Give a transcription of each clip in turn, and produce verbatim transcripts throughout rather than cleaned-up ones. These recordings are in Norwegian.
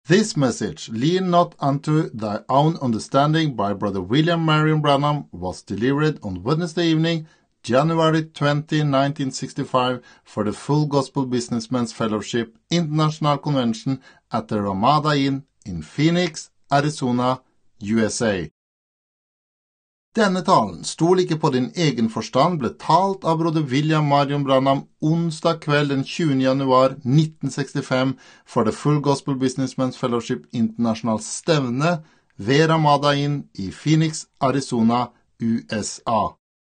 This message, Lean Not Unto Thy Own Understanding by Brother William Marion Branham, was delivered on Wednesday evening, January twentieth, nineteen sixty-five, for the Full Gospel Businessmen's Fellowship International Convention at the Ramada Inn in Phoenix, Arizona, U S A. Denne talen, stol ikke på din egen forstand, ble talt av Brother William Marion Branham onsdag kveld den tjuende januar nitten sekstifem for the Full Gospel Businessmen's Fellowship International stevne ved Ramada Inn i Phoenix, Arizona, U S A.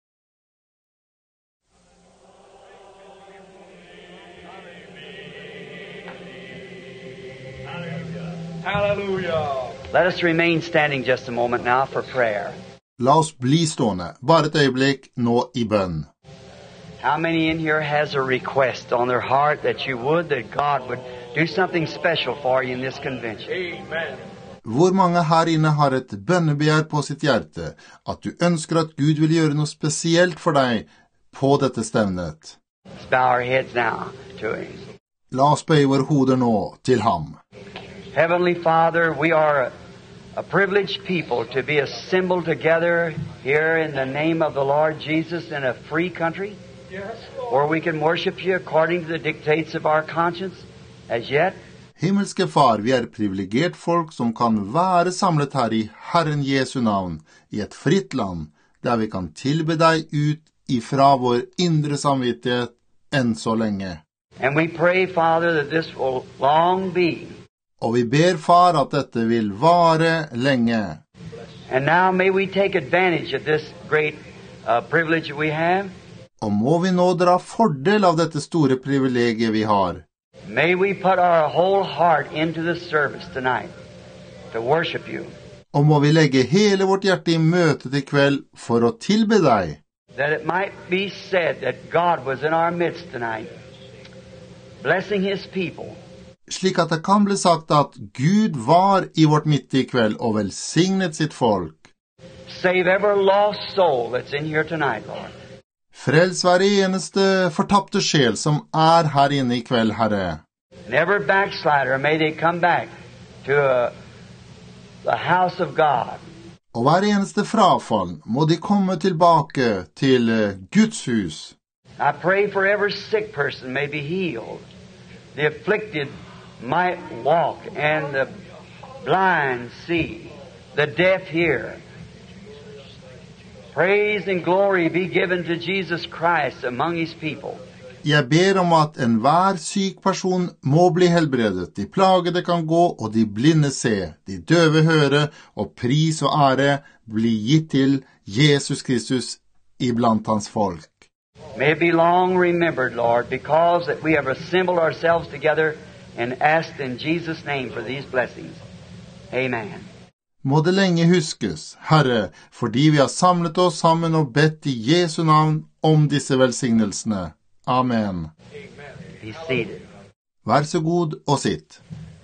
Hallelujah. Let us remain standing just a moment now for prayer. La oss bli stående, bare et øyeblikk, nå i bønn. How many in here has a request on their heart that you would, that God would do something special for you in this convention? Amen. Hvor mange her inne har et bønnebegjær på sitt hjerte, at du ønsker at Gud vil gjøre noe spesielt for deg på dette stevnet? Let's bow our heads now to Him. La oss bøye våre hoder nå til ham. Heavenly Father, we are a, a privileged people to be assembled together here in the name of the Lord Jesus in a free country, Yes, where we can worship You according to the dictates of our conscience. As yet, Himmelske Far, vi er privilegert folk som kan være samlet her i Herren Jesu navn, i et fritt land, der vi kan tilbe deg ut ifra vår indre samvittighet enn så lenge. and we pray, Father, that this will long be. Og vi ber, Far, at dette vil vare lenge. And now may we take advantage of this great uh, privilege we have. Og må vi nå dra fordel av dette store privilegiet vi har. May we put our whole heart into the service tonight to worship You. Og må vi legge hele vårt hjerte i møtet i kveld for å tilbe deg. That it might be said that God was in our midst tonight, blessing His people. Slik at det kan bli sagt at Gud var i vårt midte i kveld og velsignet sitt folk. Save every lost soul that's in here tonight, Lord. Frels hver eneste fortapte sjel som er her inne i kveld, Herre. And every backslider, may they come back to uh, the house of God. Og hver eneste frafall må de komme tilbake til eh, Guds hus. I pray for every sick person may be healed. The afflicted might walk, and the blind see, the deaf hear. Praise and glory be given to Jesus Christ among His people. Jeg ber om at enhver syk person må bli helbredet, de plagede kan gå, og de blinde se, de døve høre, og pris og ære bli gitt til Jesus Kristus iblant hans folk. May it be long remembered, Lord, because that we have assembled ourselves together and asked in Jesus' name for these blessings. Amen. Må det lenge huskes, Herre, fordi vi har samlet oss sammen og bedt i Jesu navn om disse velsignelsene. Amen. Be seated. Vær så god og sitt.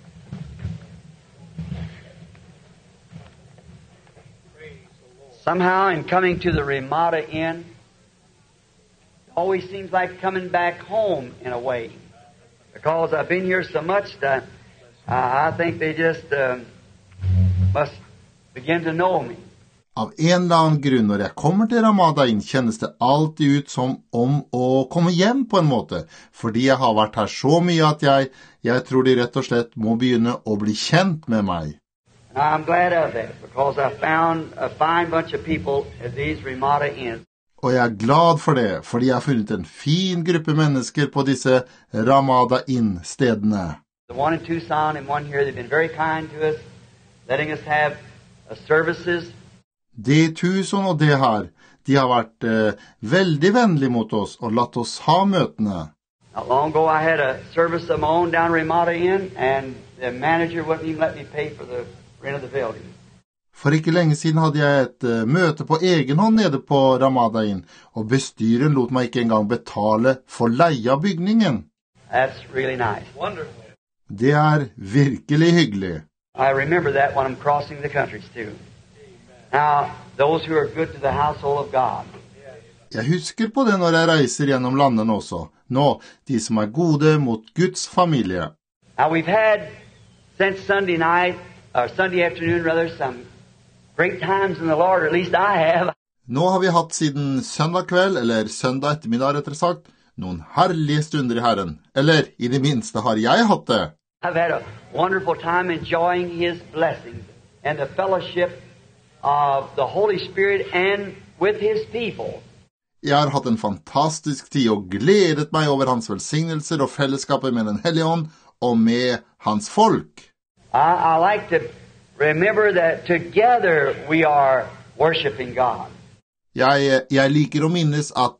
Somehow in coming to the Ramada Inn, it always seems like coming back home in a way. Because I've been here so much that uh, I think they just uh, must begin to know me. Av en eller annen grunn, når jeg kommer til Ramada Inn, kjennes det alltid ut som om å komme hjem på en måte, fordi jeg har vært her så mye at jeg, jeg tror de rett og slett må begynne å bli kjent med meg. I'm glad of that because I found a fine bunch of people at these Ramada Inns. Og jeg er glad for det, fordi jeg har funnet en fin gruppe mennesker på disse Ramada Inn-stedene. The one in Tucson and one here, they've been very kind to us, letting us have uh, services. Det Tucson og det her, de har vært eh, veldig vennlige mot oss og latt oss ha møtene. Not long ago, I had a service of my own down Ramada Inn, and the manager wouldn't even let me pay for the rent of the building. For ikke lenge siden hadde jeg et uh, møte på egen hånd nede på Ramada Inn, og bestyren lot meg ikke engang betale for leie av bygningen. That's really nice. wonderful. Det er virkelig hyggelig. I remember that when I'm crossing the countries, too. Now, those who are good to the household of God, Jeg husker på det når jeg reiser gjennom landene også. Nå, de som er gode mot Guds familie. now we've had since Sunday night, or Sunday afternoon rather, some great times in the Lord, or at least I have. Nå har vi hatt siden søndag kveld, eller søndag ettermiddag rettere sagt, noen herlige stunder i Herren. Eller i det minste har jeg hatt det. I've had a wonderful time enjoying His blessings and the fellowship of the Holy Spirit and with His people. Jeg har hatt en fantastisk tid og gledet meg over hans velsignelser og fellesskapet med den hellige ånd og med hans folk. I, I like to remember that together we are worshiping God. Jeg, jeg liker å minnes at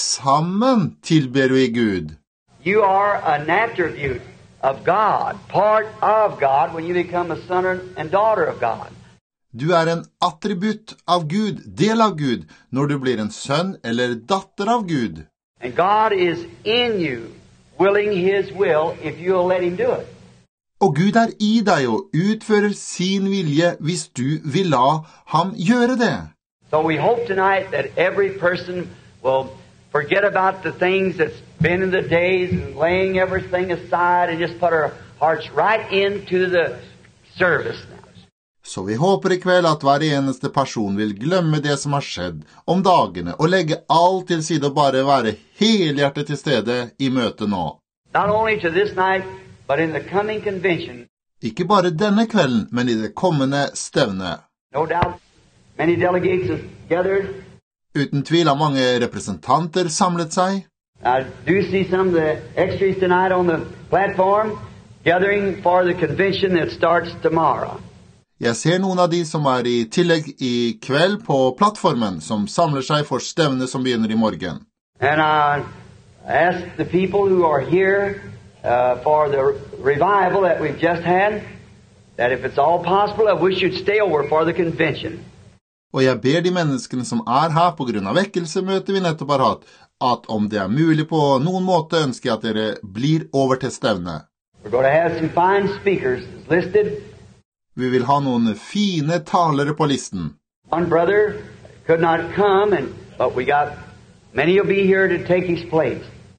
sammen tilber vi Gud. You are an attribute of God, part of God, when you become a son and daughter of God. Du er en attributt av Gud, del av Gud, når du blir en sønn eller datter av Gud. And God is in you, willing His will if you'll let Him do it. Og Gud er i deg og utfører sin vilje hvis du vil la ham gjøre det. So we hope tonight that every person will forget about the things that's been in the days and laying everything aside and just put our hearts right into the service now. Så vi håper i kveld at hver eneste person vil glemme det som har skjedd om dagene og legge alt til side og bare være helhjertet til stede i møtet nå. Not only to this night, but in the coming convention. Ikke bare denne kvelden, men i det kommende stevnet. No doubt, many delegates have gathered. Uten tvil har mange representanter samlet seg. I do see some of the extras tonight on the platform, gathering for the convention that starts tomorrow. Jeg ser noen av de som er i tillegg i kveld på plattformen, som samler seg for stevnet som begynner i morgen. And I ask the people who are here uh, for the revival that we've just had, that if it's all possible, I wish you'd stay over for the convention. Og jeg ber de menneskene som er her på grunn av vekkelsemøtet vi nettopp har hatt, at om det er mulig på noen måte ønsker jeg at dere blir over til stevnet. We're going to have some fine speakers listed. Vi vil ha noen fine talere på listen. One brother could not come, and, but we got many will be here to take his place.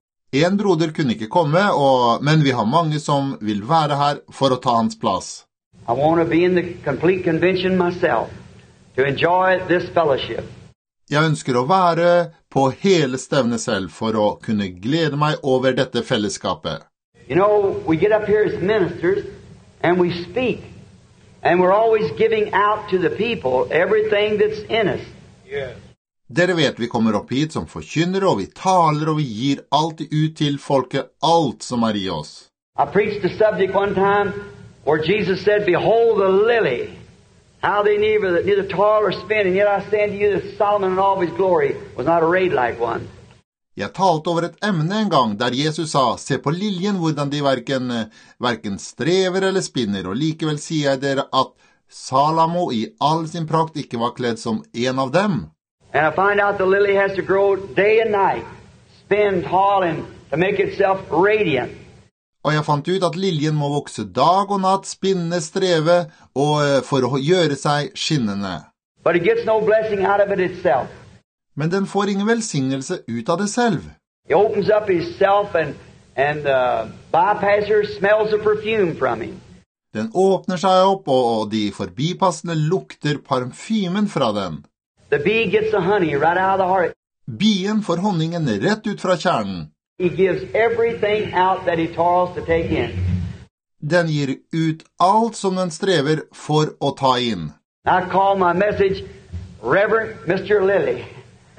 En broder kunne ikke komme, og, men vi har mange som vil være her for å ta hans plass. I want to be in the complete convention myself, to enjoy this fellowship. Jeg ønsker å være på hele stevnet selv for å kunne glede meg over dette fellesskapet. You know, we get up here as ministers, and we speak. And we're always giving out to the people everything that's in us. Yeah. Dere vet vi kommer opp hit som forkynnere, og vi taler, og vi gir alltid ut til folket alt som er i oss. I preached a subject one time where Jesus said, "Behold the lily, how they neither, neither toil or spin, and yet I say unto you that Solomon in all his glory was not arrayed like one." Jeg talte over et emne en gang der Jesus sa, se på liljen hvordan de hverken, hverken strever eller spinner, og likevel sier jeg dere at Salomo i all sin prakt ikke var kledd som en av dem. And I find out the lily has to grow day and night, spin, toil, and to make itself radiant. Og jeg fant ut at liljen må vokse dag og natt, spinne, streve, og for å gjøre seg skinnende. But it gets no blessing out of it itself. Men den får ingen velsignelse ut av det selv. He opens up himself and, and the bypasser smells the perfume from him. Den åpner seg opp, og de forbipassende lukter parfymen fra den. The bee gets the honey right out of the heart. Bien får honningen rett ut fra kjernen. He gives everything out that he toils to take in. Den gir ut alt som den strever for å ta inn. I call my message Reverend Mister Lilly.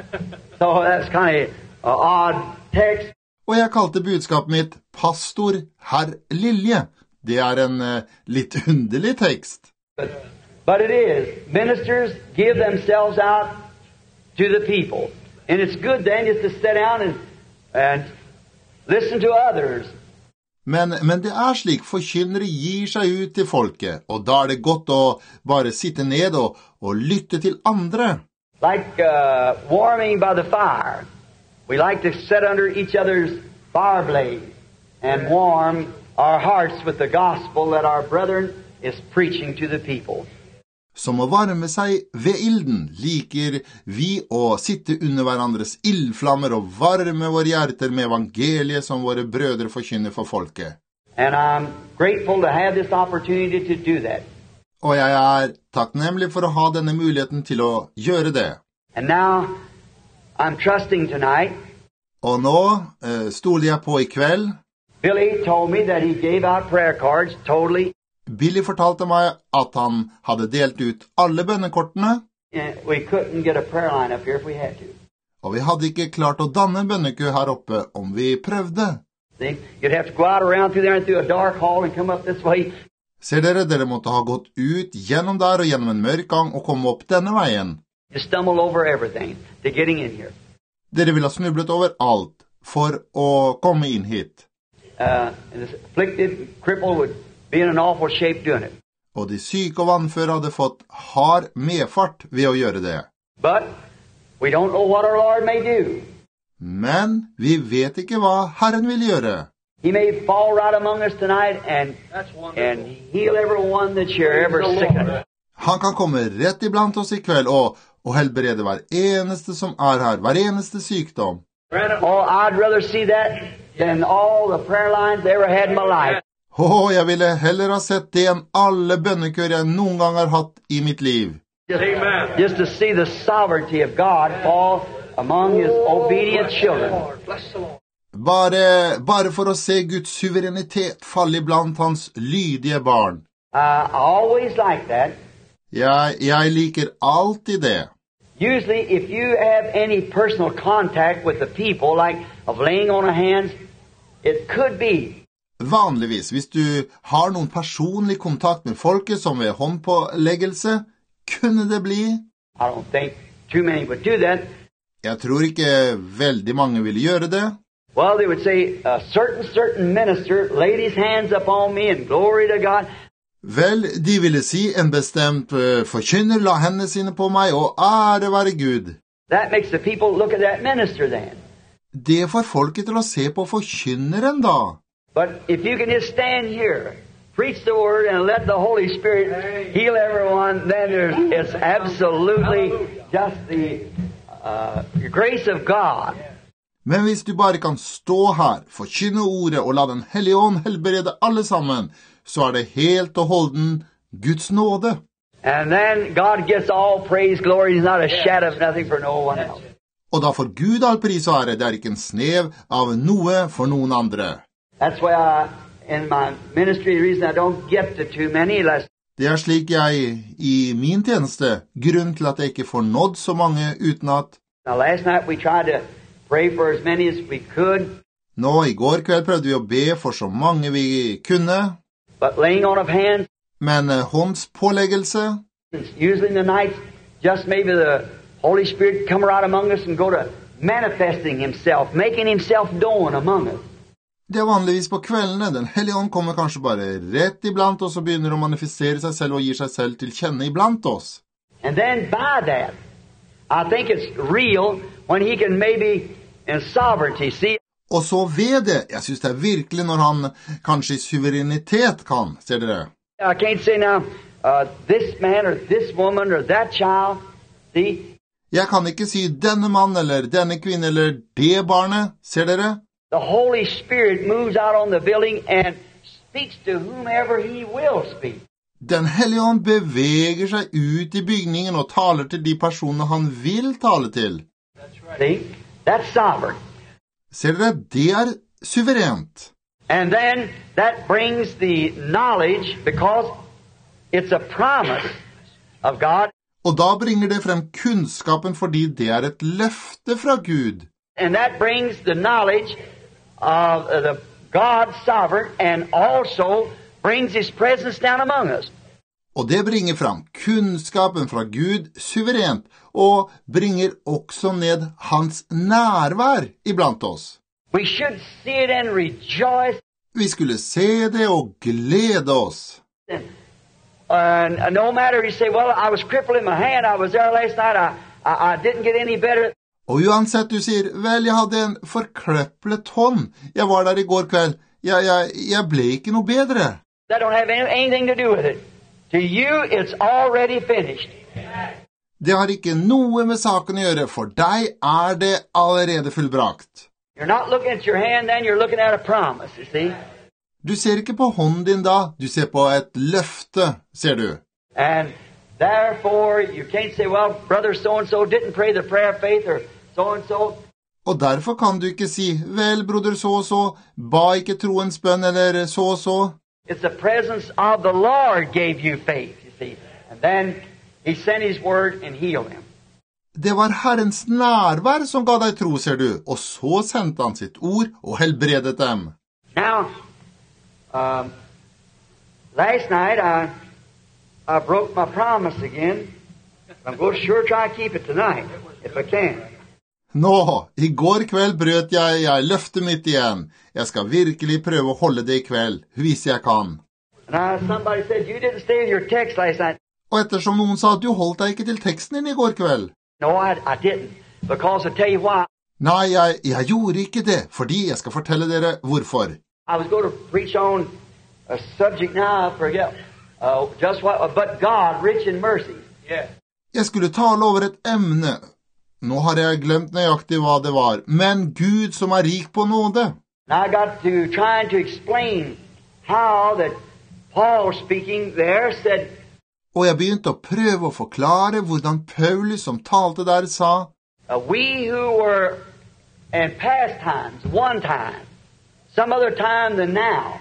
So that's kind of an odd text. Og jeg kalte budskapet mitt Pastor Herr Lilje. Det er en uh, litt underlig tekst. But, but it is. Ministers give themselves out to the people. And it's good then just to sit down and, and listen to others. Men, men det er slik, forkynnere gir seg ut til folket, og da er det godt å bare sitte ned og, og lytte til andre. Like uh, warming by the fire. We like to sit under each other's fire blaze and warm our hearts with the gospel that our brethren is preaching to the people. Som å varme seg ved ilden, liker vi å sitte under hverandres ildflammer og varme våre hjerter med evangeliet som våre brødre forkynner for folket. And I'm grateful to have this opportunity to do that. Og jeg er takknemlig for å ha denne muligheten til å gjøre det. And now I'm trusting tonight. Og nå eh, stoler jeg på i kveld. Billy told me that he gave out prayer cards totally. Billy fortalte meg at han hadde delt ut alle bønnekortene. And we couldn't get a prayer line up here if we had to. Og vi hadde ikke klart å danne en bønnekø her oppe om vi prøvde. See, you'd have to go out around through there and through a dark hall and come up this way. Ser dere, dere måtte ha gått ut gjennom der og gjennom en mørk gang og komme opp denne veien. You stumble over everything to getting in here. Dere ville ha snublet over alt for å komme inn hit. Uh, and this afflicted cripple would be in an awful shape doing it. Og de syke og vannføre hadde fått hard medfart ved å gjøre det. But we don't know what our Lord may do. Men vi vet ikke hva Herren vil gjøre. He may fall right among us tonight and, and heal everyone that's here, ever sick. Han kan komme rett iblant oss i kveld og, og helbrede hver eneste som er her, hver eneste sykdom. Oh, I'd rather see that than all the prayer lines I ever had in my life. Åh, jeg ville heller ha sett det enn alle bønnekør jeg noen gang har hatt i mitt liv. Just, just to see the sovereignty of God fall among His obedient children. Bare, bare for å se Guds suverenitet falle iblant hans lydige barn. Uh, I always like that. Jeg, jeg liker alltid det. Usually, if you have any personal contact with the people, like of laying on of hands, it could be. Vanligvis, hvis du har noen personlig kontakt med folket som ved håndpåleggelse, kunne det bli. I don't think too many would do that. Jeg tror ikke veldig mange vil gjøre det. Well, they would say, a certain, certain minister laid his hands upon me and glory to God. Vel, de ville si en bestemt uh, forkynner la hendene sine på meg, og ære være Gud. That makes the people look at that minister then. Det får folket til å se på forkynneren da. But if you can just stand here, preach the word, and let the Holy Spirit heal everyone, then there's, it's absolutely just the uh, grace of God. Men hvis du bare kan stå her, forkynne ordet og la den hellige ånd helbrede alle sammen, så er det helt og holden Guds nåde. And then God gets all praise, glory. He's not a shadow of nothing for no one else. Og da får Gud all pris og ære, det er ikke en snev av noe for noen andre. That's why I, in my ministry, the reason I don't get to too many lessons. Det er slik jeg i min tjeneste, grunn til at jeg ikke får nådd så mange uten at... Now last night we tried to pray for as many as we could. Nå, i går kveld prøvde vi å be for så mange vi kunne. But laying on of hands. Men uh, håndspåleggelse. Usually in the night, just maybe the Holy Spirit come right among us and go to manifesting Himself, making Himself known among us. Det er vanligvis på kveldene. Den hellige ånd kommer kanskje bare rett iblant oss og begynner å manifestere seg selv og gir seg selv til kjenne iblant oss. And then by that, I think it's real when He can maybe in sovereignty see. Og så ved det, jeg synes det er virkelig når han kanskje i suverenitet kan, ser dere. I can't say now, uh, this man or this woman or that child, see. Jeg kan ikke si denne mann eller denne kvinne eller det barnet, ser dere. The Holy Spirit moves out on the building and speaks to whomever He will speak. Den hellige ånd beveger seg ut i bygningen og taler til de personene han vil tale til. That's right. See, that's sovereign. Ser dere, det er suverent. And then that brings the knowledge because it's a promise of God. Og da bringer det frem kunnskapen fordi det er et løfte fra Gud. And that brings the knowledge of the God sovereign and also brings His presence down among us. Og det bringer frem kunnskapen fra Gud suverent, og bringer også ned hans nærvær iblant oss. We should see it and rejoice. Vi skulle se det og glede oss. And uh, no matter you say, well, I was crippled in my hand, I was there last night, I, I, I didn't get any better. Og uansett du sier, vel, jeg hadde en forkløplet hånd. Jeg var der i går kveld. Jeg, jeg, jeg ble ikke noe bedre. That don't have any, anything to do with it. To you, it's already finished. Det har ikke noe med saken å gjøre. For deg er det allerede fullbrakt. You're not looking at your hand, then you're looking at a promise, you see. Du ser ikke på hånden din da, du ser på et løfte, ser du. And therefore, you can't say, well, brother so-and-so didn't pray the prayer of faith, or so-and-so. Og derfor kan du ikke si, vel, broder så og så, ba ikke troens bønn, eller så og så. It's the presence of the Lord gave you faith, you see. And then he sent his word and healed him. Det var Herrens nærvær som ga deg tro, ser du, og så sendte han sitt ord og helbredet dem. Now, um, last night I, I broke my promise again. I'm going to sure try to keep it tonight, if I can. Nå, i går kveld brøt jeg, jeg løftet mitt igjen. Jeg skal virkelig prøve å holde det i kveld, hvis jeg kan. And I, somebody said, you didn't stay with your text last night. Og ettersom noen sa at du holdt deg ikke til teksten din i går kveld. No, I, I didn't, because I'll tell you why. Nei, jeg, jeg gjorde ikke det, fordi jeg skal fortelle dere hvorfor. I was going to preach on a subject now, I forget, uh, just what, but God, rich in mercy. Yeah. Jeg skulle tale over et emne. Nå har jeg glemt nøyaktig hva det var, men Gud som er rik på nåde. Now I got to trying to explain how that Paul speaking there said, Og jeg begynte å prøve å forklare hvordan Paulus som talte der sa, uh, we who were in past times, one time, some other time than now,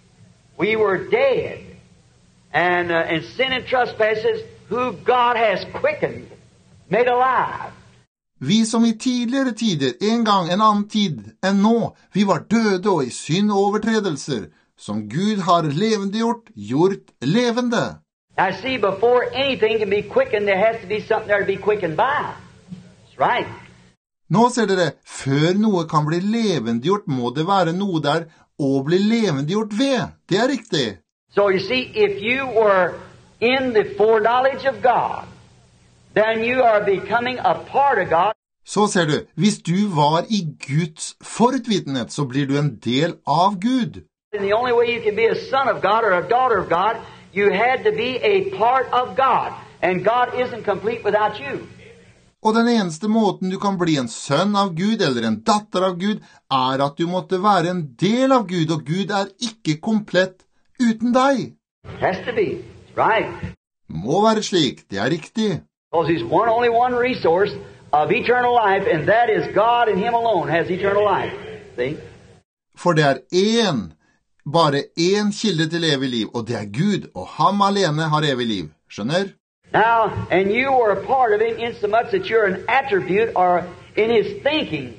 we were dead, and uh, in sin and trespasses, who God has quickened, made alive. Vi som i tidligere tider, en gang, en annen tid enn nå, vi var døde og i synd og overtredelser, som Gud har levendegjort, gjort levende. Now, see, before anything can be quickened, there has to be something there to be quickened by. That's right. Nå ser dere, før noe kan bli levendegjort, må det være noe der å bli levendegjort ved. Det er riktig. So, you see, if you were in the foreknowledge of God, then you are becoming a part of God. Så ser du, hvis du var i Guds forutvitenhet, så blir du en del av Gud. And the only way you can be a son of God or a daughter of God, you had to be a part of God. And God isn't complete without you. Og den eneste måten du kan bli en sønn av Gud eller en datter av Gud, er at du måtte være en del av Gud, og Gud er ikke komplett uten deg. Has to be. Right. Må være slik, det er riktig. Because he's one, only one resource of eternal life, and that is God, and him alone has eternal life. See? For det er én, bare én kilde til evig liv, og det er Gud, og ham alene har evig liv. Skjønner? Now, and you were a part of him in so much that you're an attribute or in his thinking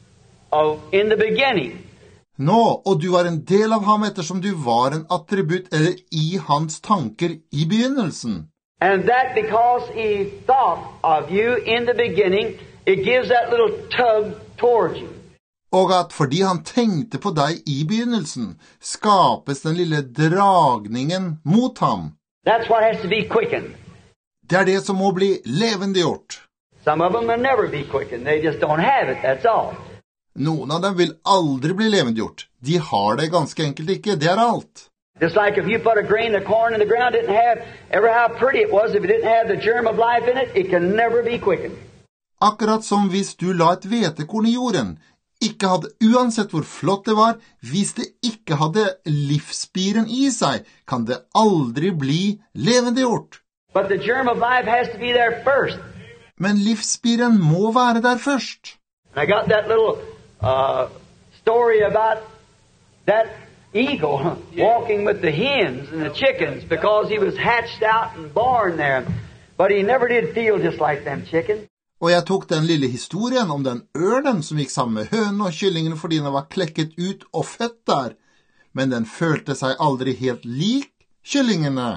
of in the beginning. Nå, og du var en del av ham ettersom du var en attributt eller i hans tanker i begynnelsen. And that because he thought of you in the beginning, it gives that little tug towards you. Og at fordi han tenkte på deg i begynnelsen, skapes den lille dragningen mot ham. That's what has to be quickened. Det er det som må bli levendegjort. Some of them will never be quickened. They just don't have it, that's all. Noen av dem vil aldri bli levendegjort. De har det ganske enkelt ikke, det er alt. Just like if you put a grain of corn in the ground, didn't have, ever how pretty it was, if it didn't have the germ of life in it, it can never be quickened. Akkurat som hvis du la et hvetekorn i jorden, ikke hadde, uansett hvor flott det var, hvis det ikke hadde livsspiren i seg, kan det aldri bli levendegjort. But the germ of life has to be there first. Men livsspiren må være der først. And I got that little uh, story about that eagle walking with the hens and the chickens because he was hatched out and born there. But he never did feel just like them chickens. Og jeg tok den lille historien om den ørnen som gikk sammen med hønen og kyllingen fordi den var klekket ut og født der. Men den følte seg aldri helt lik kyllingene.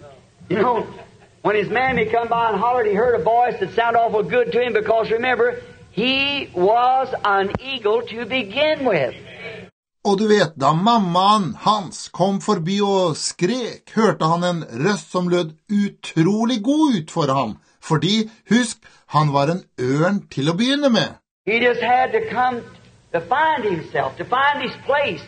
You know, when his mammy come by and hollered, he heard a voice that sounded awful good to him because remember, he was an eagle to begin with. Og du vet, da mammaen hans kom forbi og skrek, hørte han en røst som lød utrolig god ut for ham. Fordi, husk, han var en ørn til å begynne med. He just had to come to find himself, to find his place.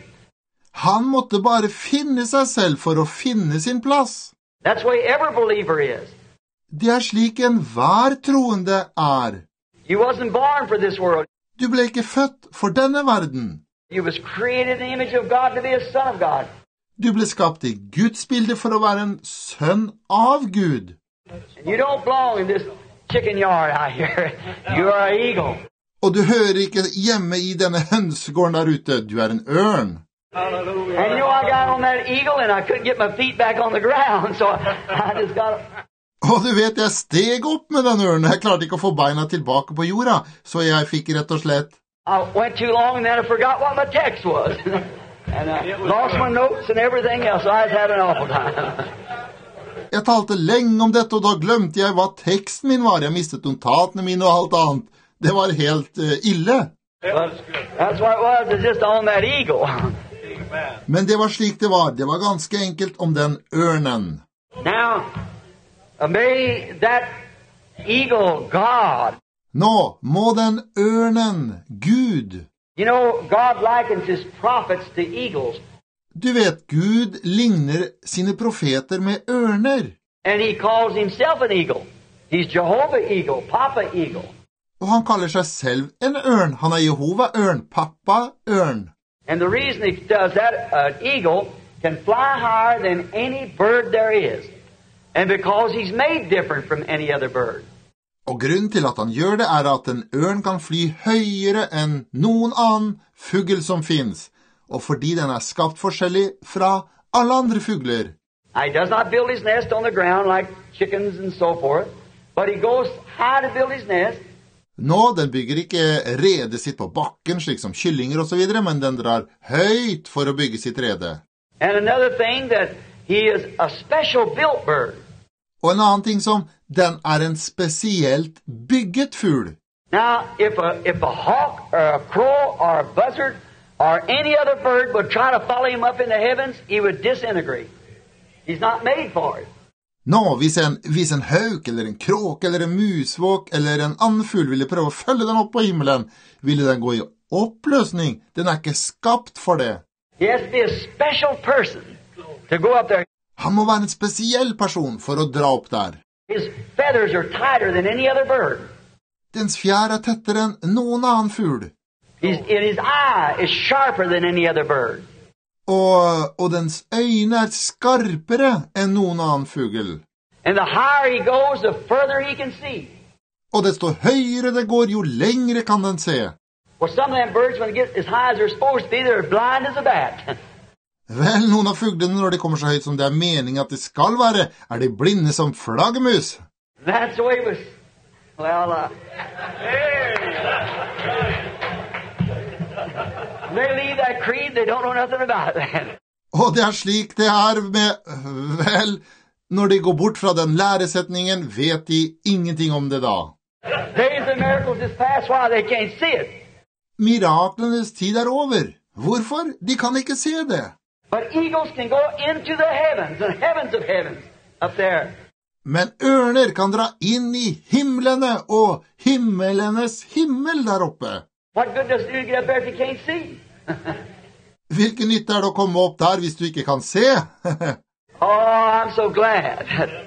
Han måtte bare finne seg selv for å finne sin plass. That's the way every believer is. Det er slik en hver troende er. You wasn't born for this world. Du ble ikke født for denne verden. You was created in the image of God to be a son of God. Du ble skapt i Guds bilde for å være en sønn av Gud. And you don't belong in this chicken yard out here. You are an eagle. Og du hører ikke hjemme i denne hønsegården der ute. Du er en ørn. Hallelujah. And you know, I got on that eagle and I couldn't get my feet back on the ground, so I just got... Og du vet, jeg steg opp med den ørnen. Jeg klarte ikke å få beina tilbake på jorda, så jeg fikk rett og slett... I went too long and then I forgot what my text was. And I lost my notes and everything else, so I was having an awful time. Jeg talte lenge om dette, og da glemte jeg hva teksten min var. Jeg mistet notatene mine og alt annet. Det var helt uh, ille. But that's what it was, it's just on that eagle. Men det var slik det var. Det var ganske enkelt om den ørnen. Now, may that eagle, God. Nå må den ørnen, Gud. You know, God likens his prophets to eagles. Du vet, Gud ligner sine profeter med ørner. And he calls himself an eagle. He's Jehovah eagle, Papa eagle. Og han kaller seg selv en ørn. Han er Jehova-ørn, pappa-ørn. And the reason he does that, an eagle can fly higher than any bird there is. And because he's made different from any other bird. Og grunnen til at han gjør det er at en ørn kan fly høyere enn noen annen fugl som finnes. Og fordi den er skapt forskjellig fra alle andre fugler. He does not build his nest on the ground like chickens and so forth. But he goes high to build his nest. Nå, den bygger ikke redet sitt på bakken, slik som kyllinger og så videre, men den drar høyt for å bygge sitt rede. And another thing that he is a special built bird. Og en annen ting som, den er en spesielt bygget fugl. Now, if a, if a hawk or a crow or a buzzard or any other bird would try to follow him up in the heavens, he would disintegrate. He's not made for it. Nå, hvis en, hvis en hauk, eller en kråk, eller en musvåk, eller en annen fugl ville prøve å følge den opp på himmelen, ville den gå i oppløsning. Den er ikke skapt for det. He has to be a special person to go up there. Han må være en spesiell person for å dra opp der. His feathers are tighter than any other bird. Dens fjær er tettere enn noen annen fugl. His, and his eye is sharper than any other bird. Og, og dens øyne er skarpere enn noen annen fugl. And the higher he goes, the further he can see. Og desto høyere det går, jo lengre kan den se. Well, some of them birds, when they get as high as they're supposed to be, they're blind as a bat. Vel, noen av fuglene, når de kommer så høyt som det er meningen at de skal være, er de blinde som flaggermus. That's the way it was. Well, uh... they leave that creed, they don't know nothing about it. Og det er slik det er med, vel, når de går bort fra den læresetningen, vet de ingenting om det da. Days of miracles is past, why they can't see it. Miraklenes tid er over. Hvorfor? De kan ikke se det. But eagles can go into the heavens, the heavens of heavens, up there. Men ørner kan dra inn i himmelene og himmelenes himmel der oppe. What good does it do to get up there if you can't see? Hvilken nytte er det å komme opp der hvis du ikke kan se? Oh, I'm so glad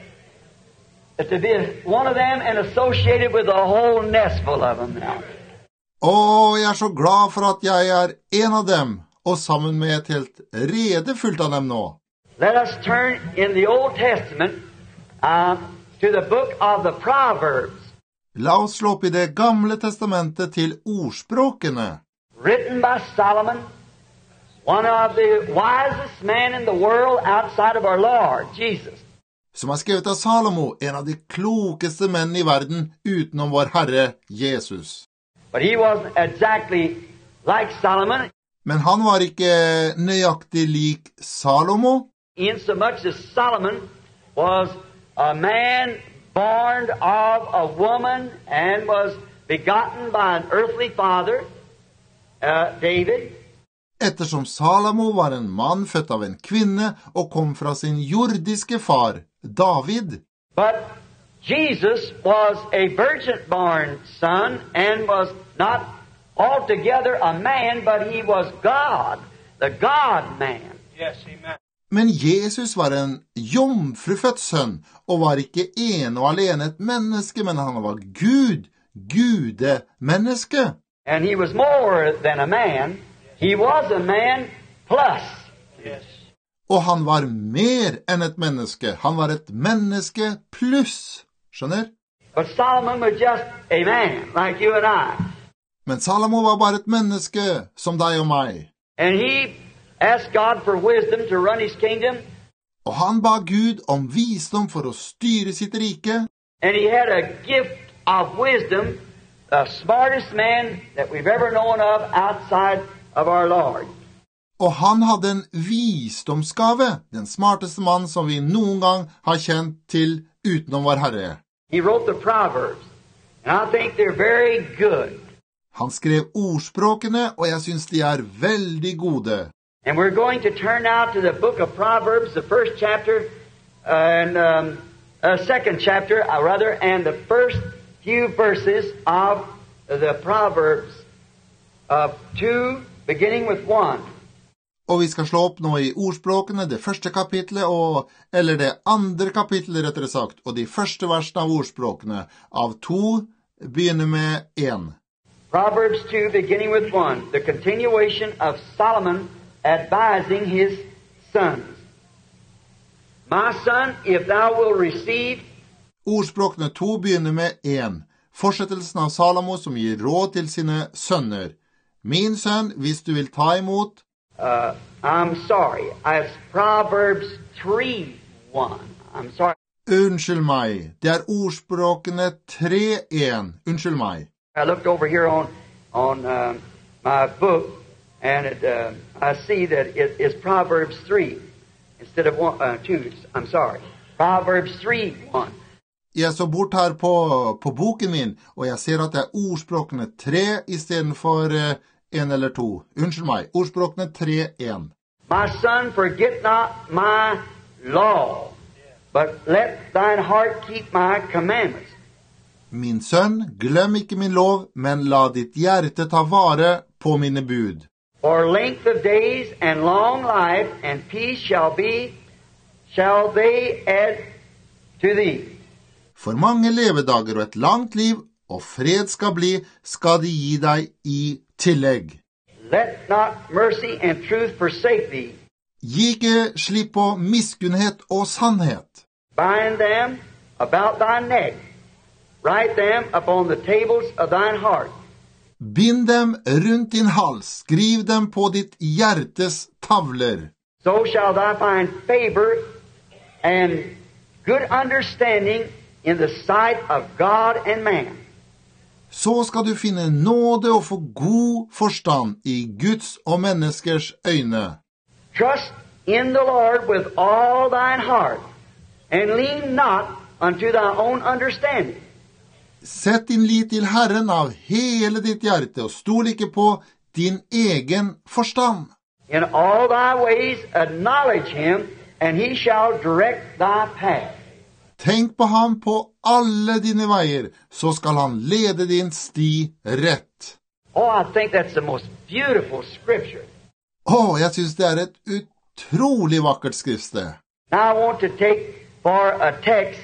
that to be one of them and associated with a whole nest full of them now. Åh, jeg er så glad for at jeg er en av dem, og sammen med et helt rede fullt av dem nå. Let us turn in the Old Testament uh, to the book of the Proverbs. La oss slå opp i det gamle testamentet til ordspråkene. Written by Solomon, one of the wisest men in the world outside of our Lord, Jesus. Som er skrevet av Salomo, en av de klokeste menn i verden utenom vår Herre Jesus. But he wasn't exactly like Solomon. Men han var ikke nøyaktig lik Salomo. In so much as Solomon was a man born of a woman and was begotten by an earthly father, uh, David. Ettersom Salomo var en mann født av en kvinne og kom fra sin jordiske far, David. But Jesus was a virgin-born son and was not altogether a man, but he was God, the God-man. Yes, amen. Men Jesus var en jomfrufødt sønn, og var ikke ene og alene et menneske, men han var Gud, gudemenneske. And he was more than a man. He was a man plus. Yes. Og han var mer enn et menneske. Han var et menneske pluss. Skjønner? But Solomon was just a man, like you and I. Men Salomo var bare et menneske, som deg og meg. And he asked God for wisdom to run his kingdom. Og han ba Gud om visdom for å styre sitt rike. And he had a gift of wisdom, the smartest man that we've ever known of outside of our Lord. Og han hadde en visdomsgave, den smarteste mann som vi noen gang har kjent til utenom vår Herre. He wrote the Proverbs, and I think they're very good. Han skrev ordspråkene, og jeg synes de er veldig gode. And we're going to turn now to the book of Proverbs, the first chapter, uh, and um, uh, second chapter, uh, rather, and the first few verses of the Proverbs of two, beginning with one. Og vi skal slå opp nå i ordspråkene, det første kapitlet, og, eller det andre kapitlet, rettere sagt, og de første versene av ordspråkene av to begynner med en. Proverbs two, beginning with one, the continuation of Solomon advising his sons. My son, if thou wilt receive... Ordspråkene to begynner med en. Fortsettelsen av Salomo som gir råd til sine sønner. Min sønn, hvis du vil ta imot... Uh, I'm sorry. It's Proverbs three one. I'm sorry. Unnskyld meg. Det er ordspråkene tre en. Unnskyld meg. I looked over here on on uh, my book, and it, uh, I see that it is Proverbs three instead of one, uh, two. I'm sorry. Proverbs three one. Jeg så bort her på, på boken min, og jeg ser at det er ordspråkene tre i stedet for uh, en eller to. Unnskyld meg. Ordspråkene tre en. My son, forget not my law, but let thine heart keep my commandments. Min sønn, glem ikke min lov, men la ditt hjerte ta vare på mine bud. For length of days and long life and peace shall be, shall they add to thee. For mange levedager og et langt liv, og fred skal bli, skal de gi deg i tillegg. Let not mercy and truth forsake thee. Gi ikke slipp på miskunnhet og sannhet. Bind them about thy neck. Write them upon the tables of thine heart. Bind dem rundt din hals, skriv dem på ditt hjertes tavler. So shall thou find favor and good understanding in the sight of God and man. Så skal du finne nåde og få god forstand i Guds og menneskers øyne. Trust in the Lord with all thine heart, and lean not unto thy own understanding. Sett din lit til Herren av hele ditt hjerte, og stol ikke på din egen forstand. In all thy ways acknowledge him, and he shall direct thy path. Tenk på ham på alle dine veier, så skal han lede din sti rett. Oh, I think that's the most beautiful scripture. Åh, jeg synes det er et utrolig vakkert skriftsted. Now I want to take for a text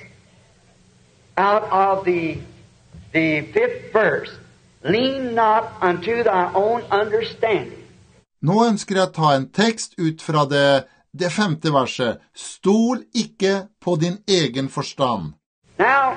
out of the, the fifth verse. Lean not unto thy own understanding. Nå ønsker jeg å ta en tekst ut fra det, det femte verset. Stol ikke på din egen forstand. Now,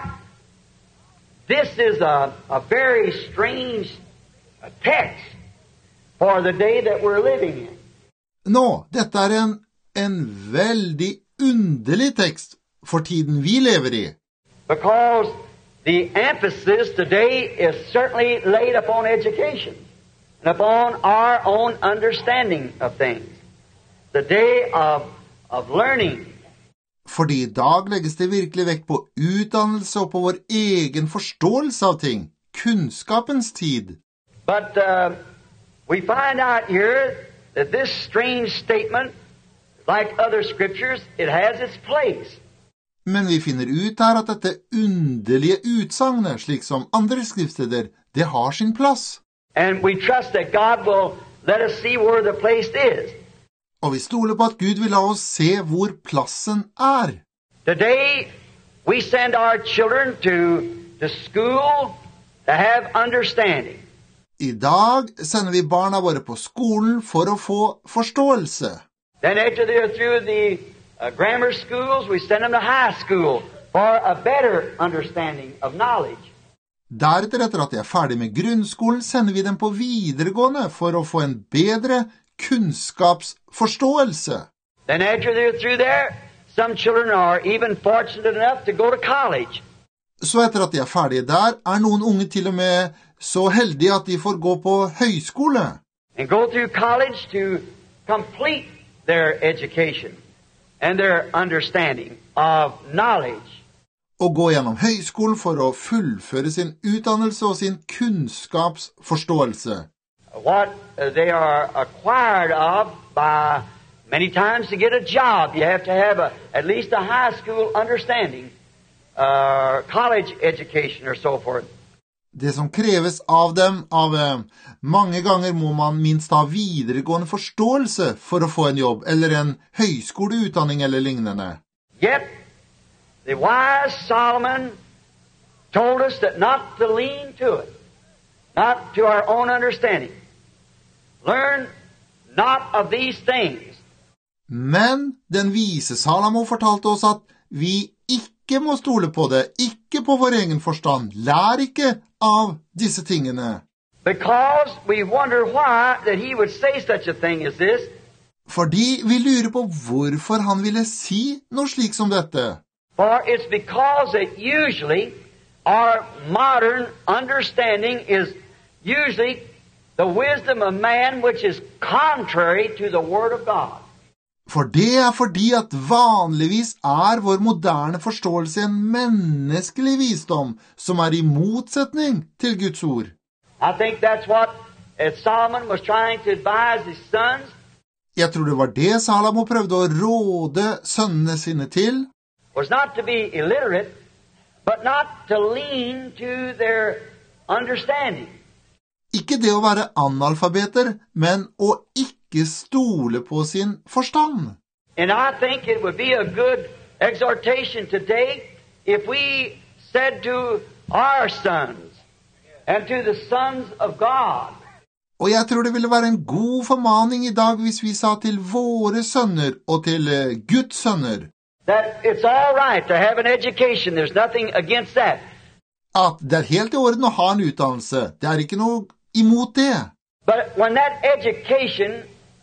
this is a, a very strange text for the day that we're living in. Nå, dette er en, en veldig underlig tekst for tiden vi lever i. Because the emphasis today is certainly laid upon education and upon our own understanding of things. The day of, of learning. Fordi i dag legges det virkelig vekt på utdannelse og på vår egen forståelse av ting. Kunnskapens tid. But uh, we find out here that this strange statement, like other scriptures, it has its place. Men vi finner ut her at dette underlige utsagnet, slik som andre skriftsteder, det har sin plass. And we trust that God will let us see where the place is. Og vi stoler på at Gud vil la oss se hvor plassen er. Today, we send our children to, to school to have understanding. I dag sender vi barna våre på skolen for å få forståelse. Then after they're through the uh, grammar schools, we send them to high school for a better understanding of knowledge. Deretter, etter at de er ferdig med grunnskolen, sender vi dem på videregående for å få en bedre kunnskapsforståelse. Then after they're through there, some children are even fortunate enough to go to college. Så etter at de er ferdige der, er noen unge til og med så heldige at de får gå på høyskole. And go through college to complete their education and their understanding of knowledge. Og gå gjennom høyskolen for å fullføre sin utdannelse og sin kunnskapsforståelse. What they are acquired of by many times to get a job, you have to have a, at least a high school understanding, uh, college education or so forth. Det som kreves av dem, av eh, mange ganger må man minst ha videregående forståelse for å få en jobb, eller en høyskoleutdanning eller lignende. Yet, the wise Solomon told us that not to lean to it, not to our own understanding. Learn not of these things. Men den vise Salomo fortalte oss at vi ikke må stole på det, ikke på vår egen forstand. Lær ikke av disse tingene. Because we wonder why that he would say such a thing as this. Fordi vi lurer på hvorfor han ville si noe slik som dette. For it's because that usually our modern understanding is usually the wisdom of man which is contrary to the Word of God. For det er fordi at vanligvis er vår moderne forståelse en menneskelig visdom som er i motsetning til Guds ord. I think that's what uh, Solomon was trying to advise his sons. Jeg tror det var det Salomo prøvde å råde sønnene sine til. Was not to be illiterate, but not to lean to their understanding. Ikke det å være analfabeter, men å ikke stole på sin forstand. And I think it would be a good exhortation today if we said to our sons and to the sons of God. Og jeg tror det ville være en god formaning i dag hvis vi sa til våre sønner og til uh, Guds sønner that it's all right to have an education. There's nothing against that. at det er helt i orden å ha en utdannelse. Det er ikke noe imot det. But when that education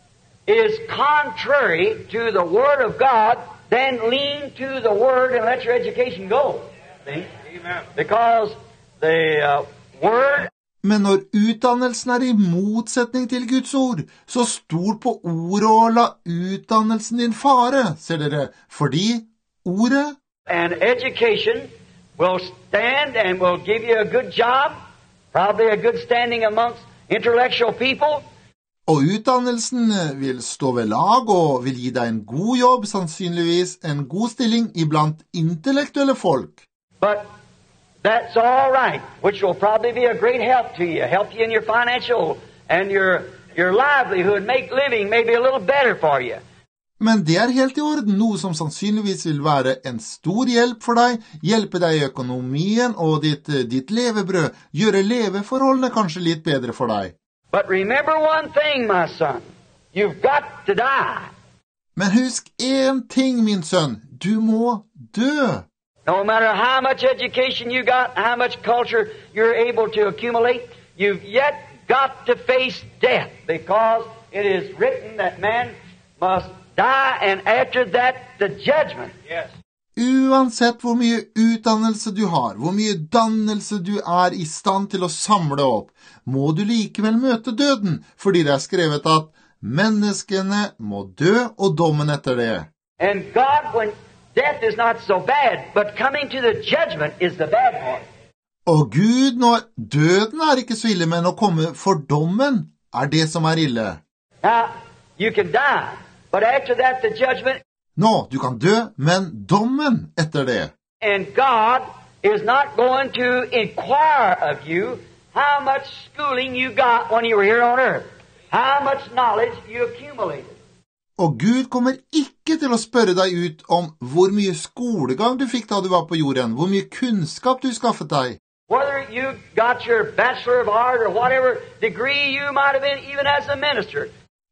is contrary to the Word of God, then lean to the Word and let your education go. See? Amen. Because the uh, Word... Men når utdannelsen er i motsetning til Guds ord, så stol på ordet og la utdannelsen din fare, ser dere, fordi ordet... And education will stand and will give you a good job, probably a good standing amongst intellectual people. Og utdannelsen vil stå ved lag og vil gi deg en god jobb, sannsynligvis en god stilling iblant intellektuelle folk. But that's all right, which will probably be a great help to you, help you in your financial and your your livelihood, make living maybe a little better for you. Men det er helt i orden, noe som sannsynligvis vil være en stor hjelp for deg, hjelpe deg i økonomien og ditt, ditt levebrød, gjøre leveforholdene kanskje litt bedre for deg. But remember one thing, my son, you've got to die. Men husk en ting, min sønn, du må dø. No matter how much education you got, how much culture you're able to accumulate, you've yet got to face death, because it is written that man must die, and after that, the judgment. Yes. Uansett hvor mye utdannelse du har, hvor mye dannelse du er i stand til å samle opp, må du likevel møte døden, fordi det er skrevet at menneskene må dø og dommen etter det. And God, when death is not so bad, but coming to the judgment is the bad part. Og Gud, når døden er ikke så ille, men å komme for dommen er det som er ille. Now, you can die, but after that, the judgment. Nå, du kan dø, men dommen etter det. And God is not going to inquire of you how much schooling you got when you were here on earth, how much knowledge you accumulated. Og Gud kommer ikke til å spørre deg ut om hvor mye skolegang du fikk da du var på jorden, hvor mye kunnskap du skaffet deg. Whether you got your Bachelor of Art or whatever degree you might have been, even as a minister.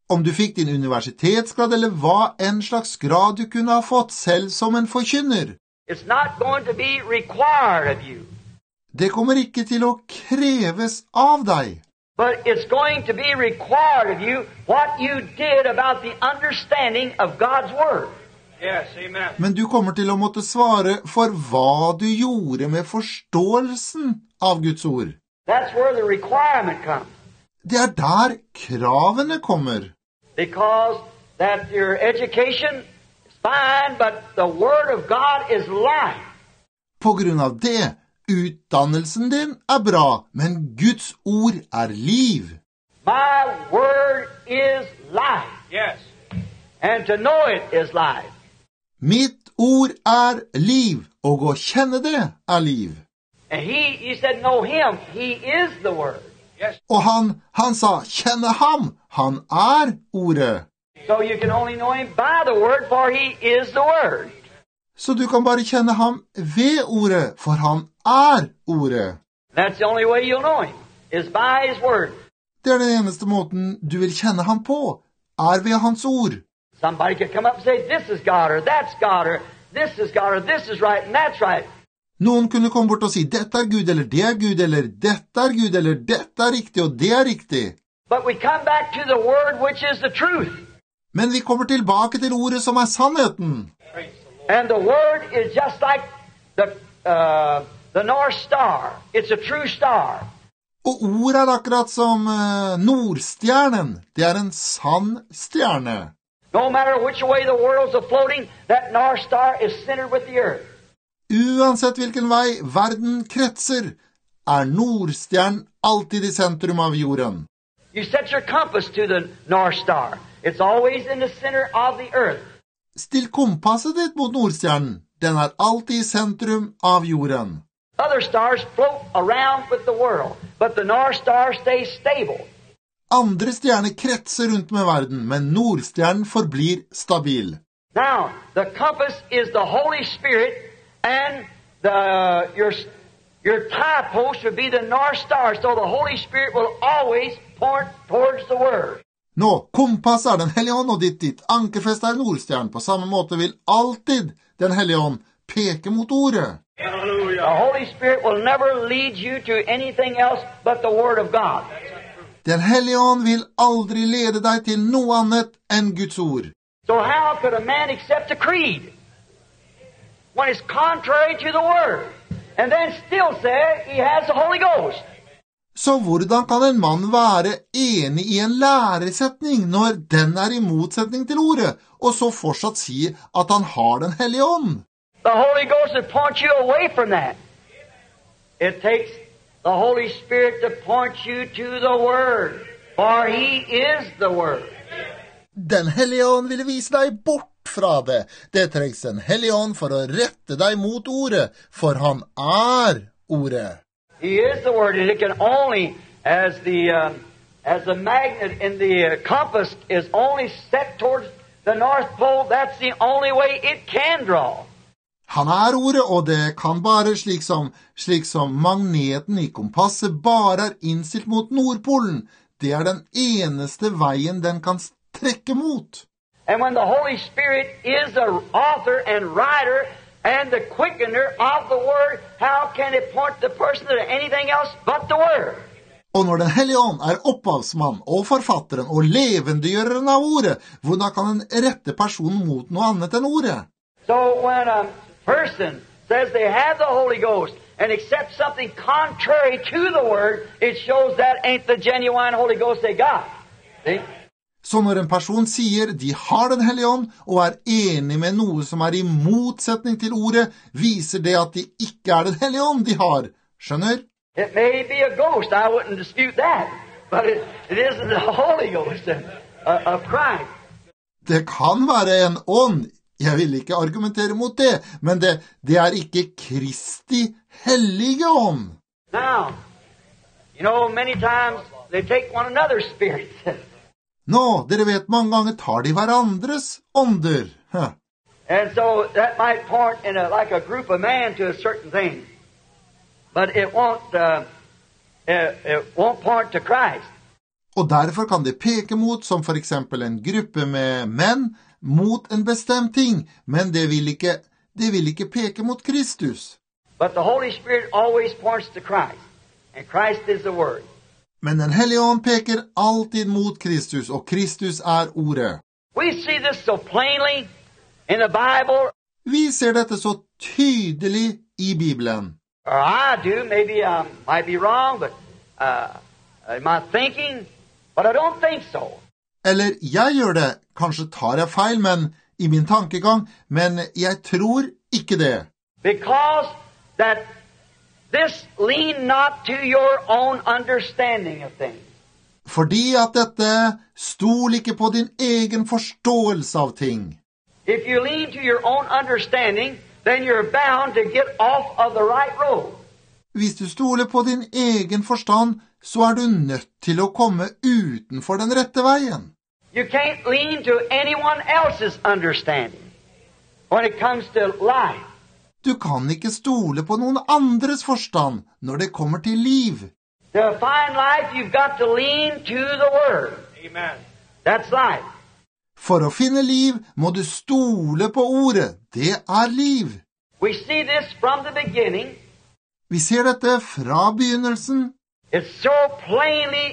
Om du fikk din universitetsgrad eller hva en slags grad du kunne ha fått selv som en forkynner. It's not going to be required of you. Det kommer ikke til å kreves av deg. But it's going to be required of you what you did about the understanding of God's Word. Yes, amen. Men du kommer til å måtte svare for hva du gjorde med forståelsen av Guds ord. That's where the requirement comes. Det er der kravene kommer. Because that your education is fine, but the Word of God is life. På grunn av det, utdannelsen din er bra, men Guds ord er liv. My Word is life. Yes. And to know it is life. Mitt ord er liv, og å kjenne det er liv. And he, you said, know him. He is the Word. Yes. Og han, han sa, kjenne ham, han er ordet. So you can only know him by the Word, for he is the Word. Så du kan bare kjenne ham ved ordet, for han er ordet. That's the only way you'll know him, is by his Word. Det er den eneste måten du vil kjenne ham på, er ved hans ord. Somebody could come up and say, this is God, or that's God, or this is God, or this is right, and that's right. Noen kunne komme bort og si, dette er Gud, eller det er Gud, eller dette er Gud, eller dette er riktig, og det er riktig. But we come back to the Word, which is the truth. Men vi kommer tilbake til ordet som er sannheten. And the Word is just like the, uh, the North Star. It's a true star. Og ordet er akkurat som uh, Nordstjernen. Det er en sann stjerne. No matter which way the worlds are floating, that North Star is centered with the earth. Uansett hvilken vei verden kretser, er Nordstjernen alltid i sentrum av jorden. You set your compass to the North Star. It's always in the center of the earth. Still kompasset ditt mot Nordstjernen. Den er alltid i sentrum av jorden. Other stars float around with the world, but the North Star stays stable. Andre stjerner kretser rundt med verden, men Nordstjernen forblir stabil. Now, the compass is the Holy Spirit, and the, your, your tie post would be the North Star, so the Holy Spirit will always point towards the Word. Nå, kompass er den hellige ånd, og ditt, ditt ankerfest er Nordstjernen. På samme måte vil alltid den hellige ånd peke mot ordet. Hallelujah. The Holy Spirit will never lead you to anything else but the Word of God. Den hellige ånd vil aldri lede deg til noe annet enn Guds ord. So how could a man accept a creed when it's contrary to the Word, and then still say he has the Holy Ghost? Så hvordan kan en mann være enig i en læresetning når den er i motsetning til ordet, og så fortsatt si at han har den hellige ånd? The Holy Ghost will point you away from that. It takes the Holy Spirit to point you to the Word, for He is the Word. Den hellige ånd vil vise deg bort fra det. Det trengs en hellige ånd for å rette deg mot ordet, for han er ordet. He is the Word, and it can only, as the uh, as the magnet in the uh, compass is only set towards the North Pole, that's the only way it can draw. Han er ordet, og det kan bare slik som, slik som magneten i kompasset bare er innstilt mot Nordpolen. Det er den eneste veien den kan trekke mot. And when the Holy Spirit is the author and writer and the quickener of the Word, how can it point the person to anything else but the Word? Og når den hellige ånd er opphavsmann og forfatteren og levendegjøreren av ordet, hvordan kan den rette personen mot noe annet enn ordet? So when a person says they have the Holy Ghost and accepts something contrary to the Word, it shows that ain't the genuine Holy Ghost they got. See? Så når en person sier de har den hellige ånd og er enig med noe som er i motsetning til ordet, viser det at de ikke er den hellige ånd de har. Skjønner? It may be a ghost, I wouldn't dispute that, but it, it isn't the Holy Ghost of, of Christ. Det kan være en ånd. Jeg vil ikke argumentere mot det, men det, det er ikke Kristi hellige ånd. Now, you know, many times they take one another's spirit. Nå, dere vet mange ganger tar de hverandres ånder. Huh. And so that might point in a, like a group of man to a certain thing. But it won't, uh, it, it won't point to Christ. Og derfor kan det peke mot, som for eksempel en gruppe med menn, mot en bestemt ting, men det vil ikke, det vil ikke peke mot Kristus. But the Holy Spirit always points to Christ, and Christ is the Word. Men den hellige ånd peker alltid mot Kristus, og Kristus er ordet. We see this so plainly in the Bible. Vi ser dette så tydelig i Bibelen. Or I do, maybe I might be wrong, but uh, in my thinking, but I don't think so. Eller jeg gjør det, kanskje tar jeg feil, men i min tankegang, men jeg tror ikke det. Because that this lean not to your own understanding of things. Fordi at dette stol ikke på din egen forståelse av ting. If you lean to your own understanding, then you're bound to get off of the right road. Hvis du stoler på din egen forstand, så er du nødt til å komme utenfor den rette veien. You can't lean to anyone else's understanding when it comes to life. Du kan ikke stole på noen andres forstand når det kommer til liv. To find life, you've got to lean to the Word. Amen. That's life. For å finne liv må du stole på ordet. Det er liv. We see this from the beginning. Vi ser dette fra begynnelsen. It's so plainly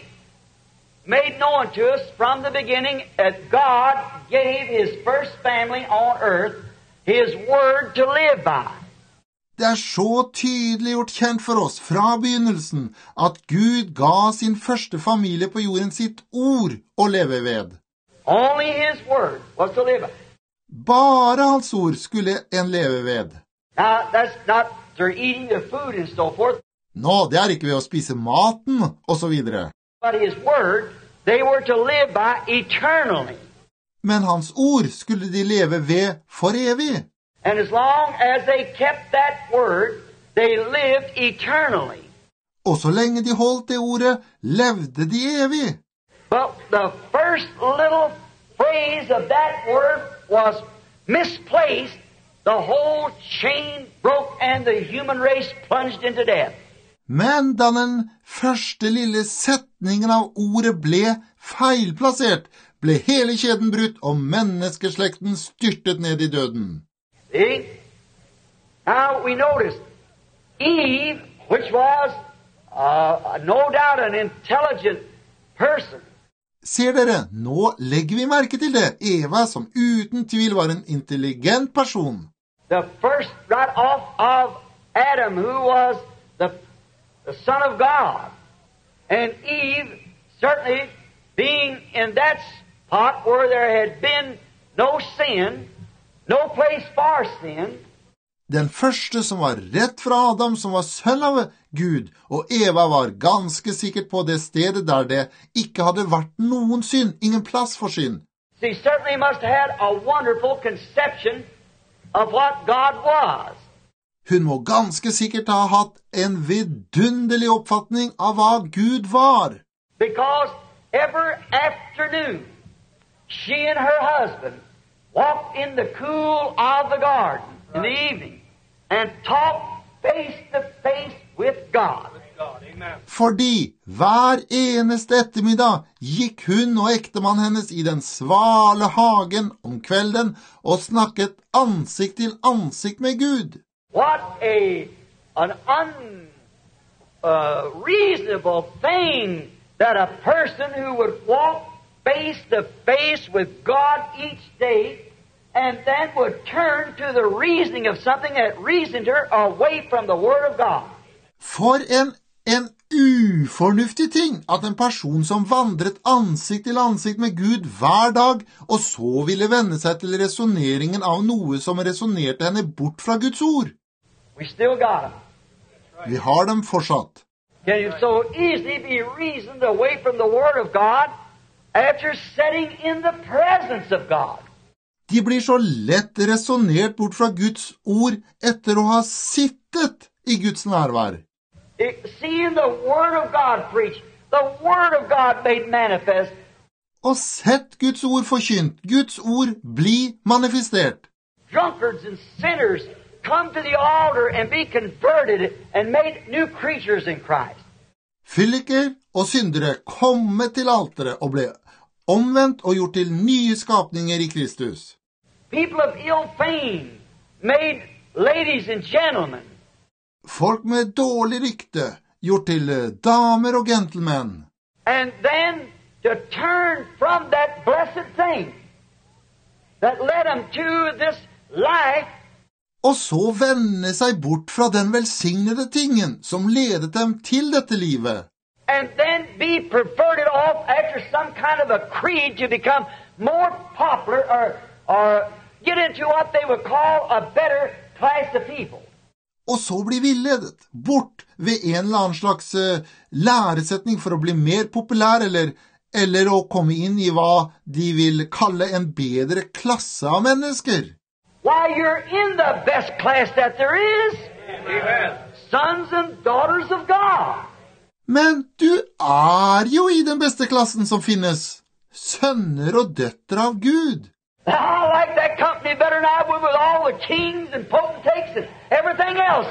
made known to us from the beginning that God gave His first family on earth His Word to live by. Det er så tydelig gjort kjent for oss fra begynnelsen at Gud ga sin første familie på jorden sitt ord å leve ved. Only His Word was to live by. Bare hans ord skulle en leve ved. Now, that's not through eating the food and so forth. Nå, det er ikke ved å spise maten, og så videre. But His Word, they were to live by eternally. Men hans ord skulle de leve ved for evig. And as long as they kept that Word, they lived eternally. Og så lenge de holdt det ordet, levde de evig. But the first little phrase of that word was misplaced. The whole chain broke and the human race plunged into death. Men da den første lille setningen av ordet ble feilplassert, ble hele kjeden brutt og menneskeslekten styrtet ned i døden. See? Now we noticed Eve, which was uh, no doubt an intelligent person. Ser dere, nå legger vi merke til det. Eva, som uten tvil var en intelligent person. The first right off of Adam, who was the, the son of God. And Eve, certainly being in that spot where there had been no sin, no place for sin. Den første som var rett fra Adam, som var sønn av Gud, og Eva var ganske sikkert på det stedet der det ikke hadde vært noen synd, ingen plass for synd. She certainly must have had a wonderful conception of what God was. Hun må ganske sikkert ha hatt en vidunderlig oppfatning av hva Gud var. Because every afternoon, she and her husband walked in the cool of the garden in the evening and talked face to face with God. Fordi hver eneste ettermiddag gikk hun og ektemannen hennes i den svale hagen om kvelden og snakket ansikt til ansikt med Gud. What a an unreasonable uh, thing that a person who would walk face to face with God each day and then would turn to the reasoning of something that reasoned her away from the Word of God. For en, en ufornuftig ting at en person som vandret ansikt til ansikt med Gud hver dag, og så ville vende seg til resoneringen av noe som resonerte henne bort fra Guds ord. We still got them. Vi har dem fortsatt. Can you so easily be reasoned away from the Word of God after sitting in the presence of God? De blir så lett resonert bort fra Guds ord etter å ha sittet i Guds nærvær. Seeing the Word of God preached, the Word of God made manifest. Og sett Guds ord forkynt, Guds ord bli manifestert. Drunkards and sinners come to the altar and be converted and made new creatures in Christ. Fylliker og syndere komme til alteret og ble omvendt og gjort til nye skapninger i Kristus. People of ill fame made ladies and gentlemen. Folk med dårlig rykte gjort til damer og gentlemen. And then to turn from that blessed thing that led them to this life. Og så vende seg bort fra den velsignede tingen som ledet dem til dette livet. And then be perverted off after some kind of a creed to become more popular or, or get into what they would call a better class of people. Og så bli villedet bort ved en eller annen slags uh, læresetning for å bli mer populær, eller, eller å komme inn i hva de vil kalle en bedre klasse av mennesker. Why, you're in the best class that there is. Amen. Sons and daughters of God. Men du er jo i den beste klassen som finnes. Sønner og døtre av Gud. I like that company better than I would with all the kings and potentates and everything else.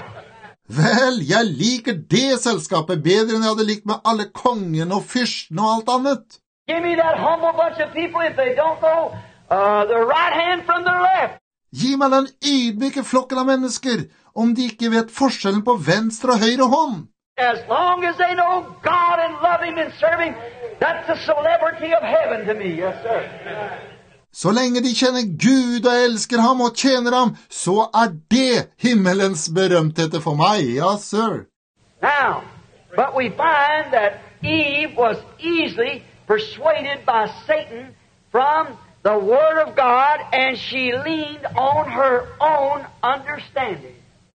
Vel, jeg liker det selskapet bedre enn jeg hadde likt med alle kongene og fyrsten og alt annet. Give me that humble bunch of people if they don't know uh, the right hand from the left. Gi meg den ydmyke flokken av mennesker, om de ikke vet forskjellen på venstre og høyre hånd. As long as they know God and love Him and serve Him, that's the celebrity of heaven to me, yes sir. Så lenge de kjenner Gud og elsker ham og tjener ham, så er det himmelens berømtheter for meg, ja, sir. Now, but we find that Eve was easily persuaded by Satan from the Word of God, and she leaned on her own understanding.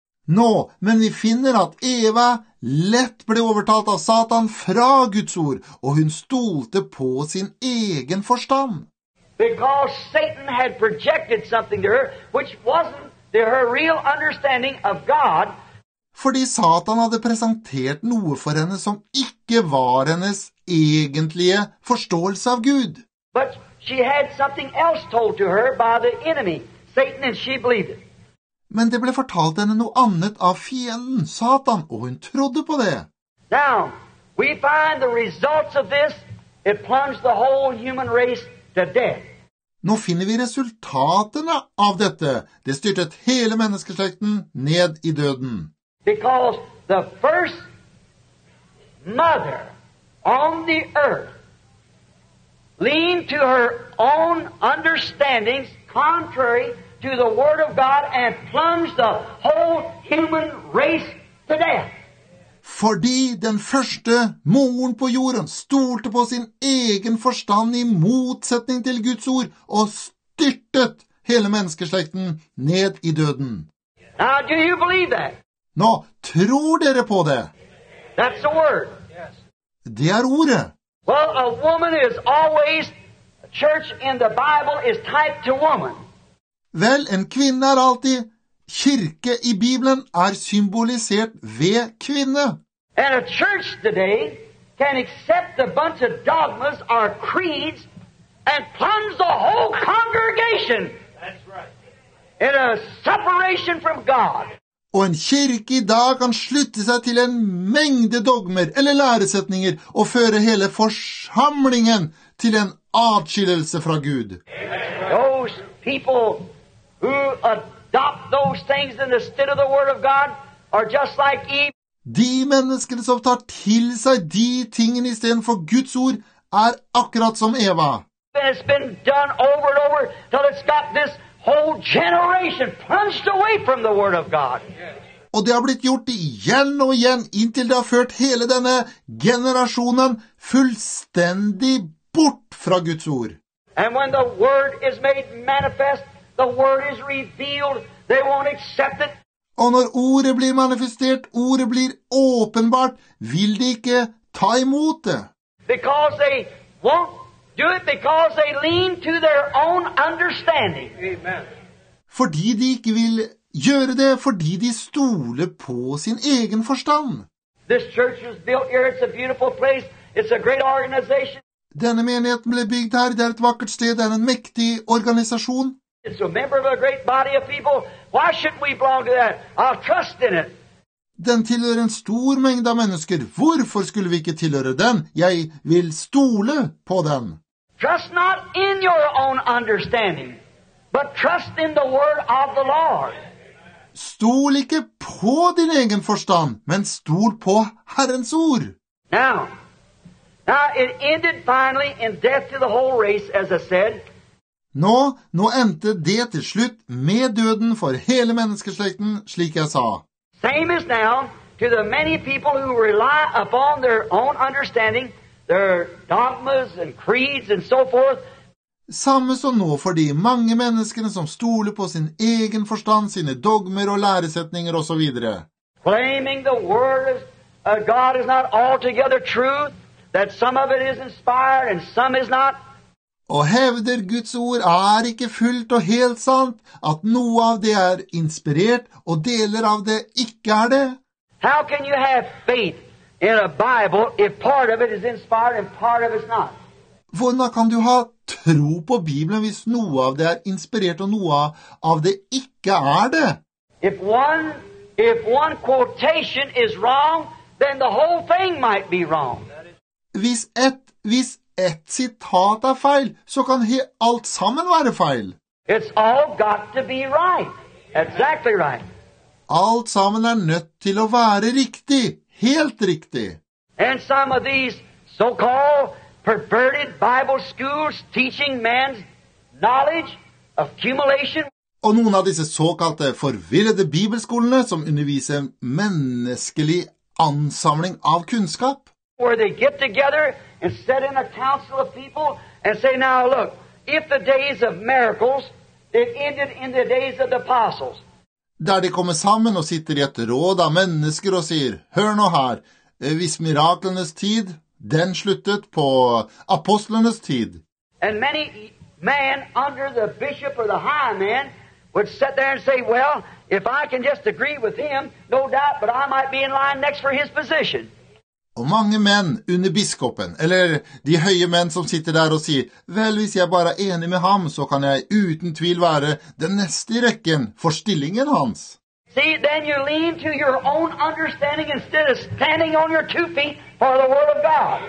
Nå, men vi finner at Eva lett ble overtalt av Satan fra Guds ord, og hun stolte på sin egen forstand. Because Satan had projected something to her which wasn't to her real understanding of God. Fordi Satan hadde presentert noe for henne som ikke var hennes egentlige forståelse av Gud. But she had something else told to her by the enemy, Satan, and she believed it. Men det ble fortalt henne noe annet av fienden, Satan, og hun trodde på det. Now, we find the results of this, it plunged the whole human race to death. Nå finner vi resultatene av dette. Det styrtet hele menneskeslekten ned i døden. Because the first mother on the earth leaned to her own understandings contrary to the Word of God and plunged the whole human race to death. Fordi den første moren på jorden stolte på sin egen forstand i motsetning til Guds ord og styrtet hele menneskeslekten ned i døden. Now, do you believe that? Nå, tror dere på det? That's the word. Det er ordet. Well, a woman is always, a church in the Bible is typed to woman. Vel, en kvinne er alltid, kirke i Bibelen er symbolisert ved kvinne. And a church today can accept a bunch of dogmas or creeds and plunge the whole congregation. That's right. In a separation from God. Og en kirke i dag kan slutte seg til en mengde dogmer eller læresetninger og føre hele forsamlingen til en atskillelse fra Gud. Those people who adopt those things instead of the Word of God are just like Eve. De menneskene som tar til seg de tingene i stedet for Guds ord, er akkurat som Eva. And it's been done over and over till it's got this whole generation plunged away from the Word of God. Og det har blitt gjort igjen og igjen inntil det har ført hele denne generasjonen fullstendig bort fra Guds ord. And when the Word is made manifest, the Word is revealed, they won't accept it. Og når ordet blir manifestert, ordet blir åpenbart, vil de ikke ta imot det. Because they won't do it because they lean to their own understanding. Amen. Fordi de ikke vil gjøre det, fordi de stoler på sin egen forstand. This church was built here. It's a beautiful place. It's a great organization. Denne menigheten ble bygd her. Det er et vakkert sted. Det er en mektig organisasjon. It's a member of a great body of people. Why shouldn't we belong to that? I'll trust in it. Den tilhører en stor mengde av mennesker. Hvorfor skulle vi ikke tilhøre den? Jeg vil stole på den. Trust not in your own understanding, but trust in the word of the Lord. Stol ikke på din egen forstand, men stol på Herrens ord. Now, now it ended finally in death to the whole race, as I said. Nå, nå endte det til slutt med døden for hele menneskeslekten, slik jeg sa. Same as now to the many people who rely upon their own understanding, their dogmas and creeds and so forth. Samme som nå for de mange menneskene som stoler på sin egen forstand, sine dogmer og læresetninger og så videre. Claiming the word of God is not altogether true, that some of it is inspired and some is not. Og hevder Guds ord er ikke fullt og helt sant, at noe av det er inspirert, og deler av det ikke er det. How can you have faith in a Bible if part of it is inspired and part of it is not? Hvordan kan du ha tro på Bibelen hvis noe av det er inspirert og noe av det ikke er det? If one, if one quotation is wrong, then the whole thing might be wrong. Hvis et, hvis et sitat er feil, så kan he, alt sammen være feil. It's all got to be right. Exactly right. Alt sammen er nødt til å være riktig, helt riktig. And some of these so-called perverted Bible schools teaching man's knowledge, accumulation. Og noen av disse såkalte forvirrede bibelskolene som underviser menneskelig ansamling av kunnskap. Where they get together and set in a council of people and say, now look, if the days of miracles, it ended in the days of the apostles. Der de kommer sammen og sitter i et råd av mennesker og sier, hør nå her, hvis miraklenes tid, den sluttet på apostlenes tid. And many men under the bishop or the high man would sit there and say, well, if I can just agree with him, no doubt, but I might be in line next for his position. Og mange menn under biskopen, eller de høye menn som sitter der og sier, vel, hvis jeg bare er enig med ham, så kan jeg uten tvil være den neste i rekken for stillingen hans. See, then you lean to your own understanding instead of standing on your two feet for the Word of God.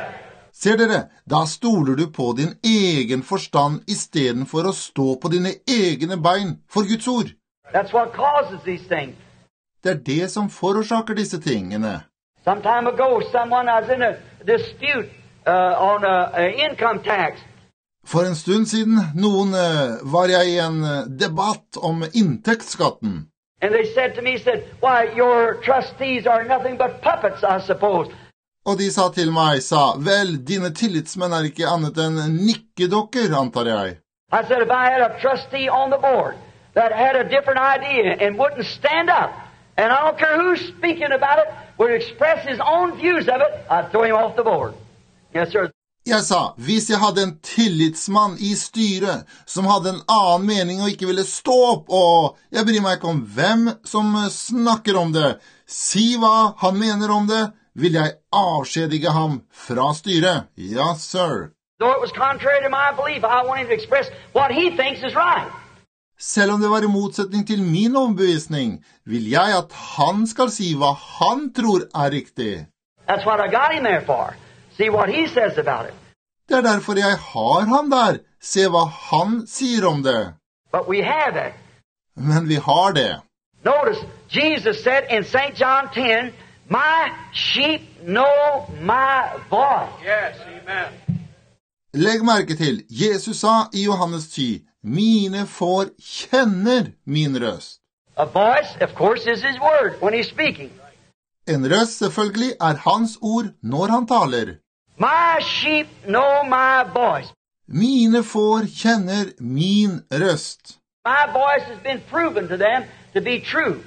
Ser dere, da stoler du på din egen forstand i stedet for å stå på dine egne bein for Guds ord. That's what causes these things. Det er det som forårsaker disse tingene. Some time ago, someone was in a dispute uh, on a, a income tax. For en stund siden, noen uh, var jeg i en uh, debatt om inntektsskatten. And they said to me, said, why, your trustees are nothing but puppets, I suppose. Og de sa til meg, sa, vel, dine tillitsmenn er ikke annet enn nikkedokker, antar jeg. I said, if I had a trustee on the board that had a different idea and wouldn't stand up, and I don't care who's speaking about it, would express his own views of it, I'd throw him off the board. Yes, sir. Jeg sa, hvis jeg hadde en tillitsmann i styret som hadde en annen mening og ikke ville stå opp, og jeg bryr meg ikke om hvem som snakker om det, si hva han mener om det, vil jeg avskjedige ham fra styret. Ja, sir. Though it was contrary to my belief, I want him to express what he thinks is right. Selv om det var i motsetning til min overbevisning, vil jeg at han skal si hva han tror er riktig. That's what I got him there for. See what he says about it. Det er derfor jeg har ham der. Se hva han sier om det. But we have it. Men vi har det. Notice, Jesus said in Saint John ten, my sheep know my voice. Yes, amen. Legg merke til, Jesus sa i Johannes ti, mine får kjenner min røst. A voice, of course, is his word when he's speaking. En røst selvfølgelig er hans ord når han taler. My sheep know my voice. Mine får kjenner min røst. My voice has been proven to them to be true.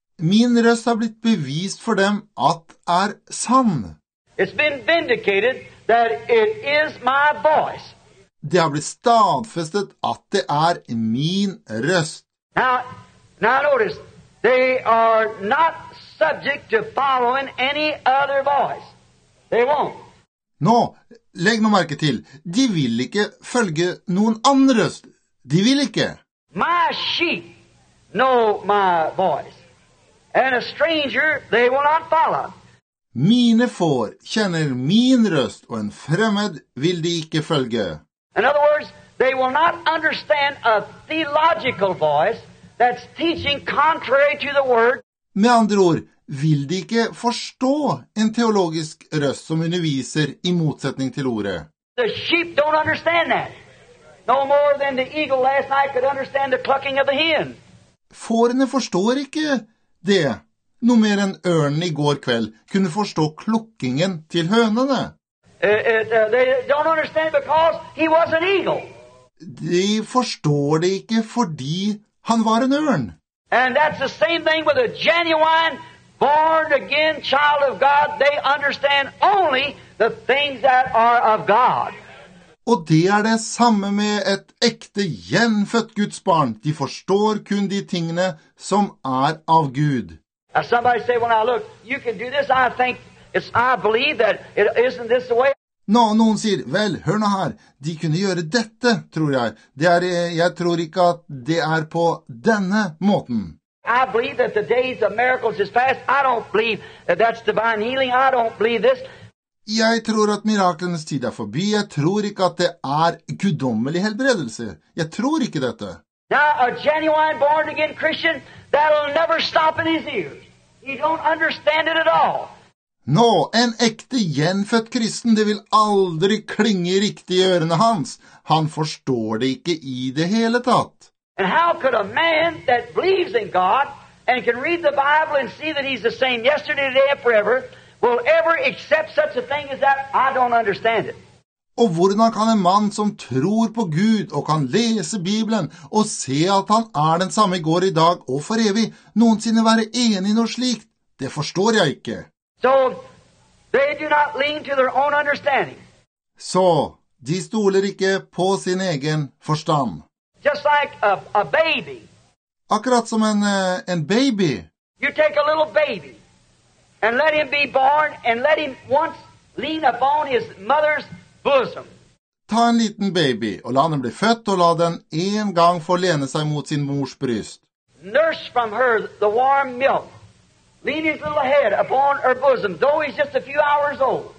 Min røst har blitt bevist for dem at er sann. It's been vindicated that it is my voice. Det har blitt stadfestet at det er min røst. Now, now notice, they are not subject to following any other voice. They won't. Nå, legg nå merke til, de vil ikke følge noen annen røst. De vil ikke. My sheep know my voice. and a stranger they will not follow. Mine får kjenner min røst, og en fremmed vil de ikke følge. In other words, they will not understand a theological voice that's teaching contrary to the Word. Med andre ord vil de ikke forstå en teologisk røst som underviser i motsetning til ordet. The sheep don't understand that. No more than the eagle last night could understand the clucking of the hen. Fårene forstår ikke det. Noe mer enn ørnen i går kveld kunne forstå klukkingen til hønene. Uh, it, uh, they don't understand because he was an eagle. De forstår det ikke fordi han var en ørn. And that's the same thing with a genuine, born-again child of God. They understand only the things that are of God. Og det er det samme med et ekte gjenfødt Guds barn. De forstår kun de tingene som er av Gud. Now somebody say, well now look, you can do this. I think, it's, I believe that it isn't this the way. Nå, noen sier, vel, hør nå her, de kunne gjøre dette, tror jeg. Det er, jeg tror ikke at det er på denne måten. I believe that the days of miracles is past. I don't believe that that's divine healing. I don't believe this. Jeg tror at miraklenes tid er forbi. Jeg tror ikke at det er guddommelig helbredelse. Jeg tror ikke dette. Now, a genuine born-again Christian, that'll never stop in his ears. He don't understand it at all. Nå, en ekte gjenfødt kristen, det vil aldri klinge riktig i ørene hans. Han forstår det ikke i det hele tatt. And how could a man that believes in God and can read the Bible and see that he's the same yesterday, today, and forever, will ever accept such a thing as that? I don't understand it. Og hvordan kan en mann som tror på Gud og kan lese Bibelen og se at han er den samme i går, i dag og for evig, noensinne være enig i noe slikt? Det forstår jeg ikke. So, they do not lean to their own understanding. Så, de stoler ikke på sin egen forstand. Just like a, a baby. Akkurat som en, en baby. You take a little baby and let him be born and let him once lean upon his mother's bosom. Ta en liten baby og la den bli født og la den en gang få lene seg mot sin mors bryst. Nurse from her the warm milk. Lean his little head upon her bosom, though he's just a few hours old.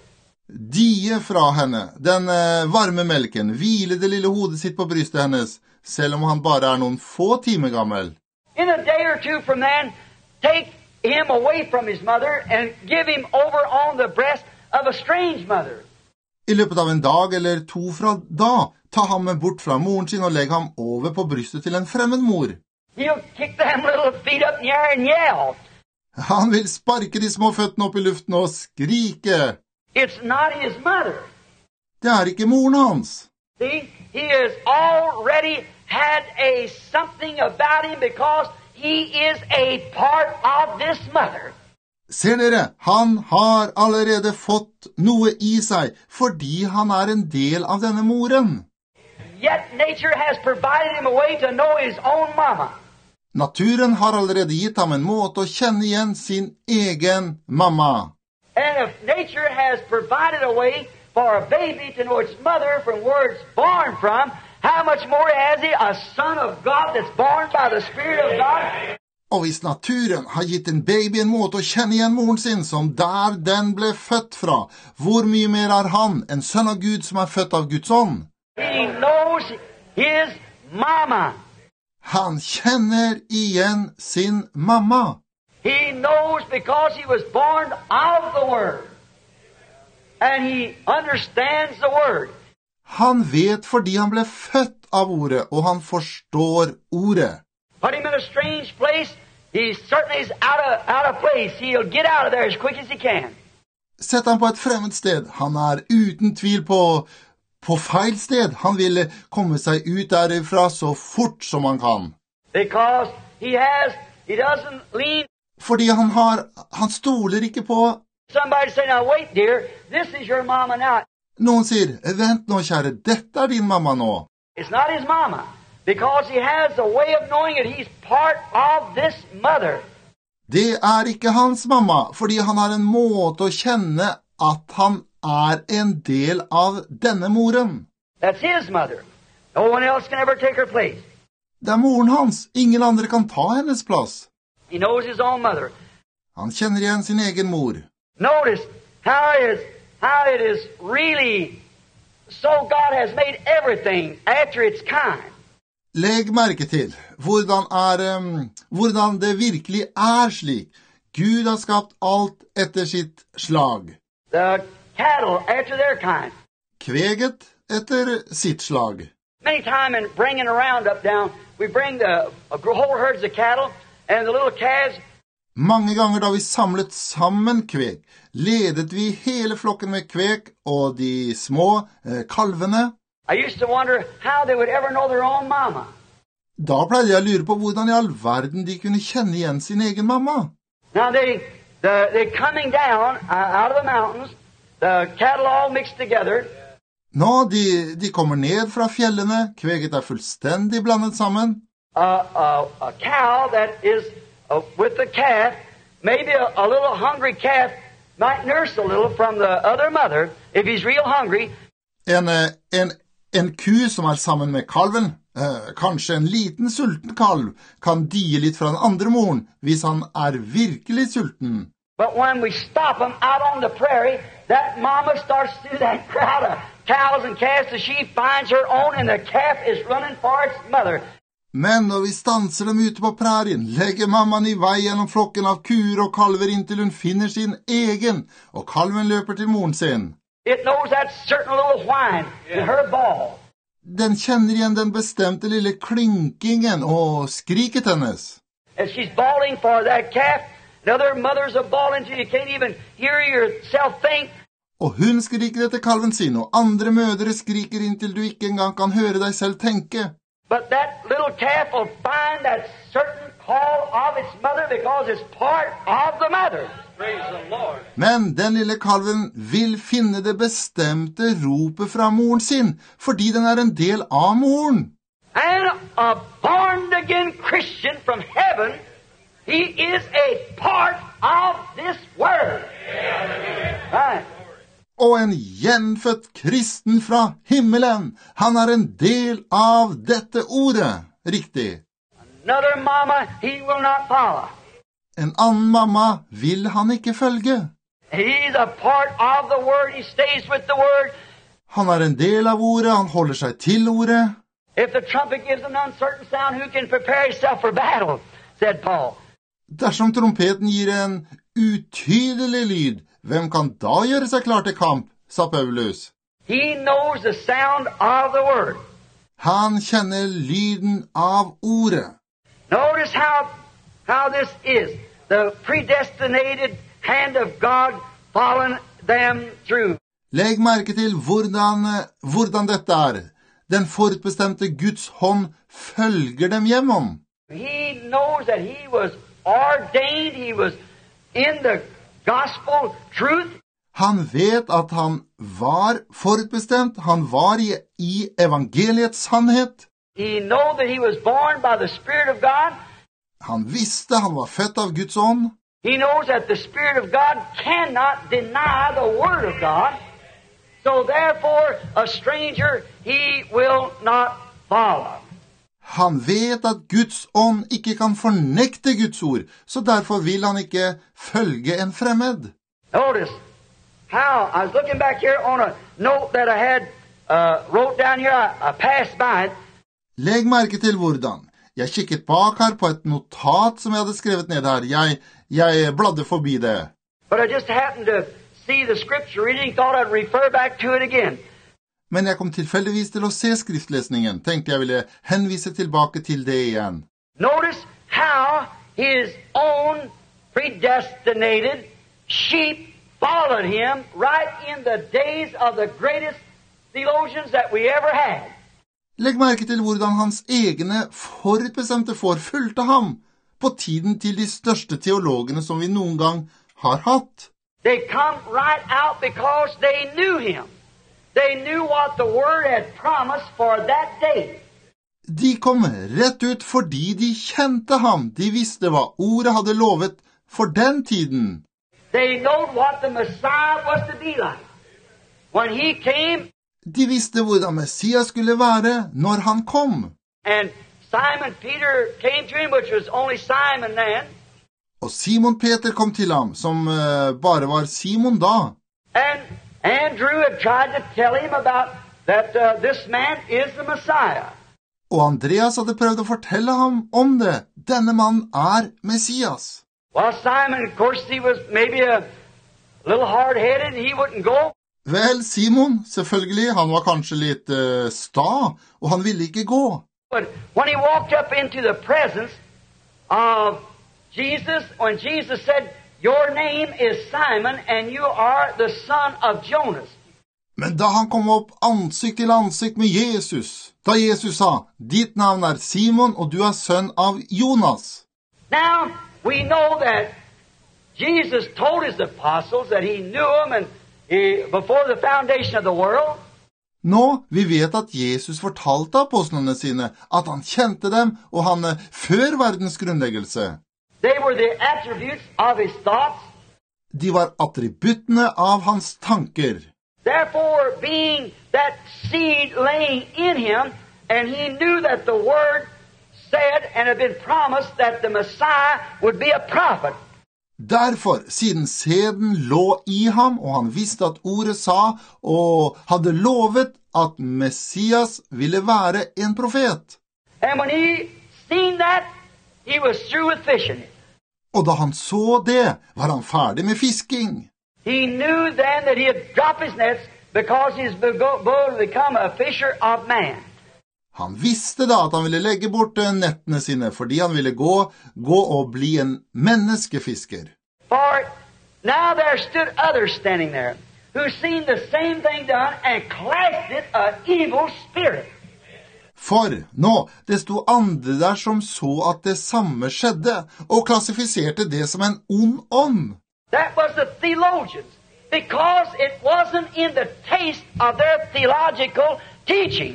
Die fra henne, den eh, varme melken, hvile det lille hodet sitt på brystet hennes, selv om han bare er noen få timer gammel. In a day or two from then, take him away from his mother and give him over on the breast of a strange mother. I løpet av en dag eller to fra da, ta ham med bort fra moren sin og legg ham over på brystet til en fremmed mor. He'll kick them little feet up in the air and yell. Han vil sparke de små føttene opp i luften og skrike. It's not his mother. Det er ikke moren hans. See, he has already had a something about him because he is a part of this mother. Ser dere, han har allerede fått noe i seg, fordi han er en del av denne moren. Yet nature has provided him a way to know his own mama. Naturen har allerede gitt ham en måte å kjenne igjen sin egen mamma. And if nature has provided a way for a baby to know its mother from where it's born from, how much more has he, a son of God that's born by the Spirit of God? Og hvis naturen har gitt en baby en måte å kjenne igjen moren sin som der den ble født fra, hvor mye mer er han, en sønn av Gud som er født av Guds ånd? He knows his mama. Han kjenner igjen sin mamma. He knows because he was born of the Word. And he understands the Word. Han vet fordi han ble født av ordet, og han forstår ordet. Put him in a strange place, he certainly is out of, out of place. He'll get out of there as quick as he can. Sett han på et fremmed sted. Han er uten tvil på, på feil sted. Han vil komme seg ut derifra så fort som han kan. Because he has, he doesn't lean. Fordi han har, han stoler ikke på. Somebody say, now wait dear, this is your mama now. Noen sier, vent nå kjære, dette er din mamma nå. It's not his mama. Because he has a way of knowing it. He's part of this mother. Det er ikke hans mamma, fordi han har en måte å kjenne at han er en del av denne moren. That's his mother. No one else can ever take her place. Det er moren hans. Ingen andre kan ta hennes plass. He knows his own mother. Han kjenner igjen sin egen mor. Notice how it is, how it is really so God has made everything after its kind. Legg merke til hvordan, er, um, hvordan det virkelig er slik. Gud har skapt alt etter sitt slag. The cattle after their kind. Kveget etter sitt slag. Many times in bringing a roundup down, we bring the whole herds of cattle and the little calves. Mange ganger da vi samlet sammen kveg, ledet vi hele flokken med kveg og de små eh, kalvene. I used to wonder how they would ever know their own mama. Da pleide jeg å lure på hvordan i all verden de kunne kjenne igjen sin egen mamma. Now they, the, they're coming down uh, out of the mountains, the cattle all mixed together. Nå, de, de kommer ned fra fjellene, kveget er fullstendig blandet sammen. Uh, uh, a cow that is uh, with the calf, maybe a, a little hungry calf might nurse a little from the other mother if he's real hungry. En, en, en ku som er sammen med kalven, eh, kanskje en liten sulten kalv, kan die litt fra den andre moren hvis han er virkelig sulten. But when we stop them out on the prairie, that mama starts through that crowd of cows and calves till she finds her own and the calf is running for its mother. Men når vi stanser dem ute på prærien, legger mammaen i vei gjennom flokken av kuer og kalver inntil hun finner sin egen, og kalven løper til moren sin. It knows that certain little whine in her ball. Den kjenner igjen den bestemte lille klinkingen og skriket hennes. As she's bawling for that calf, and other mothers are bawling till you can't even hear yourself think. Og hun skriker etter kalven sin, og andre mødre skriker inntil du ikke engang kan høre deg selv tenke. But that little calf will find that certain call of its mother because it's part of the mother. Praise the Lord. Men den lille kalven vil finne det bestemte ropet fra moren sin, fordi den er en del av moren. And a born-again Christian from heaven, he is a part of this word. Right. Og en gjenfødt kristen fra himmelen, han er en del av dette ordet. Riktig. Another mama he will not follow. En annen mamma vil han ikke følge. He's a part of the word. He stays with the word. Han er en del av ordet, han holder seg til ordet. If the trumpet gives an uncertain sound, who can prepare himself for battle, said Paul. Dersom trompeten gir en utydelig lyd, hvem kan da gjøre seg klar til kamp, sa Paulus. He knows the sound of the word. Han kjenner lyden av ordet. Notice how, how this is. The predestinated hand of God following them through. Legg merke til hvordan, hvordan dette er. Den forutbestemte Guds hånd følger dem hjemom. He knows that he was ordained, he was in the gospel truth. Han vet at han var forutbestemt, han var i, i evangeliets sannhet. He know that he was born by the Spirit of God. Han visste han var født av Guds ånd. He knows that the Spirit of God cannot deny the Word of God. So therefore, a stranger he will not follow. Han vet at Guds ånd ikke kan fornekte Guds ord, så derfor vil han ikke følge en fremmed. Notice how I was looking back here on a note that I had uh, wrote down here. I, I passed by it. Legg merke til hvordan. Jeg kikket bak her på et notat som jeg hadde skrevet ned her. Jeg, jeg bladde forbi det. But I just happened to see the scripture reading, thought I'd refer back to it again. Men jeg kom tilfeldigvis til å se skriftlesningen. Tenkte jeg ville henvise tilbake til det igjen. Notice how his own predestinated sheep followed him right in the days of the greatest theologians that we ever had. Legg merke til hvordan hans egne forutbestemte får fulgte ham på tiden til de største teologene som vi noen gang har hatt. They come right out because they knew him. They knew what the word had promised for that day. De kom rett ut fordi de kjente ham. De visste hva ordet hadde lovet for den tiden. They know what the Messiah was to be like. When he came, de visste hvordan Messias skulle være når han kom. And Simon Peter came to him, which was only Simon then. Og Simon Peter kom til ham, som uh, bare var Simon da. And Andrew had tried to tell him about that uh, this man is the Messiah. Og Andreas hadde prøvd å fortelle ham om det. Denne mannen er Messias. Well, Simon, of course, he was maybe a little hard-headed, and he wouldn't go. Vel, Simon, selvfølgelig, han var kanskje litt uh, sta, og han ville ikke gå. But when he walked up into the presence of Jesus, when Jesus said, "Your name is Simon, and you are the son of Jonas." Men da han kom opp ansikt til ansikt med Jesus, da Jesus sa, ditt navn er Simon, og du er sønn av Jonas. Now, we know that Jesus told his apostles that he knew them and he, before the foundation of the world. Nå, vi vet at Jesus fortalte apostlene sine at han kjente dem, og han er før verdens grunnleggelse. They were the attributes of his thoughts. De var attributtene av hans tanker. Therefore, being that seed laying in him, and he knew that the word said and had been promised that the Messiah would be a prophet. Derfor, siden sæden lå i ham, og han visste at ordet sa, og hadde lovet at Messias ville være en profet. And when he seen that, he was through with fishing. Og da han så det, var han ferdig med fisking. He knew then that he had dropped his nets because he was going to become a fisher of man. Han visste da at han ville legge bort nettene sine, fordi han ville gå, gå og bli en menneskefisker. For now there stood others standing there, who seen the same thing done and classed it an evil spirit. For nå, det sto andre der som så at det samme skjedde, og klassifiserte det som en ond ånd. That was the theologians, because it wasn't in the taste of their theological teaching.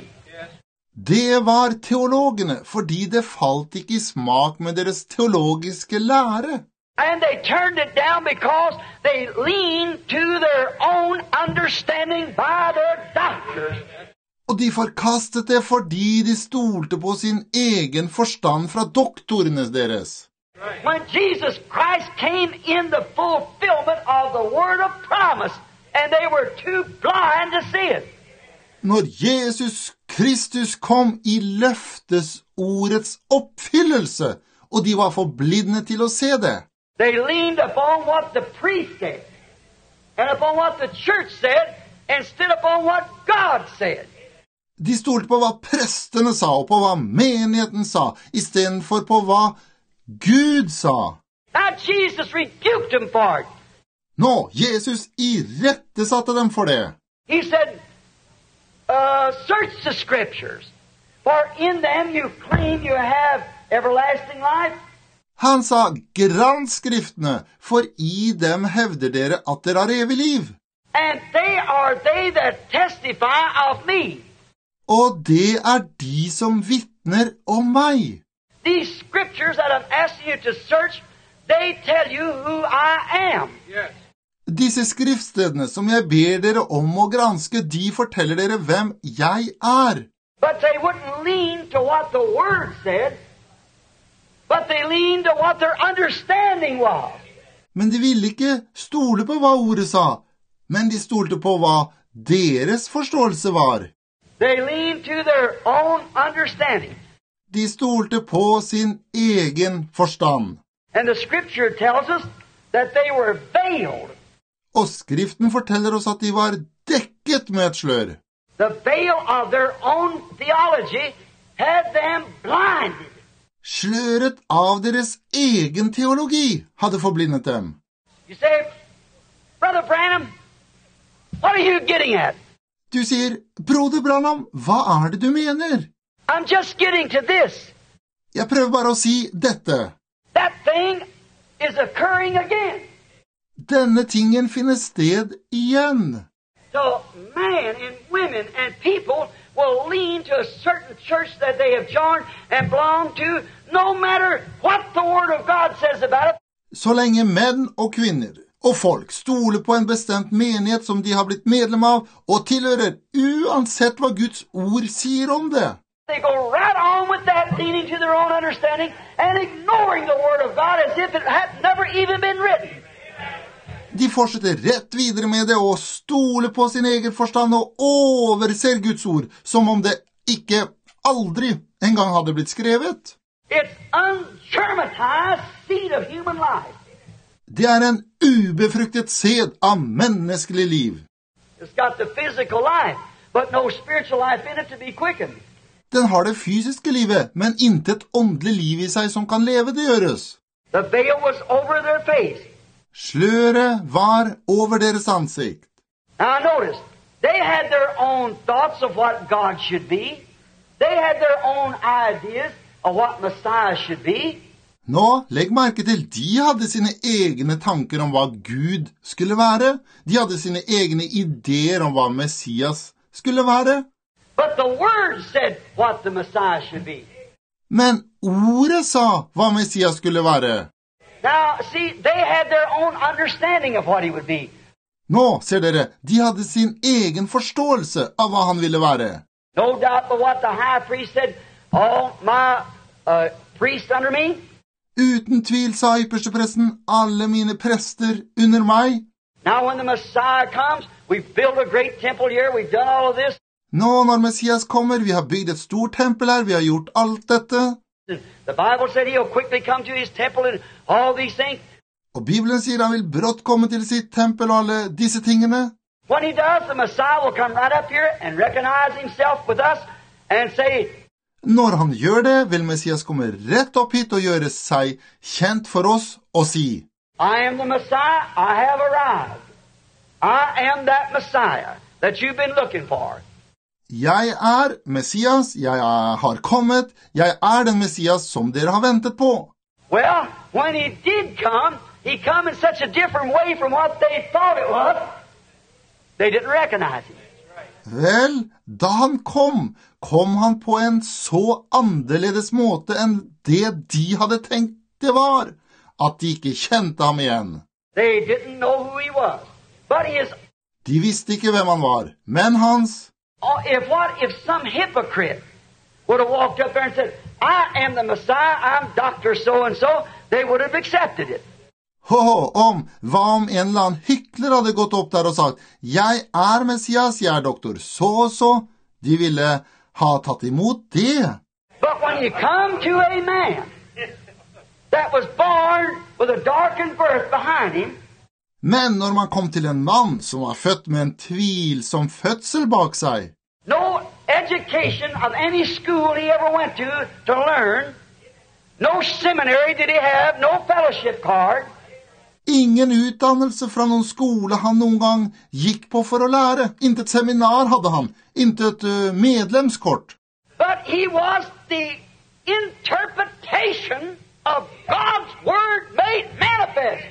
Det var teologene, fordi det falt ikke i smak med deres teologiske lære. And they turned it down because they leaned to their own understanding by their doctors. Og de forkastet det fordi de stolte på sin egen forstand fra doktorene deres. When Jesus Christ came in the fulfillment of the word of promise, and they were too blind to see it. Når Jesus Kristus kom i løftesordets oppfyllelse, og de var for blinde til å se det. They leaned upon what the priest said, and upon what the church said, instead upon what God said. De stolte på hva prestene sa, og på hva menigheten sa, i stedet for på hva Gud sa. Now Jesus rebuked them for it. Nå, Jesus irettesatte dem for det. He said, uh, search the scriptures, for in them you claim you have everlasting life. Han sa, gransk skriftene, for i dem hevder dere at dere har evig liv. And they are they that testify of me. Og det er de som vittner om meg. These scriptures that I'm asking you to search, they tell you who I am. Yes. Disse skriftstedene som jeg ber dere om å granske, de forteller dere hvem jeg er. But they wouldn't lean to what the Word said, but they leaned to what their understanding was. Men de ville ikke stole på hva ordet sa, men de stolte på hva deres forståelse var. They leaned to their own understanding. De stolte på sin egen forstand. And the scripture tells us that they were veiled. Og skriften forteller oss at de var dekket med et slør. The veil of their own theology had them blinded. Sløret av deres egen teologi hadde forblindet dem. You say, Brother Branham, what are you getting at? Du sier, Broder Branham, hva er det du mener? I'm just getting to this. Jeg prøver bare å si dette. That thing is occurring again. Denne tingen finner sted igjen. So man and women and people will lean to a certain church that they have joined and belong to, no matter what the Word of God says about it. Så lenge menn og kvinner og folk stoler på en bestemt menighet som de har blitt medlem av og tilhører, uansett hva Guds ord sier om det. They go right on with that, leaning to their own understanding and ignoring the Word of God as if it had never even been written. De fortsetter rett videre med det og stoler på sin egen forstand og overser Guds ord, som om det ikke aldri en gang hadde blitt skrevet. It's ungermatized seed of human life. Det er en ubefruktet sæd av menneskelig liv. It's got the physical life, but no spiritual life in it to be quickened. Den har det fysiske livet, men intet åndelig liv i seg som kan leve det gjøres. The veil was over their face. Sløret var over deres ansikt. Now notice, they had their own thoughts of what God should be. They had their own ideas of what Messiah should be. Nå, legg merke til, de hadde sine egne tanker om hva Gud skulle være. De hadde sine egne ideer om hva Messias skulle være. But the Word said what the Messiah should be. Men ordet sa hva Messias skulle være. Now, see, they had their own understanding of what he would be. Nå, ser dere, de hadde sin egen forståelse av hva han ville være. No doubt but what the high priest said, all my uh, priests under me. Uten tvil sa ypperstepresten, alle mine prester under meg. Now when the Messiah comes, we've built a great temple here, we've done all of this. Nå når Messias kommer, vi har bygd et stort tempel her, vi har gjort alt dette. The Bible said he'll quickly come to his temple and all these things. Og Bibelen sier han vil brått komme til sitt tempel og alle disse tingene. When he does, the Messiah will come right up here and recognize himself with us and say, Når han gjør det, vil Messias komme rett opp hit og gjøre seg kjent for oss og si, I am the Messiah, I have arrived. I am that Messiah that you've been looking for. Jeg er Messias, jeg er, har kommet, jeg er den Messias som dere har ventet på. Well, when he did come, he come in such a different way from what they thought it was. They didn't recognize him. Vel, da han kom, kom han på en så annerledes måte enn det de hadde tenkt det var, at de ikke kjente ham igjen. They didn't know who he was. But his... De visste ikke hvem han var, men hans... Oh, if what if some hypocrite would have walked up there and said, I am the Messiah, I'm Doctor so-and-so, they would have accepted it. Ho, om, hva om en eller annen hykler hadde gått opp der og sagt, jeg er Messias, jeg er doktor så og så, de ville ha tatt imot det. But when you come to a man that was born with a darkened birth behind him, Men når man kom til en mann som var født med en tvilsom fødsel bak seg, no education of any school he ever went to to learn, no seminary did he have, no fellowship card, ingen utdannelse fra noen skole han noen gang gikk på for å lære, intet seminar hadde han, intet uh, medlemskort. but he was the interpretation of God's Word made manifest.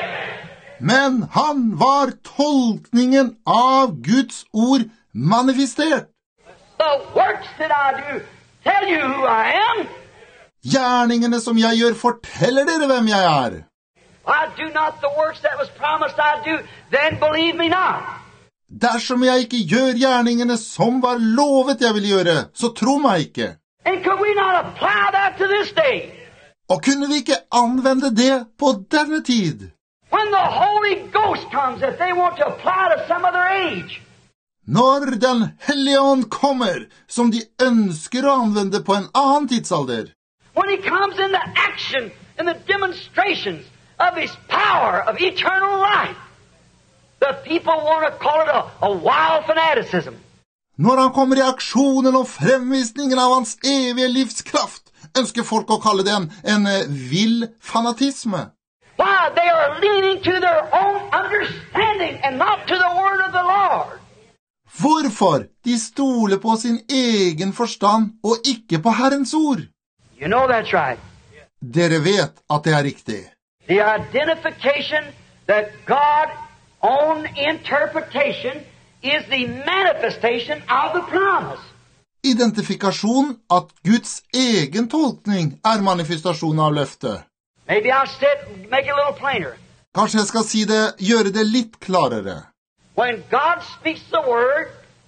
Men han var tolkningen av Guds ord manifestert. The works that I do tell you who I am. Gjerningene som jeg gjør forteller dere hvem jeg er. I do not the works that was promised I do, then believe me not. Dersom jeg ikke gjør gjerningene som var lovet jeg vil gjøre, så tro meg ikke. And could we not apply that to this day? Og kunne vi ikke anvende det på denne tid? When the Holy Ghost comes, if they want to apply to some other age. Når den hellige ånd kommer, som de ønsker å anvende på en annen tidsalder. When he comes in the action and the demonstrations of his power of eternal life, the people want to call it a, a wild fanaticism. Når han kommer i aksjonen og fremvisningen av hans evige livskraft, ønsker folk å kalle det en, en vill fanatisme. Why? They are leaning to their own understanding and not to the word of the Lord. Hvorfor? De stoler på sin egen forstand og ikke på Herrens ord. You know that's right. Dere vet at det er riktig. The identification that God's own interpretation is the manifestation of the promise. Identifikasjon at Guds egen tolkning er manifestasjon av løftet. Maybe I'll sit, make it a little plainer. Kanskje jeg skal si det, gjøre det litt klarere. When God speaks the word,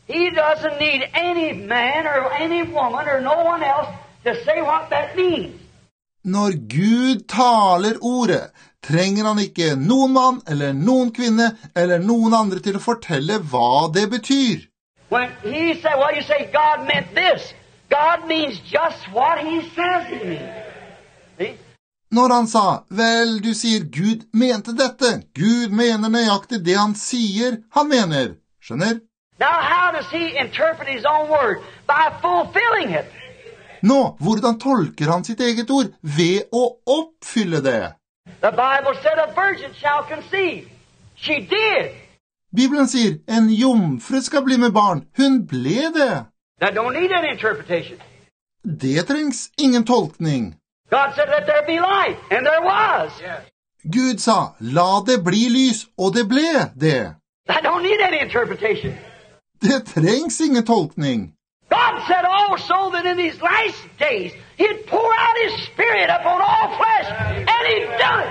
He doesn't need any man or any woman or no one else to say what that means. Når Gud taler ordet, trenger han ikke noen mann eller noen kvinne eller noen andre til å fortelle hva det betyr. When he said, well, you say God meant this. God means just what he says he means. See? Når han sa, vel, du sier Gud mente dette. Gud mener nøyaktig det han sier han mener. Skjønner? Now, how does he interpret his own word? By fulfilling it. Nå, hvordan tolker han sitt eget ord? Ved å oppfylle det. The Bible said a virgin shall conceive. She did. Bibelen sier, en jomfru skal bli med barn. Hun ble det. That don't need an interpretation. Det trengs ingen tolkning. God said, let there be light, and there was. Gud sa, la det bli lys, og det ble det. That don't need any interpretation. Det trengs ingen tolkning. God said also that in these last days he'd pour out his spirit upon all flesh, and he'd done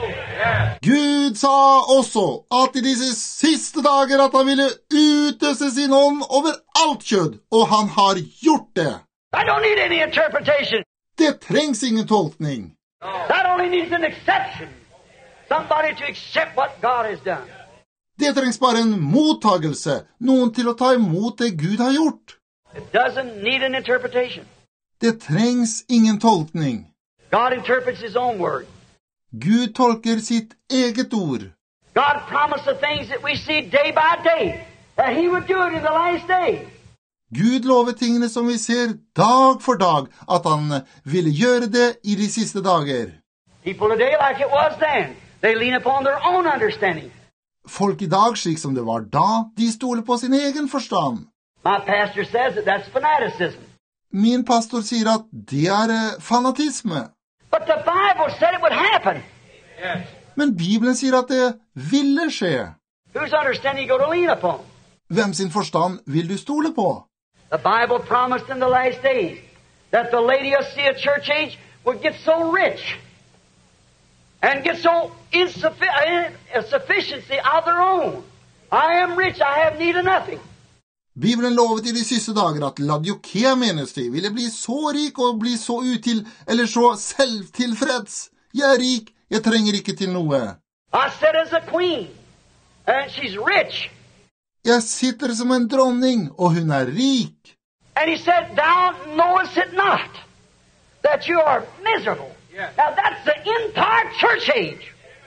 it. Gud sa også at i disse siste dager at han ville utøse sin ånd over alt kjød, og han har gjort det. I don't need any interpretation. Det trengs ingen tolkning. That only needs an exception. Somebody to accept what God has done. Det trengs bare en mottagelse, noen til å ta imot det Gud har gjort. It doesn't need an interpretation. Det trengs ingen tolkning. God interprets his own word. Gud tolker sitt eget ord. God promised the things that we see day by day, that he would do it in the last day. Gud lover tingene som vi ser dag for dag, at han ville gjøre det i de siste dager. People today, like it was then, they lean upon their own understanding. Folk i dag, slik som det var da, de stoler på sin egen forstand. My pastor says that that's fanaticism. Min pastor sier at det er fanatisme. But the Bible said it would happen. Yes. Men Bibelen sier at det ville skje. Whose understanding you go to lean upon? Hvem sin forstand vil du stole på? The Bible promised in the last days that the Laodicea church age would get so rich and get so insuffi- a sufficiency of their own. I am rich, I have need of nothing. Bibelen lovet i de siste dager at Laodikea menighet ville bli så rik og bli så util, eller så selvtilfreds. Jeg er rik, jeg trenger ikke til noe. I sit as a queen, and she's rich. Jeg sitter som en dronning, og hun er rik. And he said, thou knowest it not, that you are miserable. Yes. Now that's the entire church age.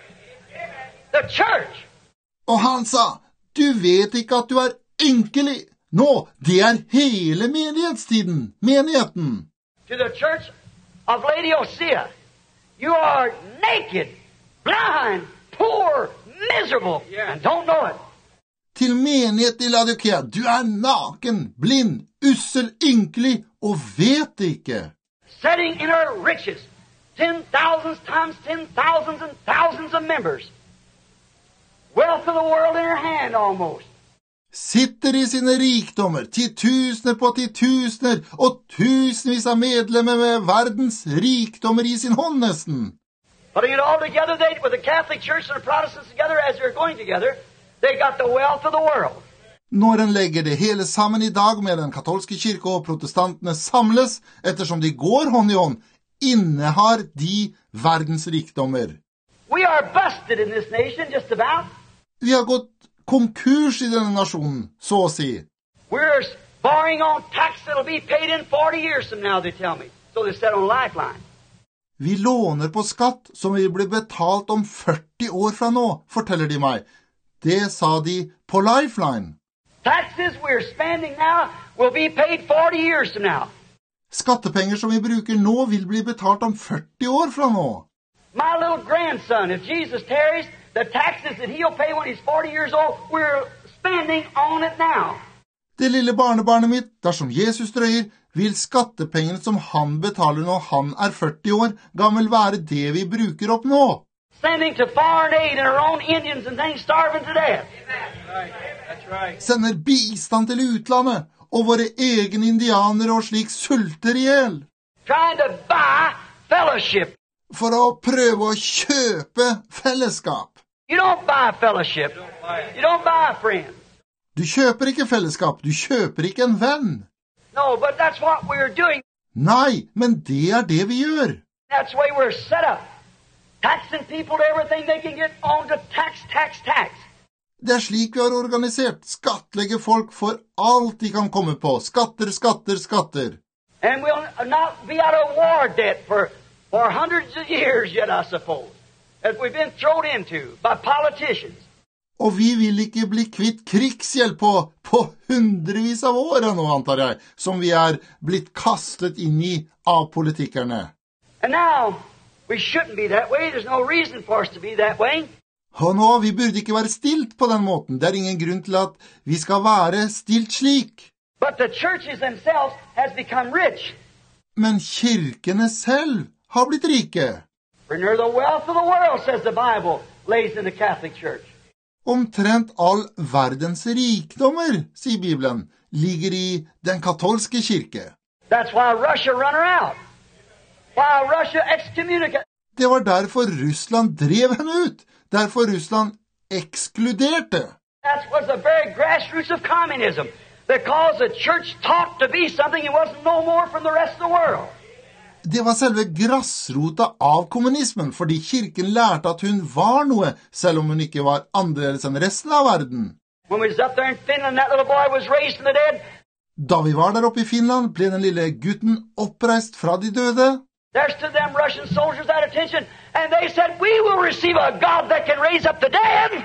The church. Og han sa, du vet ikke at du er ynkelig. Nå, det er hele menighetstiden, menigheten. To the church of Laodicea, you are naked, blind, poor, miserable, Yes. and don't know it. Til menighet i Laodikea, du er naken, blind, ussel, ynkelig, og vet det ikke. Sitting in her riches, ten thousands times ten thousands and thousands of members. Wealth of the world in her hand almost. Sitter i sine rikdommer, titusener på titusener, og tusenvis av medlemmer med verdens rikdommer i sin hånd nesten. Putting it all together, they, with the Catholic Church and the Protestants together as they're going together, they got the wealth of the world. Når en legger det hele sammen i dag med den katolske kirke og protestantene samles, ettersom de går hånd i hånd, innehar de verdens rikdommer. We are busted in this nation, just about. Vi har gått konkurs i denne nasjonen, så å si. We're borrowing on tax that'll be paid in forty years from now, they tell me. So they said on Lifeline. Vi låner på skatt som vil bli betalt om førti år fra nå, forteller de meg. Det sa de på Lifeline. Taxes we're spending now will be paid forty years from now. Skattepenger som vi bruker nå vil bli betalt om førti år fra nå. My little grandson, if Jesus tarries, the taxes that he'll pay when he's forty years old, we're spending on it now. Det lille barnebarnet mitt, dersom Jesus drøyer, vil skattepengene som han betaler når han er førti år, gammel være det vi bruker opp nå. Sending to foreign aid and our own Indians and things starving to death. Right. That's right. Sender bistand til utlandet, og våre egne indianere og slik sulter ihjel. Trying to buy fellowship. For å prøve å kjøpe fellesskap. You don't buy fellowship. Don't buy it. You don't buy friends. Du kjøper ikke fellesskap, du kjøper ikke en venn. No, but that's what we're doing. Nei, men det er det vi gjør. That's the way we're set up. Taxing people to everything they can get on to tax, tax, tax. Det er slik vi har organisert. Skattlegge folk for alt de kan komme på. Skatter, skatter, skatter. And we'll not be out of war debt for, for hundreds of years yet, I suppose, that we've been thrown into by politicians. Og vi vil ikke bli kvitt krigsgjeld på, på hundrevis av år nå, antar jeg, som vi er blitt kastet inn i av politikerne. And now, we shouldn't be that way. There's no reason for us to be that way. Og nå, vi burde ikke være stilt på den måten. Det er ingen grunn til at vi skal være stilt slik. But the churches themselves has become rich. Men kirkene selv har blitt rike. For near the wealth of the world, says the Bible, lays in the Catholic Church. Omtrent all verdens rikdommer, sier Bibelen, ligger i den katolske kirke. That's why Russia run her out. Why Russia excommunicated. Det var derfor Russland drev henne ut. Derfor Russland ekskluderte. That was the very grassroots of communism. Because the church taught to be something it wasn't no more from the rest of the world. Det var selve grassrota av kommunismen, fordi kirken lærte at hun var noe, selv om hun ikke var annerledes enn resten av verden. When we was up there in Finland, that little boy was raised from the dead. Da vi var der oppe i Finland, ble den lille gutten oppreist fra de døde. There stood them Russian soldiers at attention, and they said, we will receive a God that can raise up the dead.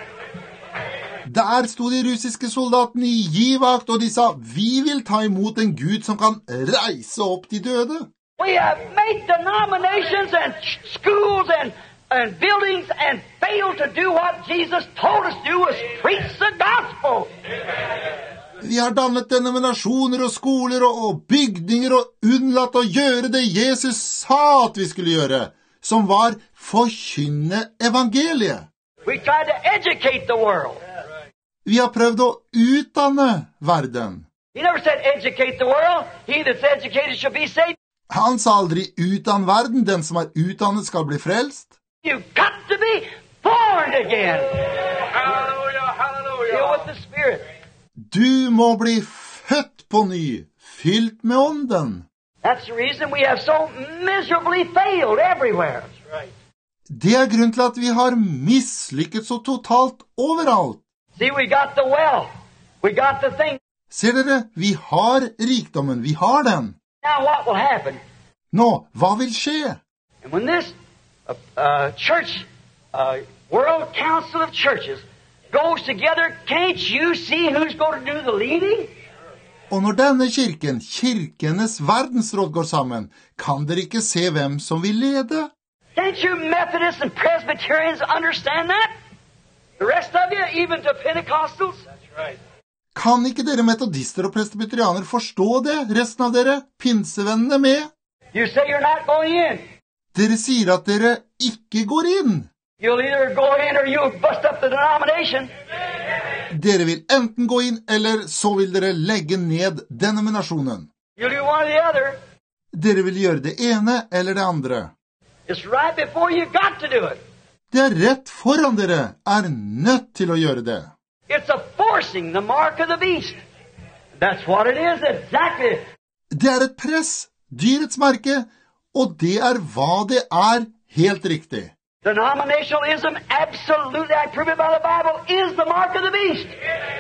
Der sto de russiske soldatene i givakt, og de sa, vi vil ta imot en Gud som kan reise opp de døde. We have made denominations and schools and, and buildings and failed to do what Jesus told us to do, was preach the gospel. Vi har dannet denominasjoner og skoler og, og bygninger og unnlatt å gjøre det Jesus sa at vi skulle gjøre, som var forkynne evangeliet. We tried to educate the world. Vi har prøvd å utdanne verden. He never said educate the world. He that's educated shall be saved. Han sa aldri utdann verden, den som er utdannet skal bli frelst. You've got to be born again. Hallelujah, hallelujah. Deal with the Spirit. Du må bli født på ny, fylt med ånden. That's the reason we have so miserably failed everywhere. That's right. Det er grunn til at vi har mislykket så totalt overalt. See, we got the wealth. We got the thing. Ser dere, vi har rikdommen, vi har den. Now what will happen? Nå, hva vil skje? And when this uh, uh, church, uh, World Council of Churches, goes together, can't you see who's going to do the leading? Og når denne kirken, kirkenes verdensråd, går sammen, kan dere ikke se hvem som vil lede? Can't you Methodists and Presbyterians understand that? The rest of you, even to Pentecostals? That's right. Kan ikke dere metodister og presbyterianer forstå det, resten av dere, pinsevennene med? You say you're not going in. Dere sier at dere ikke går inn. You'll either go in or you'll bust up the denomination. Dere vil enten gå inn, eller så vil dere legge ned denominasjonen. You'll do one or the other. Dere vil gjøre det ene eller det andre. It's right before you got to do it. Det er rett foran dere, er nødt til å gjøre det. It's a forcing the mark of the beast. That's what it is, exactly. Det er et press, dyrets merke, og det er hva det er, helt riktig. Denominationalism, absolutely, I prove it by the Bible, is the mark of the beast.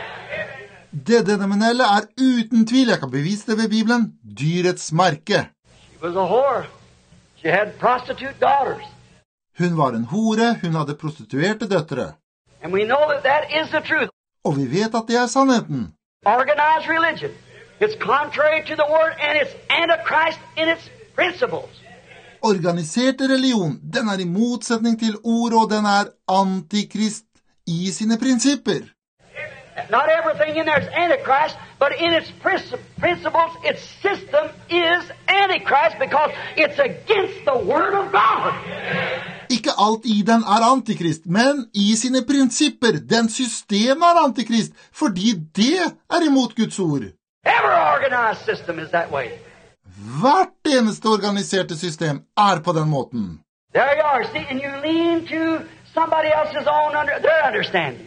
Det denominelle er uten tvil, jeg kan bevise det ved Bibelen, dyrets merke. She was a whore. She had prostitute daughters. Hun var en hore, hun hadde prostituerte døtre. And we know that that is the truth. Og vi vet at det er sannheten. Organized religion. It's contrary to the word and it's antichrist in its principles. Organiserte religion, den er i motsetning til ord, og den er antikrist i sine prinsipper. Not everything in there is antichrist, but in its principles, its system is antichrist because it's against the word of God. Ikke alt i den er antikrist, men i sine prinsipper, den systemet er antikrist, fordi det er imot Guds ord. Every organized system is that way. Hvert eneste organiserte system er på den måten. There you are, see, and you lean to somebody else's own under, their understanding.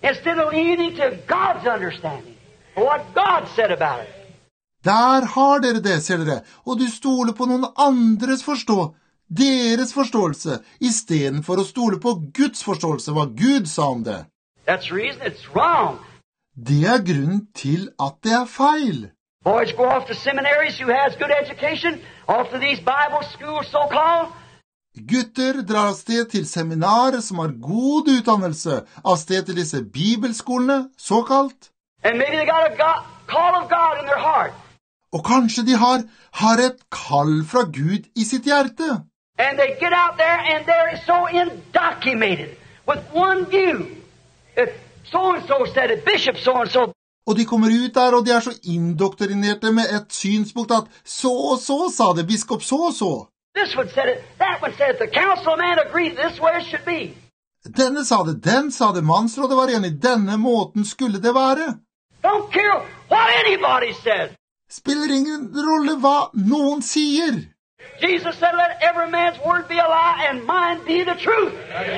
instead of leaning to God's understanding of what God said about it. Der har dere det, ser dere, og du stoler på noen andres forstå, deres forståelse, i stedet for å stole på Guds forståelse, hva Gud sa om det. That's the reason it's wrong. Det er grunnen til at det er feil. Boys go off to seminaries who has good education, off to these Bible schools so-called. Gutter drar av sted til seminarer som har god utdannelse, av sted til disse bibelskolene, såkalt. And maybe they got a God, call of God in their heart. Og kanskje de har, har et kall fra Gud i sitt hjerte. And they get out there and they're so indoctrinated with one view. If so-and-so said it, Bishop so-and-so. Og de kommer ut der, og de er så indoktrinerte med et synspunkt at så og så sa det, biskop så og så. This one said it, that one said it, the council of man agreed this way it should be. Denne sa det, den sa det, mannsrådet var enig, denne måten skulle det være. Don't care what anybody says. Spiller ingen rolle hva noen sier. Jesus said, let every man's word be a lie and mine be the truth.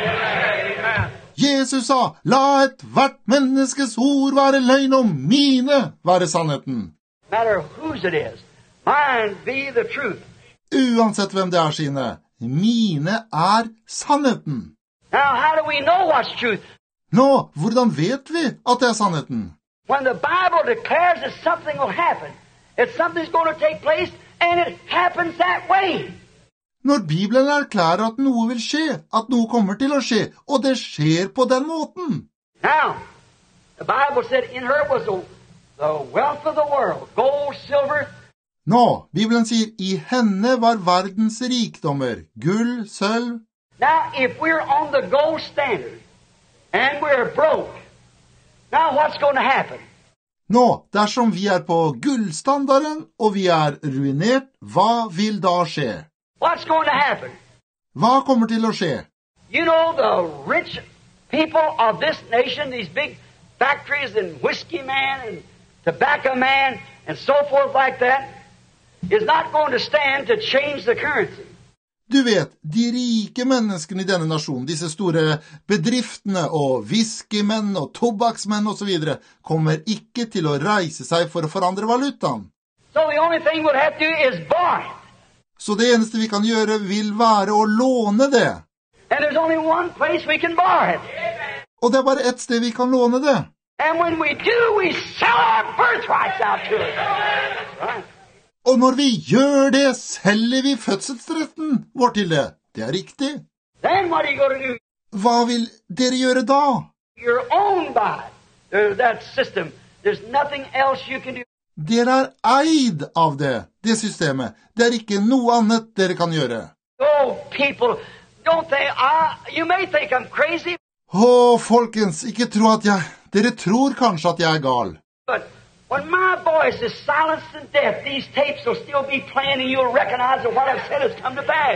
Amen. Jesus sa, la et hvert menneskes ord være løgn og mine være sannheten. No matter whose it is, mine be the truth. Uansett hvem det er sine, mine er sannheten. Now, how do we know what's truth? Nå, hvordan vet vi at det er sannheten? When the Bible declares that something will happen, that something's going to take place, and it happens that way. Når Bibelen erklærer at noe vil skje, at noe kommer til å skje, og det skjer på den måten. Now, the Bible said in her was the, the wealth of the world, gold, silver. Nå, Bibelen sier, i henne var verdens rikdommer, gull, sølv. Now, if we're on the gold standard, and we're broke, now what's going to happen? Nå, dersom vi er på gullstandarden, og vi er ruinert, hva vil da skje? What's going to happen? Hva kommer til å skje? You know, the rich people of this nation, these big factories and whiskey man and tobacco man and so forth like that, is not going to stand to change the currency. Du vet, de rike menneskene i denne nasjonen, disse store bedriftene og whiskymenn og tobakksmenn og så videre, kommer ikke til å reise seg for å forandre valutaen. So the only thing we'll have to do is buy it. Så det eneste vi kan gjøre vil være å låne det. And there's only one place we can buy it. Og det er bare ett sted vi kan låne det. And when we do, we sell our birthrights out to it. Right. Og når vi gjør det, selger vi fødselsretten vår til det. Det er riktig. Then what are you going to do? Hva vil dere gjøre da? You're owned by it. There's that system. There's nothing else you can do. Dere er eid av det, det systemet. Det er ikke noe annet dere kan gjøre. Oh, people, don't they, I, you may think I'm crazy. Å, folkens, ikke tro at jeg... Dere tror kanskje at jeg er gal. But when my voice is silenced in death, these tapes will still be playing and you'll recognize that what I've said has come to pass.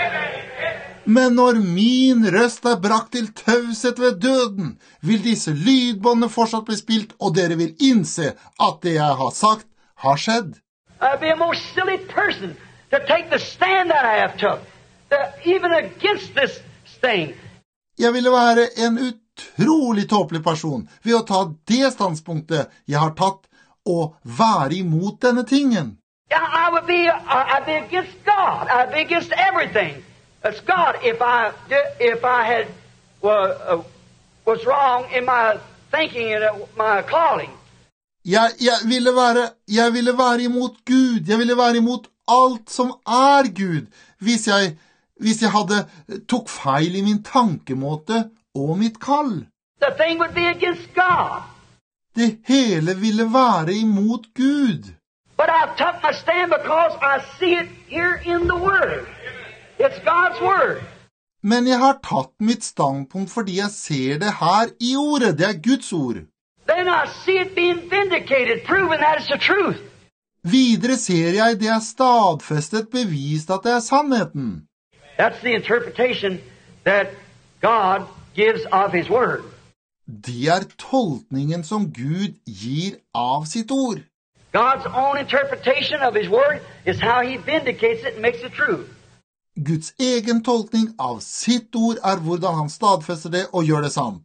Men når min røst er brakt til taushet ved døden, vil disse lydbåndene fortsatt bli spilt, og dere vil innse at det jeg har sagt har skjedd. I'd be a most silly person to take the stand that I have took, the, even against this thing. Jeg ville være en utrolig tåpelig person ved å ta det standpunktet jeg har tatt, og være imot denne tingen. I would be, I'd be against God. I'd be against everything. It's God if I if I had uh, was wrong in my thinking and my calling. Jeg, jeg, ville være, jeg ville være imot Gud. Jeg ville være imot alt som er Gud. Hvis jeg, hvis jeg hadde tok feil i min tankemåte og mitt kall. The thing would be against God. Det hele ville være imot Gud. But I took my stand because I see it here in the Word. It's God's Word. Men jeg har tatt mitt standpunkt fordi jeg ser det her i ordet. Det er Guds ord. Then I see it being vindicated, proven that it's the truth. Videre ser jeg det er stadfestet, bevist at det er sannheten. That's the interpretation that God gives of His Word. Det er tolkningen som Gud gir av sitt ord. God's own interpretation of His Word is how He vindicates it and makes it true. Guds egen tolkning av sitt ord er hvordan han stadfester det og gjør det sant.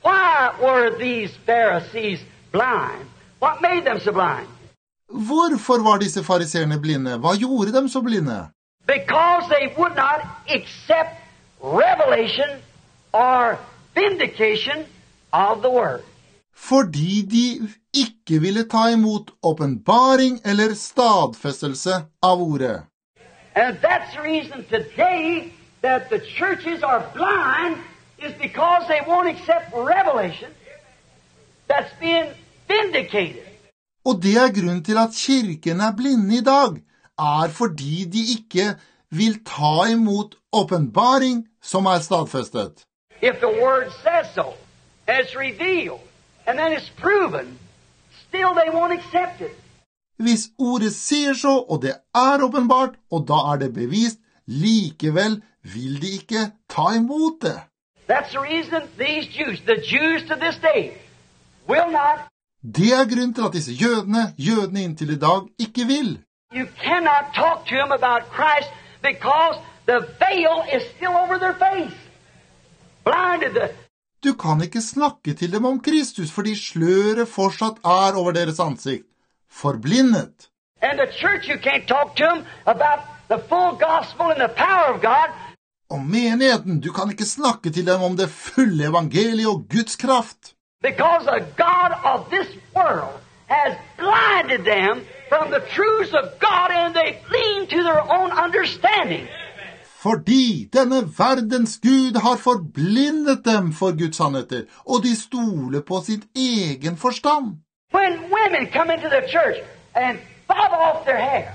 Why were these Pharisees blind? What made them so blind? Hvorfor var disse fariserene blinde? Hva gjorde dem så blinde? Because they would not accept revelation or vindication of the Word. Fordi de ikke ville ta imot åpenbaring eller stadfestelse av ordet. And that's the reason today that the churches are blind is because they won't accept revelation that's being vindicated. Og det er grunnen til at kirken er blinde i dag, er fordi de ikke vil ta imot åpenbaring som er stadfestet. If the Word says so, and it's revealed, and then it's proven, still they won't accept it. Hvis ordet sier så, og det er åpenbart, og da er det bevist, likevel vil de ikke ta imot det. That's the reason these Jews, the Jews to this day, will not. Det er grunnen til at disse jødene, jødene inntil i dag, ikke vil. You cannot talk to them about Christ because the veil is still over their face. Blinded the... Du kan ikke snakke til dem om Kristus, fordi sløret fortsatt er over deres ansikt. Forblindet. And the church, you can't talk to them about the full gospel and the power of God. Og menigheten, du kan ikke snakke til dem om det fulle evangeliet og Guds kraft. Because the God of this world has blinded them from the truths of God and they lean to their own understanding. Fordi denne verdens Gud har forblindet dem for Guds sannheter, og de stoler på sin egen forstand. When women come into the church and bob off their hair,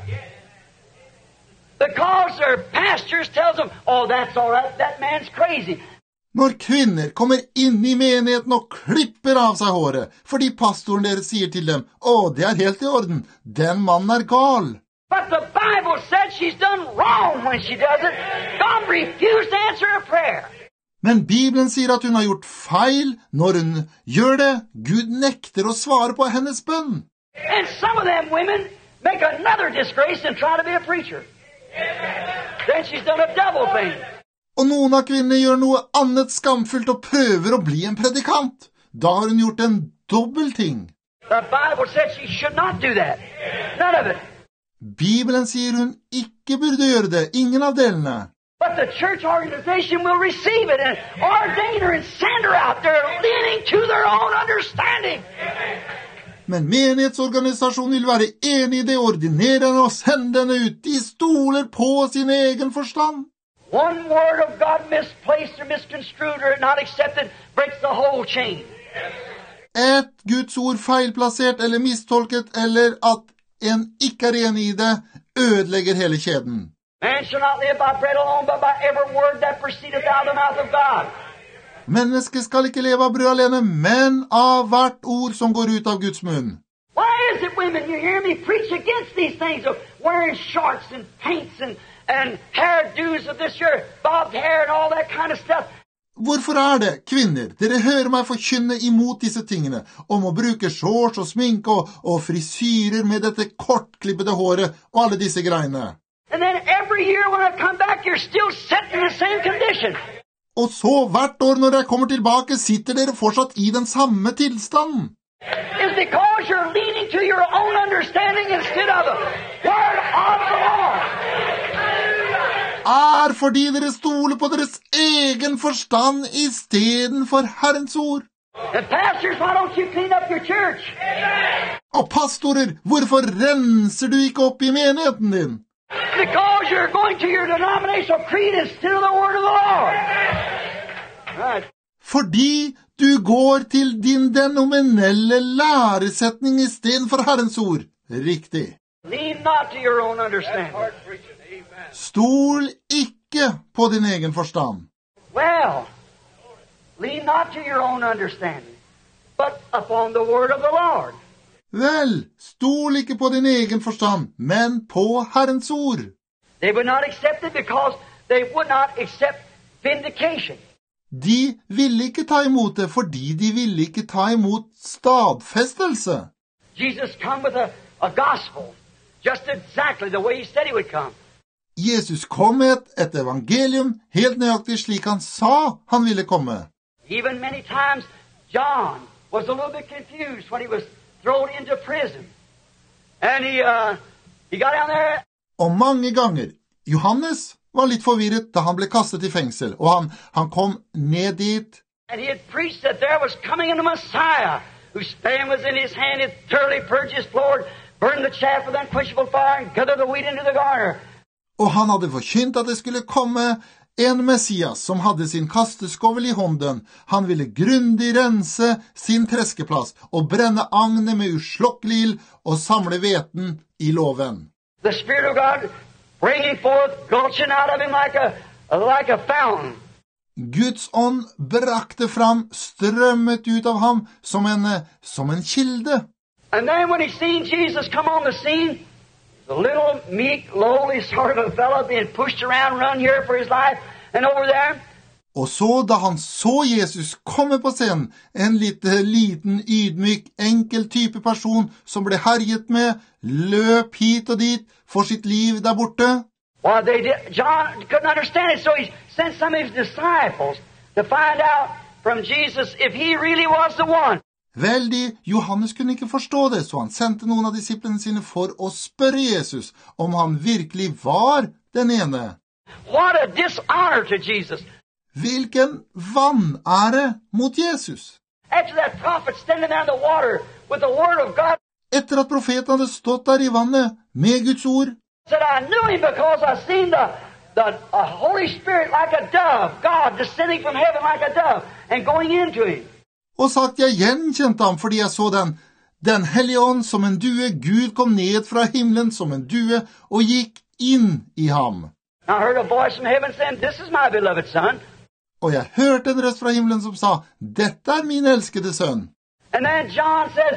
because their pastors tells them, oh, that's all right, that man's crazy. Når kvinner kommer inn i menigheten og klipper av seg håret, fordi pastoren deres sier til dem, å, det er helt i orden, den mannen er gal. But the Bible said she's done wrong when she does it. God refused to answer a prayer. Men Bibelen sier at hun har gjort feil når hun gjør det. Gud nekter å svare på hennes bønn. And some of them women make another disgrace and try to be a preacher. Then she's done a double thing. Og noen av kvinnene gjør noe annet skamfullt og prøver å bli en predikant. Da har hun gjort en dobbelt ting. The Bible said she should not do that. None of it. Bibelen sier hun ikke burde gjøre det, ingen av delene. But the church organization will receive it and ordain her and send her out there leaning to their own understanding. Men menighetsorganisasjonen vil være enig i det, ordinere henne og sende henne ut. De stoler på sin egen forstand. One word of God misplaced or misconstrued or not accepted breaks the whole chain. Et Guds ord feilplassert eller mistolket, eller at en ikke er enig i det, ødelegger hele kjeden. Man shall not live by bread alone, but by every word that proceedeth out of the mouth of God. Mennesket skal ikke leve av brød alene, men av hvert ord som går ut av Guds munn. Why is it, women, you hear me preach against these things of wearing shorts and paints and, and hairdos of this year, bobbed hair and all that kind of stuff? Hvorfor er det, kvinner, dere hører meg forkynne imot disse tingene, om å bruke shorts og sminke og, og frisyrer med dette kortklippede håret og alle disse greiene? And then every year when I come back, you're still set in the same condition. Og så hvert år når jeg kommer tilbake, sitter dere fortsatt i den samme tilstanden. It's because you're leaning to your own understanding instead of the word of the Lord. Er fordi dere stoler på deres egen forstand i stedet for Herrens ord. And pastors, why don't you clean up your church? Og pastorer, hvorfor renser du ikke opp i menigheten din? Because you're going to your denominational creed instead of the word of the Lord. Right. Fordi du går til din denominelle læresetning i stedet for Herrens ord. Riktig. Lean not to your own understanding. Stol ikke på din egen forstand. Well, lean not to your own understanding, but upon the word of the Lord. Vel, stol ikke på din egen forstand, men på Herrens ord. They would not accept it because they would not accept vindication. De ville ikke ta imot det, fordi de ville ikke ta imot stadfestelse. Jesus come with a, a gospel, just exactly the way he said he would come. Jesus kom med et, et evangelium helt nøyaktig slik han sa han ville komme. Even many times, John was a little bit confused when he was thrown into prison. And he, uh, he got down there. Og mange ganger, Johannes var litt forvirret da han ble kastet i fengsel, og han, han kom ned dit. And he had preached that there was coming in a Messiah, whose span was in his hand, had thoroughly purged his floor, burned the chaff with unquenchable fire, and gathered the wheat into the garner. Og han hadde forkynt at det skulle komme en Messias som hadde sin kasteskovel i hånden. Han ville grundig rense sin treskeplass og brenne agnet med uslokkelig ild og samle hveten i loven. The Spirit of God bringing forth, gulching out of him like a, like a fountain. Guds ånd brakte fram, strømmet ut av ham som en, som en kilde. And then when he seen Jesus come on the scene, the little meek, lowly sort of a fellow being pushed around, run here for his life, and over there. Og så da han så Jesus komme på scenen, en litt liten, ydmyk, enkel type person som ble herjet med, løp hit og dit for sitt liv der borte. Well, they did, John couldn't understand it, so he sent some of his disciples to find out from Jesus if he really was the one. Veldig, Johannes kunne ikke forstå det, så han sendte noen av disiplene sine for å spørre Jesus om han virkelig var den ene. What a dishonor to Jesus. Hvilken vanære mot Jesus. After that prophet standing there in the water with the word of God, Etter at profeten hadde stått der i vannet med Guds ord, said, I knew him because I seen the, the uh, Holy Spirit like a dove, God descending from heaven like a dove and going into him. og sagt jeg gjenkjente ham fordi jeg så den, den hellige ånd som en due. Gud kom ned fra himmelen som en due og gikk inn i ham. I heard a voice from heaven saying, this is my beloved son. Og jeg hørte en røst fra himmelen som sa, dette er min elskede sønn. And then John says,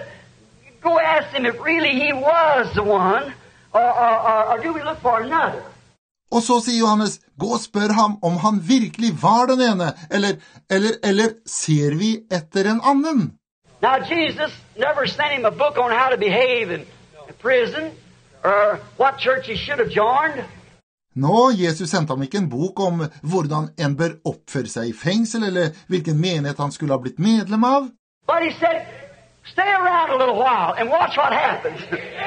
go ask him if really he was the one, or, or, or, or do we look for another? Og så sier Johannes, gå og spør ham om han virkelig var den ene, eller, eller, eller ser vi etter en annen? Now Jesus never sent him a book on how to behave in prison, or what church he should have joined. Nå, Jesus sendte ham ikke en bok om hvordan en bør oppføre seg i fengsel, eller hvilken menighet han skulle ha blitt medlem av. But he said, stay around a little while and watch what happens.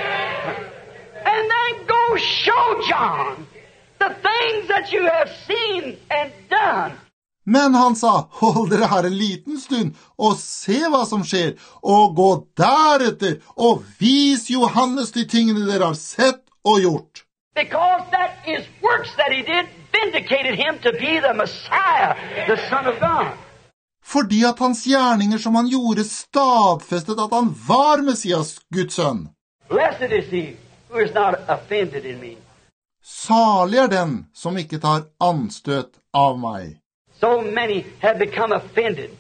And then go show John the things that you have seen and done. Men han sa, hold dere her en liten stund, og se hva som skjer, og gå deretter, og vis Johannes de tingene dere har sett og gjort. Because that is works that he did vindicated him to be the Messiah, the Son of God. Fordi at hans gjerninger som han gjorde stadfestet at han var Messias, Guds sønn. Blessed is he who is not offended in me. Salig er den som ikke tar anstøt av meg. So many have become offended.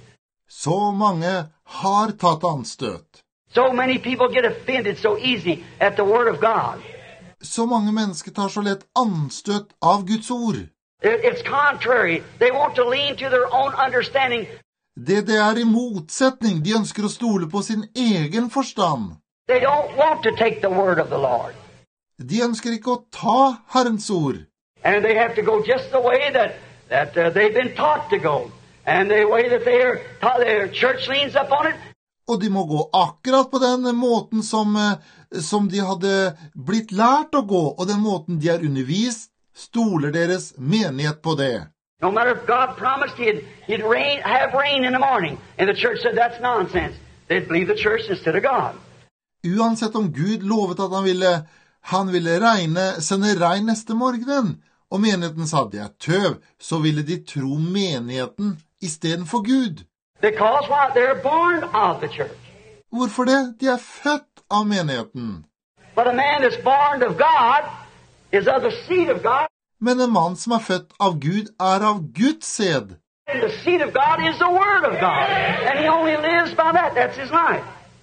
Så mange har tatt anstøt. So many people get offended so easy at the Word of God. Så mange mennesker tar så lett anstøt av Guds ord. It- It's contrary. They want to lean to their own understanding. Det det er i motsetning, de ønsker å stole på sin egen forstand. They don't want to take the Word of the Lord. De ønsker ikke å ta Herrens ord. And they have to go just the way that, that uh, they've been taught to go. And the way that their, their church leans up on it. Og de må gå akkurat på den måten som, eh, som de hadde blitt lært å gå, og den måten de er undervist, stoler deres menighet på det. No matter if God promised he'd, he'd rain, have rain in the morning. And the church said that's nonsense. They'd believe the church instead of God. Uansett om Gud lovet at han ville, han ville regne, sende regn neste morgenen, og menigheten sa det er tøv, så ville de tro menigheten i stedet for Gud. Because why? They're born of the church. Hvorfor det? De er født av menigheten. But a man that's born of God is of the seed of God. Men en mann som er født av Gud er av Guds sæd. And the seed of God is the Word of God. And he only lives by that. That's his life.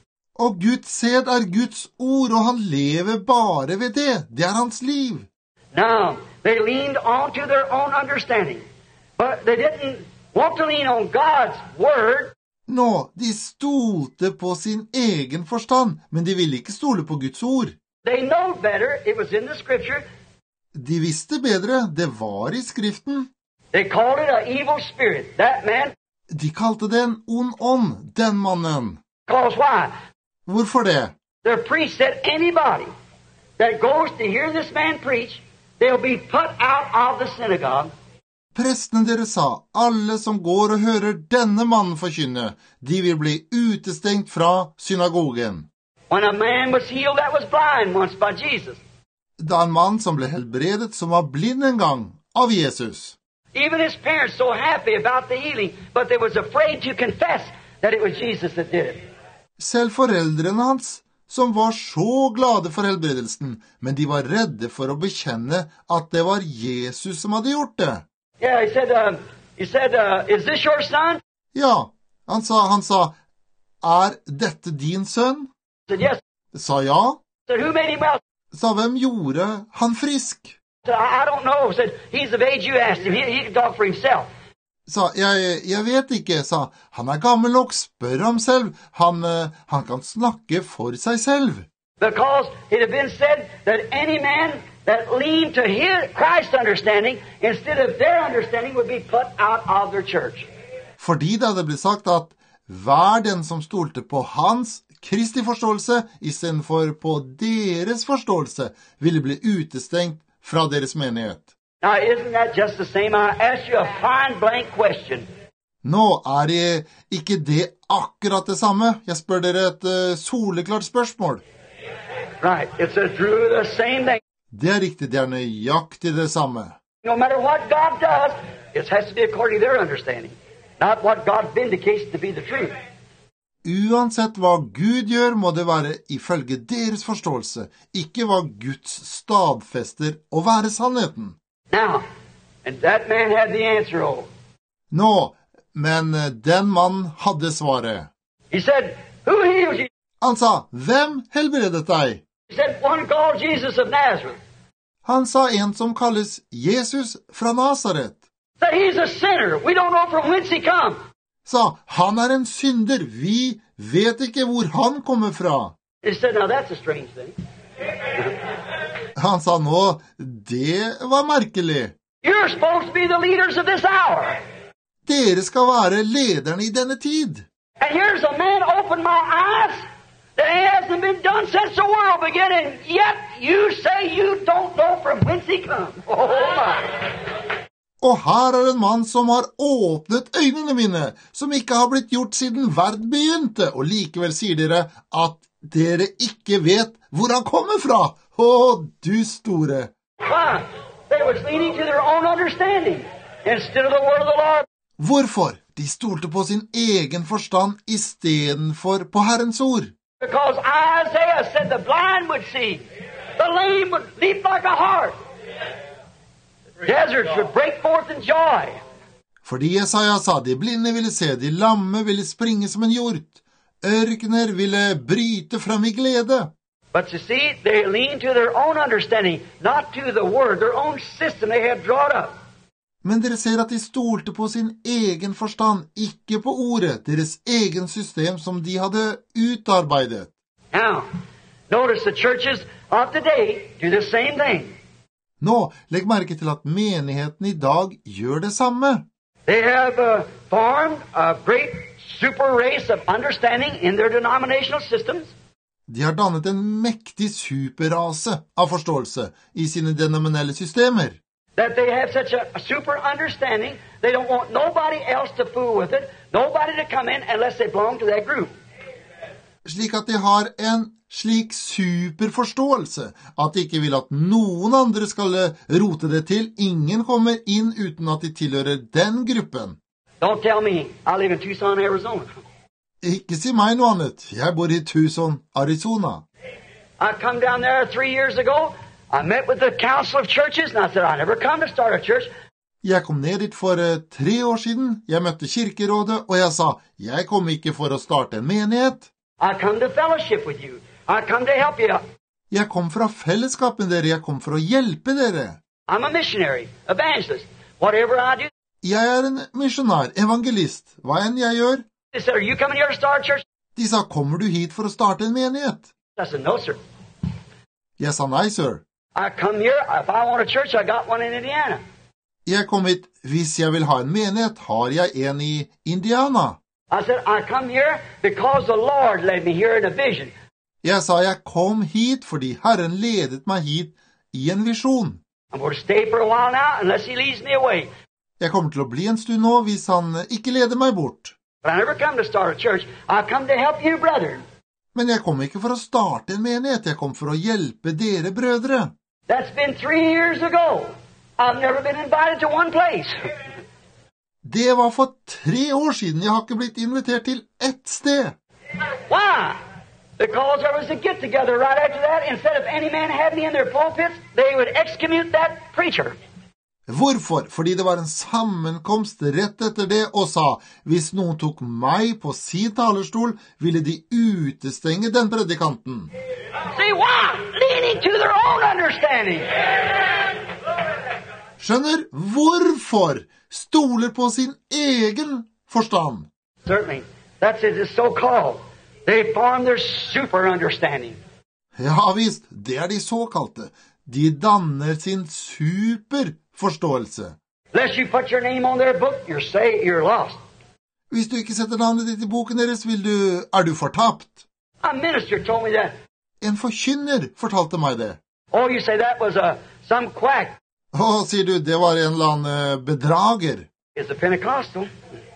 Og Guds sæd er Guds ord, og han lever bare ved det. Det er hans liv. Now, they leaned on to their own understanding. But they didn't want to lean on God's Word. Nå, de stolte på sin egen forstand, men de ville ikke stole på Guds ord. They know better. It was in the Scripture. De visste bedre, det var i Skriften. They called it an evil spirit. That man, De kalte det en ond ånd, den mannen. Because why? Hvorfor det? The priest said anybody that goes to hear this man preach, they'll be put out of the synagogue. Prestene deres sa, alle som går og hører denne mannen forkynne, de vil bli utestengt fra synagogen. When a man was healed that was blind once by Jesus. Da en mann som ble helbredet som var blind en gang av Jesus. Even his parents so happy about the healing, but they was afraid to confess that it was Jesus that did it. Selv foreldrene hans, som var så glade for helbredelsen, men de var redde for å bekjenne at det var Jesus som hadde gjort det. Yeah, he said, uh, he said, uh, is this your son? Ja, han sa, han sa, er dette din sønn? I said, yes. Sa ja. I said, who made him well? Sa, hvem gjorde han frisk? I said, I, I don't know. I said, he's of age, you asked him. He, he can talk for himself. Sa, jeg, jeg vet ikke, sa, han er gammel nok, spør ham selv. Han, han kan snakke for seg selv. Because it had been said that any man that leaned to his Christ's understanding instead of their understanding would be put out of their church. Fordi det hadde blitt sagt at hver den som stolte på hans Kristi forståelse i stedet for på deres forståelse ville bli utestengt fra deres menighet. Now, isn't that just the same? I asked you a fine blank question. Nå er det ikke det akkurat det samme. Jeg spør dere et uh, soleklart spørsmål. Right, it's a true the same thing. Det er riktig, det er nøyaktig det samme. No matter what God does, it has to be according to their understanding, not what God vindicates to be the truth. Uansett hva Gud gjør, må det være ifølge deres forståelse, ikke hva Guds stadfester å være sannheten. Now, and that man had the answer, oh. Nå, men den mannen hadde svaret. He said, who heals you? Han sa, hvem helbredet deg? He said, one called Jesus of Nazareth. Han sa en som kalles Jesus fra Nazaret. Said he's a sinner. We don't know from whence he come. Sa, han er en synder. Vi vet ikke hvor han kommer fra. He said, now that's a strange thing. Han sa nå, det var merkelig. You're supposed to be the leaders of this hour. Dere skal være lederne i denne tid. And here's a man opened my eyes that hasn't been done since the world began, and yet you say you don't know from whence he comes. Oh, my. Og her er en mann som har åpnet øynene mine, som ikke har blitt gjort siden verden begynte, og likevel sier dere at dere ikke vet hvor han kommer fra. Å, du store. Why? They was leaning to their own understanding instead of the word of the Lord. Hvorfor? De stolte på sin egen forstand i stedet for på Herrens ord. Because Isaiah said the blind would see, the lame would leap like a hart, deserts would break forth in joy. Fordi Jesaja sa de blinde ville se, de lamme ville springe som en hjort, ørkener ville bryte frem i glede. But you see, they lean to their own understanding, not to the word, their own system they have drawn up. Men dere ser at de stolte på sin egen forstand, ikke på ordet, deres egen system som de hadde utarbeidet. Now, notice the churches of today do the same thing. Nå, legg merke til at menigheten i dag gjør det samme. They have uh, formed a great super race of understanding in their denominational systems. De har dannet en mektig superrase av forståelse i sine denominelle systemer. That they have such a, a super understanding, they don't want nobody else to fool with it, nobody to come in unless they belong to that group. Slik at de har en slik superforståelse, at de ikke vil at noen andre skal rote det til. Ingen kommer inn uten at de tilhører den gruppen. Don't tell me, I live in Tucson, Arizona. Ikke si meg noe annet. Jeg bor i Tucson, Arizona. I come down there three years ago. I met with the Council of Churches, and I said, I never come to start a church. Jeg kom ned dit for uh, tre år siden. Jeg møtte kirkerådet, og jeg sa, jeg kom ikke for å starte en menighet. I come to fellowship with you. I come to help you. Jeg kom fra fellesskap med dere. Jeg kom for å hjelpe dere. I'm a missionary, evangelist. Whatever I do. Jeg er en misjonær, evangelist. Hva enn jeg gjør? They said, are you coming here to start a church? De sa, kommer du hit for å starte en menighet? I said, no, sir. Jeg sa nei, sir. I come here, if I want a church, I got one in Indiana. Jeg kom hit hvis jeg vil ha en menighet, har jeg en i Indiana. I said, I come here because the Lord led me here in a vision. Jeg sa jeg kom hit fordi Herren ledet meg hit i en visjon. I'm going to stay for a while now unless he leads me away. Jeg kommer til å bli en stund nå hvis han ikke leder meg bort. But I never come to start a church. I come to help you, brethren. Men jeg kom ikke for å starte en menighet, jeg kom for å hjelpe dere brødre. That's been three years ago. I've never been invited to one place. Det var for tre år siden, jeg har ikke blitt invitert til ett sted. Why? Because there was a get-together right after that. Instead of any man having me in their pulpits, they would excommunicate that preacher. Hvorfor? Fordi det var en sammenkomst rett etter det og sa, hvis noen tok meg på sin talerstol, ville de utestenge den predikanten. See why? Leaning to their own understanding. Skjønner? Hvorfor? Stoler på sin egen forstand. Certainly. That's it. It's so called. They form their super understanding. Ja visst, det er de såkalte. De danner sin superforståelse. Unless you put your name on their book, you're say you're lost. Hvis du ikke setter navnet ditt i boken deres, vil du, er du fortapt. A minister told me that. En forkynner fortalte meg det. Oh, you say that was a some quack. Å, sier du, det var en eller annen bedrager. It's a Pentecostal.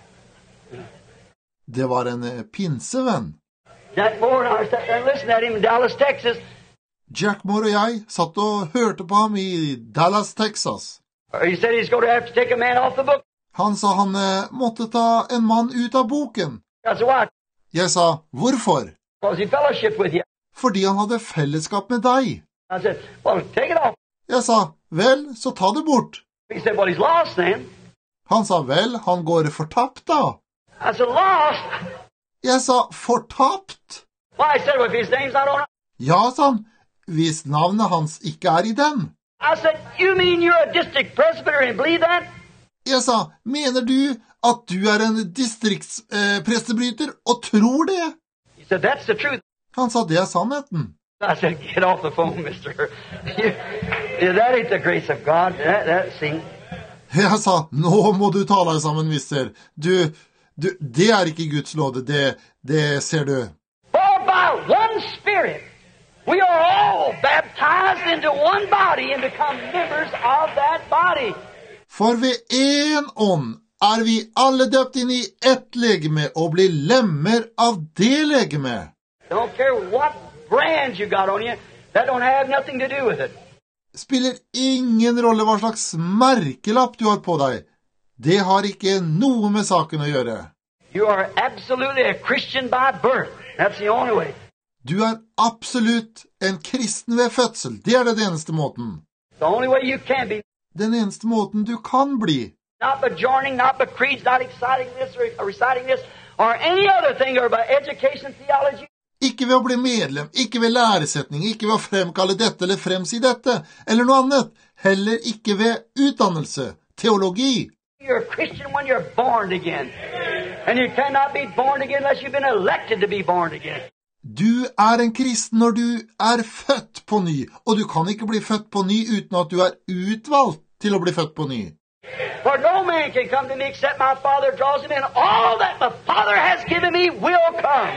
Det var en pinsevenn. Jack Moore and I sat there and listened at him in Dallas, Texas. Jack Moore og jeg satt og hørte på ham i Dallas, Texas. He said he's going to have to take a man off the book. Han sa han eh, måtte ta en mann ut av boken. I said, why? Jeg sa, hvorfor? Because he fellowship with you. Fordi han hadde fellesskap med deg. I said, well, take it off. Jeg sa, vel, så ta det bort. He said, well, he's lost then. Han sa, vel, han går fortapt da. I said, lost? Jeg sa, fortapt? Why? He said, well, if his name's not on it. Ja, sa han, hvis navnet hans ikke er i den. I said, you mean you're a district presbyter and believe that? Jeg sa, mener du at du er en distriktsprestebryter eh, og tror det? He said, that's the truth. Han sa, det er sannheten. I said, get off the phone, mister. You, yeah, that ain't the grace of God. That, that, see? Jeg sa, nå må du ta deg sammen, mister. Du, du, det er ikke Guds nåde, det, det ser du. For by one Spirit, we are all baptized into one body and become members of that body. For ved en ånd er vi alle døpt inn i ett legeme og blir lemmer av det legeme. Don't care what brand you got on you, that don't have nothing to do with it. Spiller ingen rolle hva slags merkelapp du har på deg. Det har ikke noe med saken å gjøre. You are absolutely a Christian by birth. That's the only way. Du er absolutt en kristen ved fødsel. Det er den eneste måten. The only way you can be. Den eneste måten du kan bli. Not by joining, not by creeds, not exciting this or reciting this, or any other thing, or by education, theology. Ikke ved å bli medlem, ikke ved læresetning, ikke ved å fremkalle dette eller fremsi dette, eller noe annet. Heller ikke ved utdannelse, teologi. You're a Christian when you're born again. And you cannot be born again unless you've been elected to be born again. Du er en kristen når du er født på ny, og du kan ikke bli født på ny uten at du er utvalgt til å bli født på ny. For no man can come to me except my Father draws him in. All that the Father has given me will come.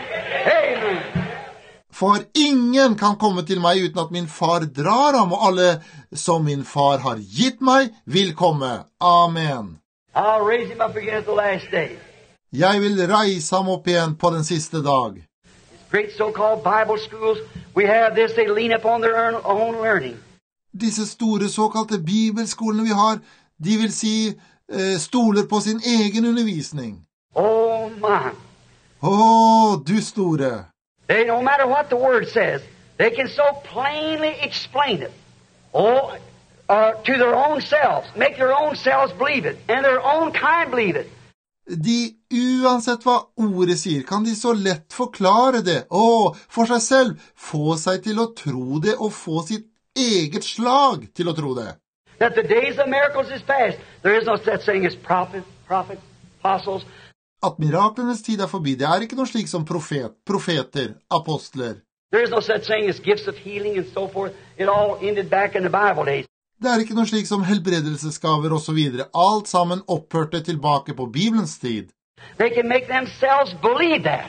Amen. For ingen kan komme til meg uten at min far drar ham, og alle som min far har gitt meg vil komme. Amen. I'll raise him up again at the last day. Jeg vil reise ham opp igjen på den siste dag. Great so-called Bible schools, we have this, they lean upon their own learning. Disse store såkalte bibelskolene vi har, de vil si eh, stoler på sin egen undervisning. Oh my. Åh, du store. They, no matter what the word says, they can so plainly explain it. Oh, uh, to their own selves, make their own selves believe it, and their own kind believe it. De, uansett hva ordet sier, kan de så lett forklare det, og for seg selv få seg til å tro det, og få sitt eget slag til å tro det. That the days of miracles is past. There is no such thing as prophets, prophets, apostles. At miraklenes tid er forbi, det er ikke noe slik som profet, profeter, apostler. There is no such thing as gifts of healing and so forth. It all ended back in the Bible days. Det er ikke noe slik som helbredelsesgaver og så videre. Alt sammen opphørte tilbake på Bibelens tid. They can make themselves believe that.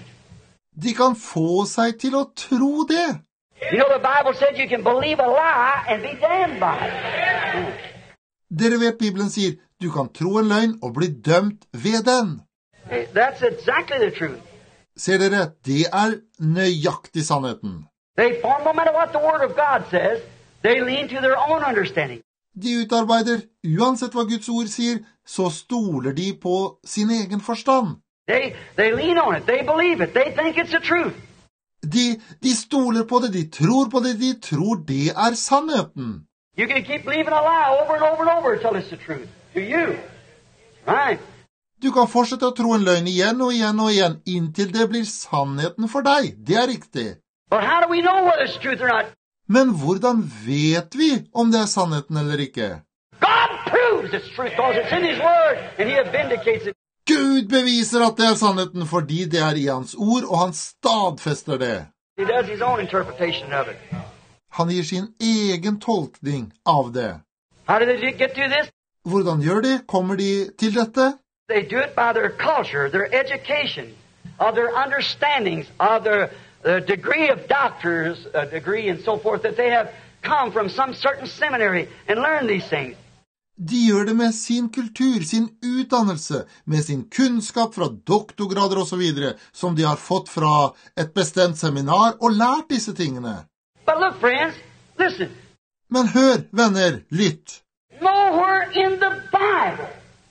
De kan få seg til å tro det. You know, the Bible said you can believe a lie and be damned by it. Dere vet Bibelen sier, du kan tro en løgn og bli dømt ved den. That's exactly the truth. Ser dere, det er nøyaktig sannheten. They form, no matter what the Word of God says, they lean to their own understanding. De utarbeider, uansett hva Guds ord sier, så stoler de på sin egen forstand. They, they lean on it. They believe it. They think it's the truth. De, de stoler på det, de tror på det, de tror det er sannheten. You can keep believing a lie over and over and over until it's the truth to you. Right? Du kan fortsette å tro en løgn igjen og igjen og igjen, inntil det blir sannheten for deg. Det er riktig. But how do we know whether it's truth or not? Men hvordan vet vi om det er sannheten eller ikke? God proves it's truth because it's in His Word and He vindicates it. Gud beviser at det er sannheten fordi det er i hans ord, og han stadfester det. He does His own interpretation of it. Han gir sin egen tolkning av det. How do they get to this? Hvordan gjør de? Kommer de til dette? They do it by their culture, their education, of their understandings, of their the degree of doctor's uh, degree and so forth, that they have come from some certain seminary and learned these things. De gjør det med sin kultur, sin utdannelse, med sin kunnskap fra doktorgrader og så videre, som de har fått fra et bestemt seminar og lært disse tingene. But look, friends, listen. Men hør, venner, lytt. Nowhere in the Bible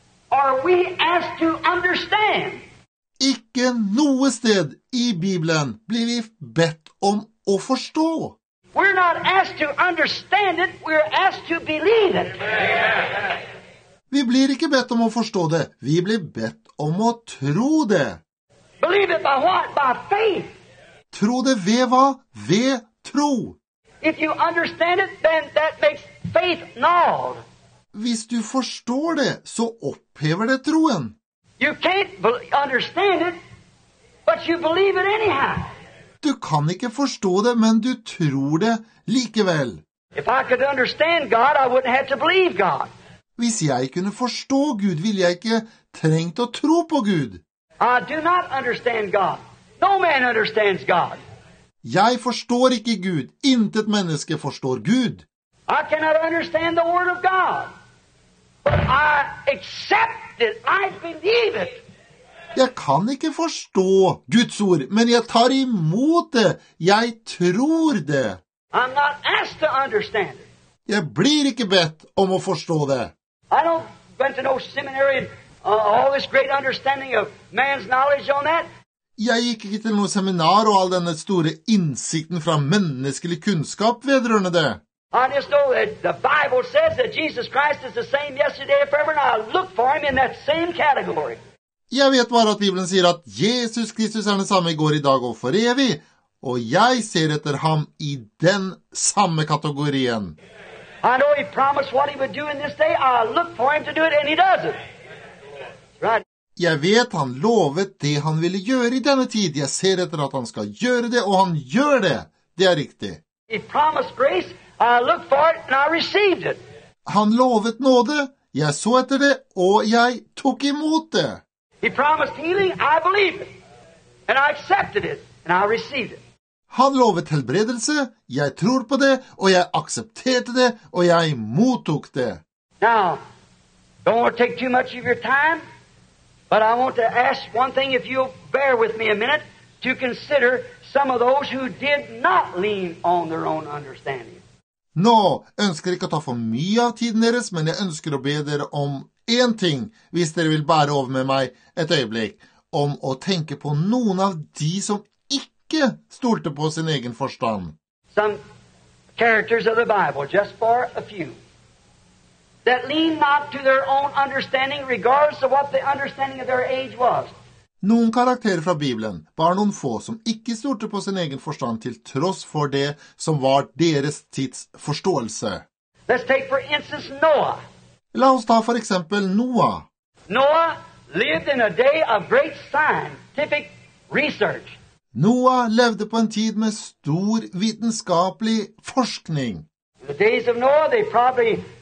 are we asked to understand. Ikke noe sted i Bibelen blir vi bedt om å forstå. We're not asked to understand it, we're asked to believe it. Vi blir ikke bedt om å forstå det, vi blir bedt om å tro det. Believe it by what? By faith. Tro det ved hva? Ved tro. If you understand it, then that makes faith null. Hvis du forstår det, så opphever det troen. You can't be- understand it, but you believe it anyhow. Du kan ikke forstå det, men du tror det likevel. If I could understand God, I wouldn't have to believe God. Hvis jeg kunne forstå Gud, ville jeg ikke trengt å tro på Gud. I do not understand God. No man understands God. Jeg forstår ikke Gud. Intet menneske forstår Gud. I cannot understand the Word of God. But I accept it. I believe it. Jeg kan ikke forstå Guds ord, men jeg tar imot det. Jeg tror det. I'm not asked to understand it. Jeg blir ikke bedt om å forstå det. I don't went to no seminary and uh, all this great understanding of man's knowledge on that. Jeg gikk ikke til noe seminar og all denne store innsikten fra menneskelig kunnskap vedrørende det. I just know that the Bible says that Jesus Christ is the same yesterday and forever, and I look for Him in that same category. Jeg vet bare at Bibelen sier at Jesus Kristus er den samme i går, i dag og for evig, og jeg ser etter ham i den samme kategorien. I know He promised what He would do in this day. I look for Him to do it, and He does it. Right. Jeg vet han lovet det han ville gjøre i denne tid. Jeg ser etter at han skal gjøre det, og han gjør det. Det er riktig. He promised grace. I looked for it, and I received it. Han lovet nåde. Jeg så etter det, og jeg tok imot det. He promised healing. I believed it. And I accepted it, and I received it. Han lovet helbredelse. Jeg tror på det, og jeg aksepterte det, og jeg mottok det. Now, don't want to take too much of your time, but I want to ask one thing, if you'll bear with me a minute, to consider some of those who did not lean on their own understanding. Nå ønsker ikke å ta for mye av tiden deres, men jeg ønsker å be dere om en ting, hvis dere vil bære over med meg et øyeblikk, om å tenke på noen av de som ikke stolte på sin egen forstand. Some characters of the Bible, just for a few, that lean not to their own understanding, regardless of what the understanding of their age was. Noen karakterer fra Bibelen, bare noen få som ikke stolte på sin egen forstand til tross for det som var deres tids forståelse. Let's take for instance Noah. La oss ta for eksempel Noah. Noah lived in a day of great scientific research. Noah levde på en tid med stor vitenskapelig forskning. In the days of Noah, they probably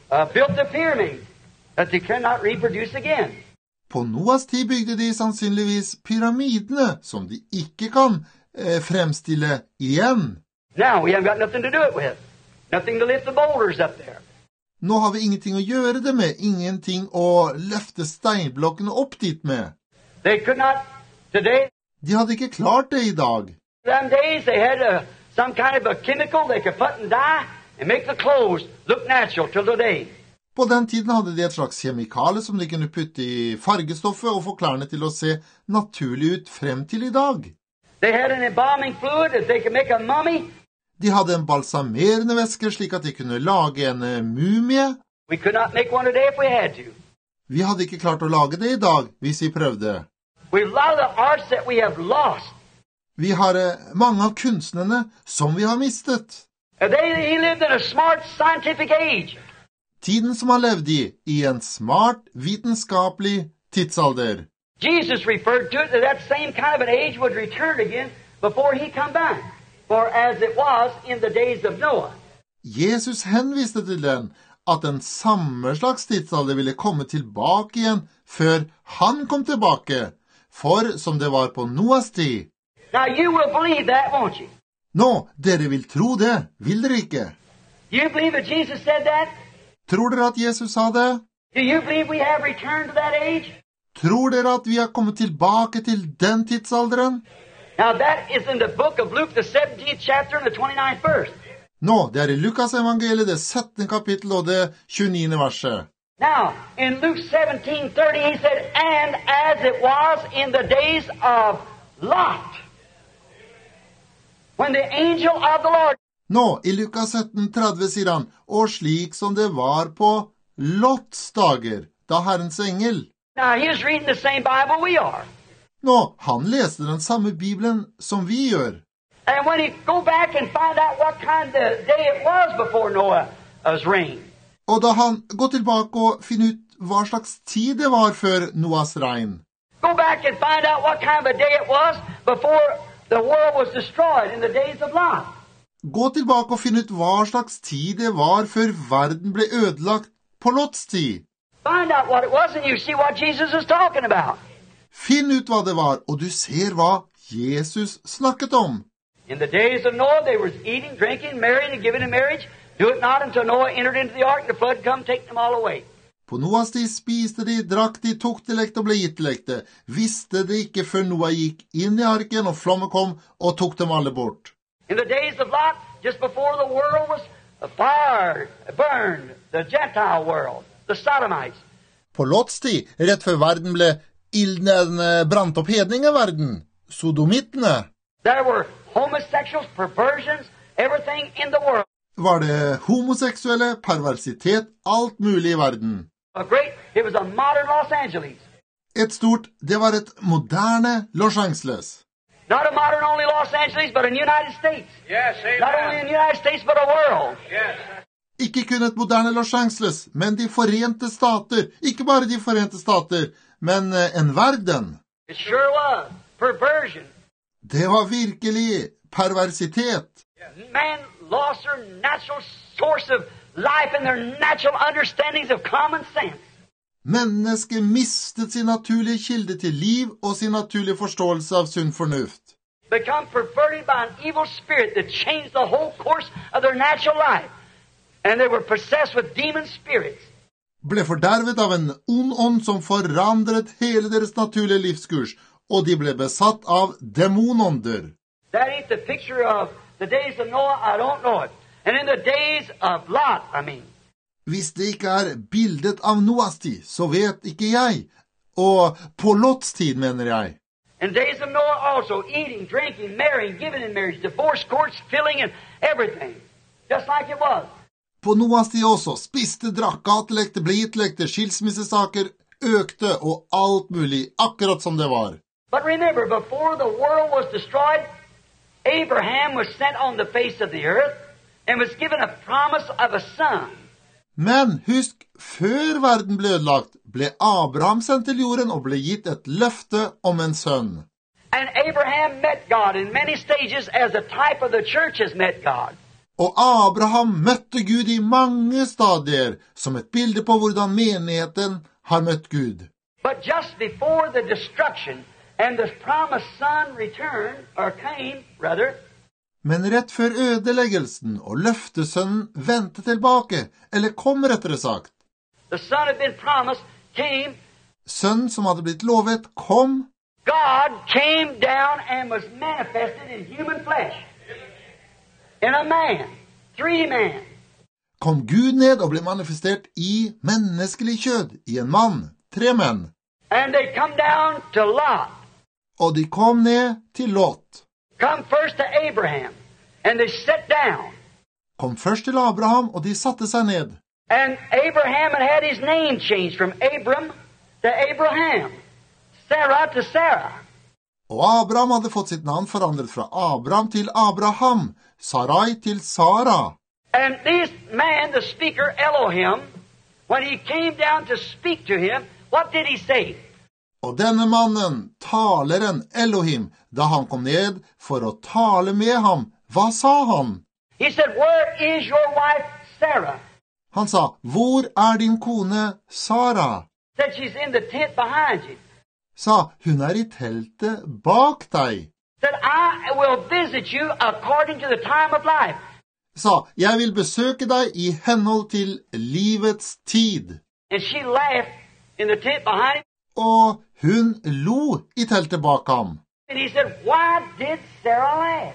uh, built the pyramid that they cannot reproduce again. På Noas tid bygde de sannsynligvis pyramidene, som de ikke kan eh, fremstille igjen. Now we haven't got nothing to do it with. Nothing to lift the boulders up there. Nå har vi ingenting å gjøre det med, ingenting å løfte steinblokkene opp dit med. They could not, today, De hadde ikke klart det i dag. some days they had uh, some kind of a chemical they could put and dye and make the clothes look natural till today. På den tiden hadde de et slags kjemikale som de kunne putte i fargestoffet og få klærne til å se naturlig ut frem til i dag. They had an embalming fluid that they could make a mummy. De hadde en balsamerende væske slik at de kunne lage en eh, mumie. We could not make one today if we had to. Vi hadde ikke klart å lage det i dag hvis vi prøvde. We have a lot of the arts that we have lost. Vi har eh, mange av kunstnerne som vi har mistet. Uh, They, he lived in a smart scientific age. Tiden som han levde i, i en smart, vitenskapelig tidsalder. Jesus referred to it that that same kind of an age would return again before he come back. For as it was in the days of Noah. Jesus henviste til den, at den samme slags tidsalder ville komme tilbake igjen før han kom tilbake, for som det var på Noas tid. Now you will believe that, won't you? Nå, dere vil tro det, vil dere ikke? Do you believe that Jesus said that? Tror dere at Jesus sa det? Do you believe we have returned to that age? Tror dere at vi har kommet tilbake til den tidsalderen? Now that is in the book of Luke, the seventeenth chapter and the twenty-ninth verse. Nå, det er i Lukas evangeliet, det syttende kapittel og det tjueniende verset. Now, in Luke seventeen thirty, he said, and as it was in the days of Lot, when the angel of the Lord... Nå, i Lukas sytten tretti sier han, og slik som det var på Lots dager, da Herrens engel. Now, he was reading the same Bible we are. Nå, han leste den samme Bibelen som vi gjør. And when he go back and find out what kind of day it was before Noah's reign, Og da han går tilbake og finner ut hva slags tid det var før Noas regn. go back and find out what kind of a day it was before the world was destroyed in the days of Lot. Gå tilbake og finne ut hva slags tid det var før verden ble ødelagt på Lots tid. Find out what it was and you see what Jesus is talking about. Finn ut hva det var, og du ser hva Jesus snakket om. In the days of Noah, they were eating, drinking, marrying, and giving in marriage. Do it not until Noah entered into the ark and the flood come, take them all away. På Noas tid spiste de, drakk de, tok til lekte og ble gitt til lekte. Visste det ikke før Noah gikk inn i arken og flommen kom og tok dem alle bort. In the days of Lot, just before the world was fired, burned, the Gentile world, the Sodomites. På Lots tid, rett før verden ble ildene brant opp hedningeverden, sodomittene, There were homosexuals, perversions, everything in the world. var det homoseksuelle, perversitet, alt mulig i verden. A great, it was a modern Los Angeles. Et stort, det var et moderne Los Angeles. Not a modern only Los Angeles, but in the United States. Yes, Not only in amen. the United States, but a world. Yes. Ikke kun et moderne Los Angeles, men de forente stater. Ikke bare de forente stater, men eh, en verden. It sure was. Perversion. Det var virkelig perversitet. Man lost their natural source of life and their natural understandings of common sense. Mennesket mistet sin naturlige kilde til liv og sin naturlige forståelse av sunn fornuft. Become perverted by an evil spirit that changed the whole course of their natural life. And they were possessed with demon spirits. Ble fordervet av en ond ånd som forandret hele deres naturlige livskurs, og de ble besatt av demonånder. That ain't the picture of the days of Noah, I don't know it. And in the days of Lot, I mean. Hvis det ikke er bildet av Noas tid, så vet ikke jeg. Og på Lots tid, mener jeg. In the days of Noah also, eating, drinking, marrying, giving in marriage, divorce courts, filling and everything. Just like it was. På Noas tid også, spiste, drakk, gatelekte, ble gitlekte, skilsmissesaker, økte og alt mulig, akkurat som det var. But remember, before the world was destroyed, Abraham was sent on the face of the earth and was given a promise of a son. Men husk, før verden ble ødelagt, ble Abraham sendt til jorden og ble gitt et løfte om en sønn. And Abraham met God in many stages as a type of the church has met God. Og Abraham møtte Gud i mange stadier, som et bilde på hvordan menigheten har møtt Gud. But just before the destruction and the promised son returned, or came, rather, Men rett før ødeleggelsen og løftesønnen vendte tilbake, eller kom rettere sagt, the son had been promised, came, sønnen som hadde blitt lovet, kom, God came down and was manifested in human flesh. In a man, three men. kom Gud ned og ble manifestert i menneskelig kjød, i en mann, tre menn. And they come down to Lot. Og de kom ned til Lot. Come first to Abraham. And they sat down. Kom først til Abraham, og de satte seg ned. And Abraham had had his name changed from Abram to Abraham. Sarah to Sarah. Og Abraham hadde fått sitt navn forandret fra Abraham til Abraham, Sarai til Sara. And this man, the speaker, Elohim, when he came down to speak to him, what did he say? Og denne mannen, taleren Elohim, da han kom ned for å tale med ham, hva sa han? He said, where is your wife Sarah? Han sa, hvor er din kone Sara? Said, she's in the tent behind you. Sa, hun er i teltet bak deg. Said, I will visit you according to the time of life. Sa, jeg vil besøke deg i henhold til livets tid. And she laughed in the tent behind him. Og hun lo i teltet bak ham. And he said, why did Sarah laugh?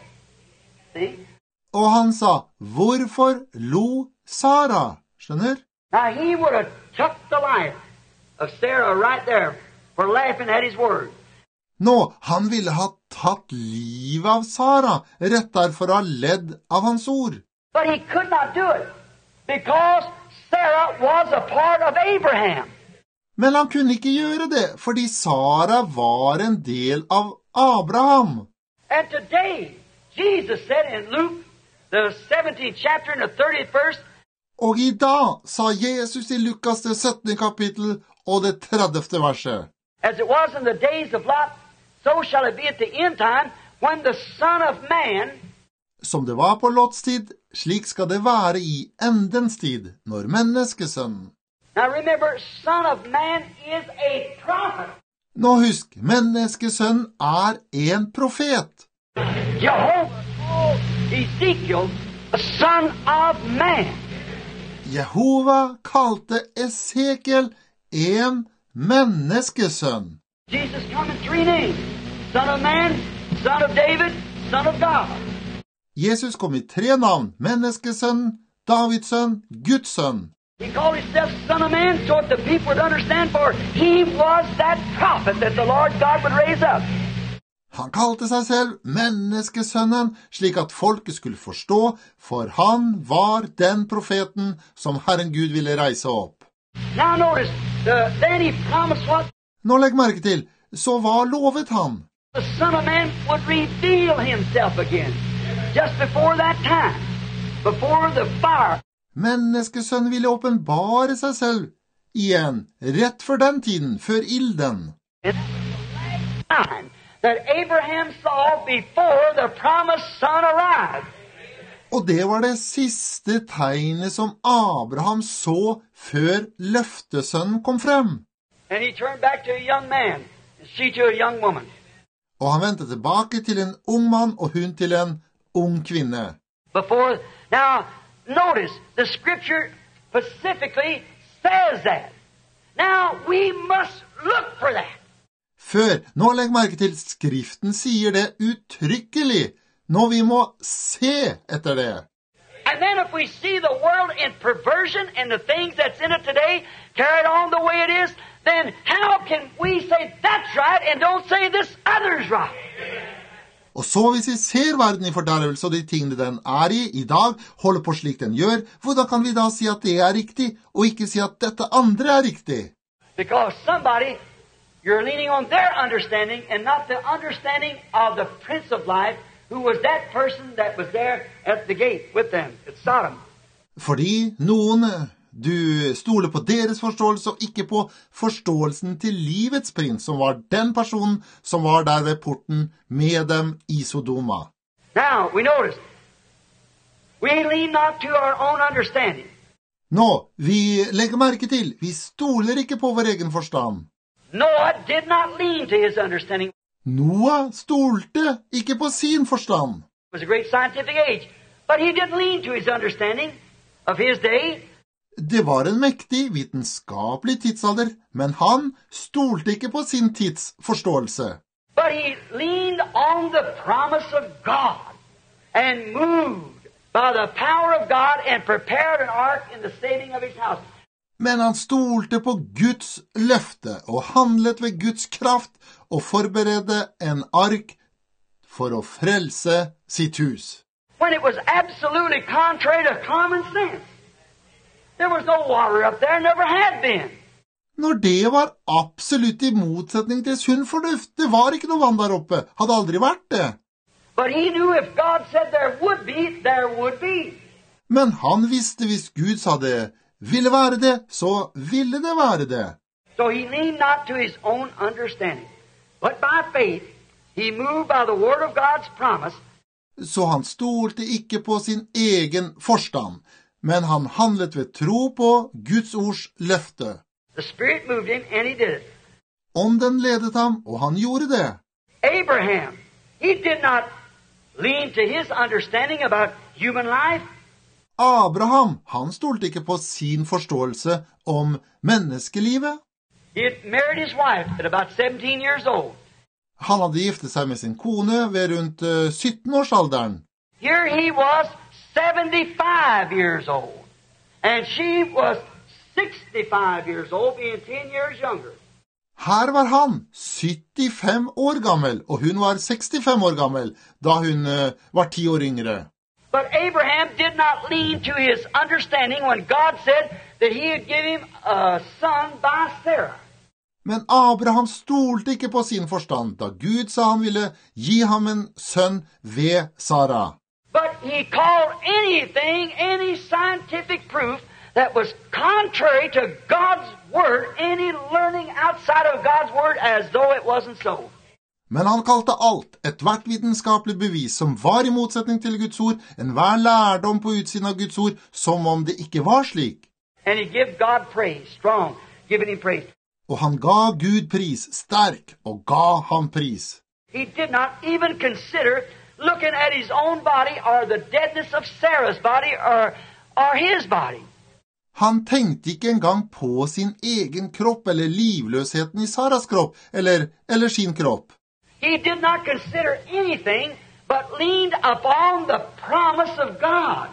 See? Og han sa, hvorfor lo Sara? Skjønner? Now he would have took the life of Sarah right there for laughing at his word. Nå, han ville ha tatt livet av Sara, rett der for å ha ledd av hans ord. But he could not do it because Sarah was a part of Abraham. Men han kunne ikke gjøre det, fordi Sara var en del av Abraham. And today, Jesus said in Luke, the seventeenth chapter and the thirtieth verse, Og i dag sa Jesus i Lukas det syttende kapittel og det tredivte verset. as it was in the days of Lot, so shall it be at the end time when the Son of Man, Som det var på Lots tid, slik skal det være i endens tid, når menneskesønnen. now remember, Son of Man is a prophet. Nå husk, menneskesønnen er en profet. Jehovah called Ezekiel a son of man. Jehova kalte Esekiel en menneskesønn. Jesus come in three names. Son of man, son of David, son of God. Jesus kom i tre navn, menneskesønn, Davids sønn, Guds sønn. He called himself son of man so that the people would understand, for he was that prophet that the Lord God would raise up. Han kalte seg selv menneskesønnen, slik at folket skulle forstå, for han var den profeten som Herren Gud ville reise opp. Now notice, uh, then he promised what? Nå legg merke til, så hva lovet han? The Son of Man would reveal himself again. Just before that time, before the fire. Menneskesønnen ville åpenbare seg selv igjen, rett for den tiden, før ilden. It's the last time that Abraham saw before the promised son arrived. Og det var det siste tegnet som Abraham så før løftesønnen kom frem. And he turned back to a young man, and she to a young woman. Og han vendte tilbake til en ung mann, og hun til en ung kvinne. Before, now, notice, the scripture specifically says that. Now, we must look for that. Før, nå legg merke til, skriften sier det uttrykkelig, når vi må se etter det. And then if we see the world in perversion and the things that's in it today carried on the way it is, then how can we say that's right and don't say this other's right? Og så hvis vi ser verden i fordervelse og de tingene den er i, i dag, holder på slik den gjør, hvordan kan vi da si at det er riktig, og ikke si at dette andre er riktig? Because somebody, you're leaning on their understanding and not the understanding of the Prince of Life, who was that person that was there at the gate with them at Sodom. Fordi noen, du stoler på deres forståelse og ikke på forståelsen til livets prins, som var den personen som var der ved porten med dem i Sodoma. Now, we notice, We lean not to our own understanding. Nå, vi legger merke til, vi stoler ikke på vår egen forstand. Noah did not lean to his understanding. Noah stolte ikke på sin forstand. It was a great scientific age, but he didn't lean to his understanding of his day. Det var en mektig vitenskapelig tidsalder, men han stolte ikke på sin tids forståelse. But he leaned on the promise of God and moved by the power of God and prepared an ark in the saving of his house. Men han stolte på Guds løfte og handlet ved Guds kraft og forberedte en ark for å frelse sitt hus. When it was absolutely contrary to common sense. There was no water up there, never had been. Når det var absolutt i motsetning til sunn fornuft, det var ikke noe vann der oppe, hadde aldri vært det. But he knew if God said there would be, there would be. Men han visste hvis Gud sa det ville være det, så ville det være det. So he leaned not to his own understanding, but by faith he moved by the word of God's promise. Så han stolte ikke på sin egen forstand, men han handlet ved tro på Guds ords løfte. The Spirit moved him, and he did it. Ånden ledet ham, og han gjorde det. Abraham, he did not lean to his understanding about human life. Abraham, han stolte ikke på sin forståelse om menneskelivet. He had married his wife at about seventeen years old. Han hadde giftet seg med sin kone ved rundt uh, sytten-årsalderen. Here he was seventy-five years old, and she was sixty-five years old, being ten years younger. Her var han syttifem år gammel, og hun var sekstifem år gammel, da hun uh, var ti år yngre. But Abraham did not lean to his understanding when God said that he would give him a son by Sarah. Men Abraham stolte ikke på sin forstand, da Gud sa han ville gi ham en sønn ved Sara. But he called anything, any scientific proof that was contrary to God's word, any learning outside of God's word, as though it wasn't so. Men han kalte alt, et hvert vitenskapelig bevis som var i motsetning til Guds ord, en hver lærdom på utsiden av Guds ord, som om det ikke var slik. And he gave God praise, strong, giving him praise. Og han ga Gud pris, sterk, og ga ham pris. He did not even consider looking at his own body or the deadness of Sarah's body or, or his body. Han tenkte ikke engang på sin egen kropp, eller livløsheten i Saras kropp, eller, eller sin kropp. He did not consider anything but leaned upon the promise of God.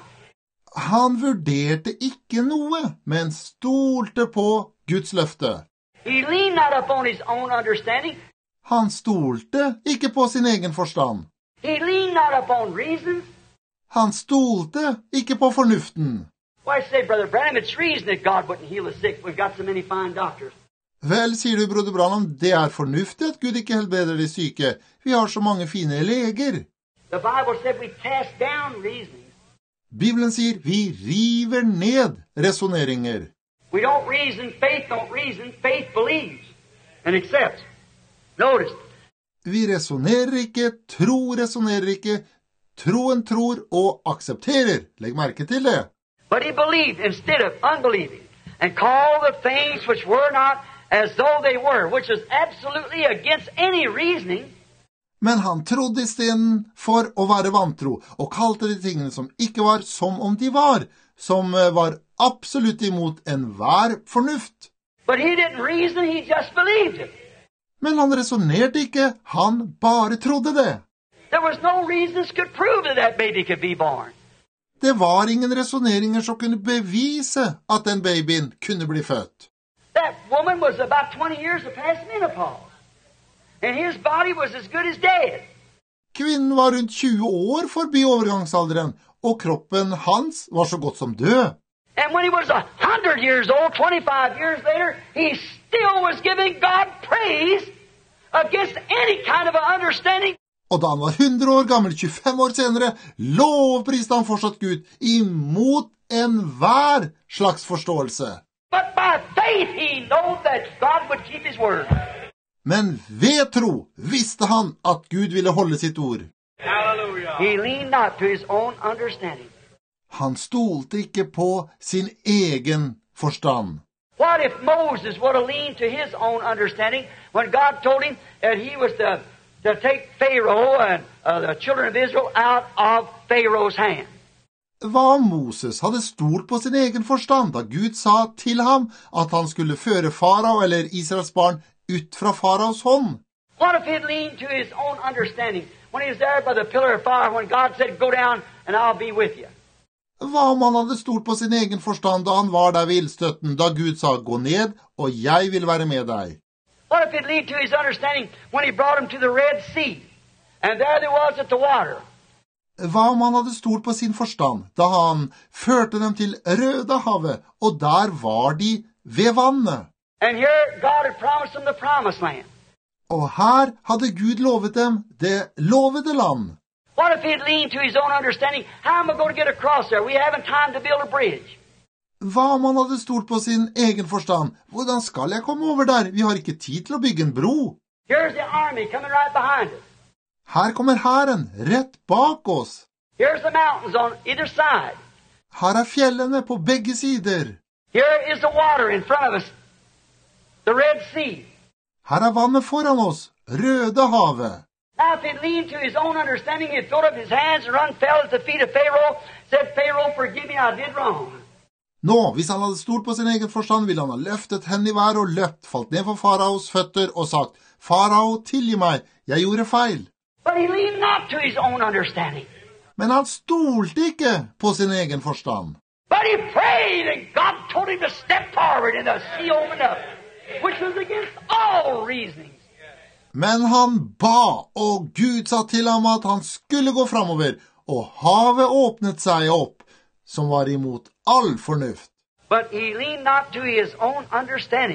Han vurderte ikke noe, men stolte på Guds løfte. He leaned not upon his own understanding. Han stolte ikke på sin egen forstand. He leaned not upon reasons. Han stolte ikke på fornuften. Why say, Brother Branham, it's reason that God wouldn't heal the sick. We've got so many fine doctors. Vel, sier du, broder Branham, det er fornuftig at Gud ikke helbreder de syke. Vi har så mange fine leger. The Bible said we cast down reasoning. Bibelen sier vi river ned resoneringer. We don't reason, faith don't reason, faith believes and accepts. Notice. Vi resonerer ikke, tro resonerer ikke, troen tror og aksepterer. Legg merke til det. But he believed instead of unbelieving and called the things which were not as though they were, which is absolutely against any reasoning. Men han trodde i stedet for å være vantro, og kalte de tingene som ikke var som om de var, som var absolutt imot enhver fornuft. But he didn't reason, he just believed it. Men han resonerte ikke, han bare trodde det. There was no reasons could prove that that baby could be born. Det var ingen resoneringer som kunne bevise at den babyen kunne bli født. That woman was about twenty years of past menopause. And his body was as good as dead. Kvinnen var rundt tjue år forbi overgangsalderen, og kroppen hans var så godt som død. And when he was a hundred years old, twenty-five years later, he still was giving God praise against any kind of an understanding. Og da han var hundre år gammel, tjuefem år senere, lovpriste han fortsatt Gud imot enhver slags forståelse. But by faith he knew that God would keep his word. Men ved tro visste han at Gud ville holde sitt ord. Hallelujah. He leaned not to his own understanding. Han stolte ikke på sin egen forstand. What if Moses would have leaned to his own understanding when God told him that he was to, to take Pharaoh and uh, the children of Israel out of Pharaoh's hand? Hva om Moses hadde stolt på sin egen forstand da Gud sa til ham at han skulle føre farao eller Israels barn ut fra faraos hånd? What if he'd leaned to his own understanding when he was there by the pillar of fire when God said, go down and I'll be with you? Hva om han hadde stolt på sin egen forstand da han var der ved ildstøtten, da Gud sa, gå ned, og jeg vil være med deg? What if he'd leaned to his understanding when he brought him to the Red Sea, and there they was at the water? Hva om han hadde stolt på sin forstand da han førte dem til Rødehavet, og der var de ved vannet? And here God had promised them the promised land. Og her hadde Gud lovet dem det lovede land. What if he'd leaned to his own understanding? How am I going to get across there? We haven't time to build a bridge. Hva om han hadde stolt på sin egen forstand? Hvordan skal jeg komme over der? Vi har ikke tid til å bygge en bro. Here's the army coming right behind us. Her kommer hæren rett bak oss. Here's the mountains on either side. Her er fjellene på begge sider. Here is the water in front of us, the Red Sea. Her er vannet foran oss, Rødehavet. Now, if he'd leaned to his own understanding, he'd thrown up his hands and run, fell at the feet of Pharaoh, said, Pharaoh, forgive me, I did wrong. Nå, hvis han hadde stolt på sin egen forstand, ville han ha løftet henne i vær og løpt, falt ned for faraos føtter og sagt, Farao, tilgi meg, jeg gjorde feil. But he leaned not to his own understanding. Men han stolte ikke på sin egen forstand. But he prayed, and God told him to step forward, and the sea opened up, which was against all reasoning. Men han ba, og Gud sa til ham at han skulle gå fremover, og havet åpnet seg opp, som var imot all fornuft. But he leaned not to his own understanding.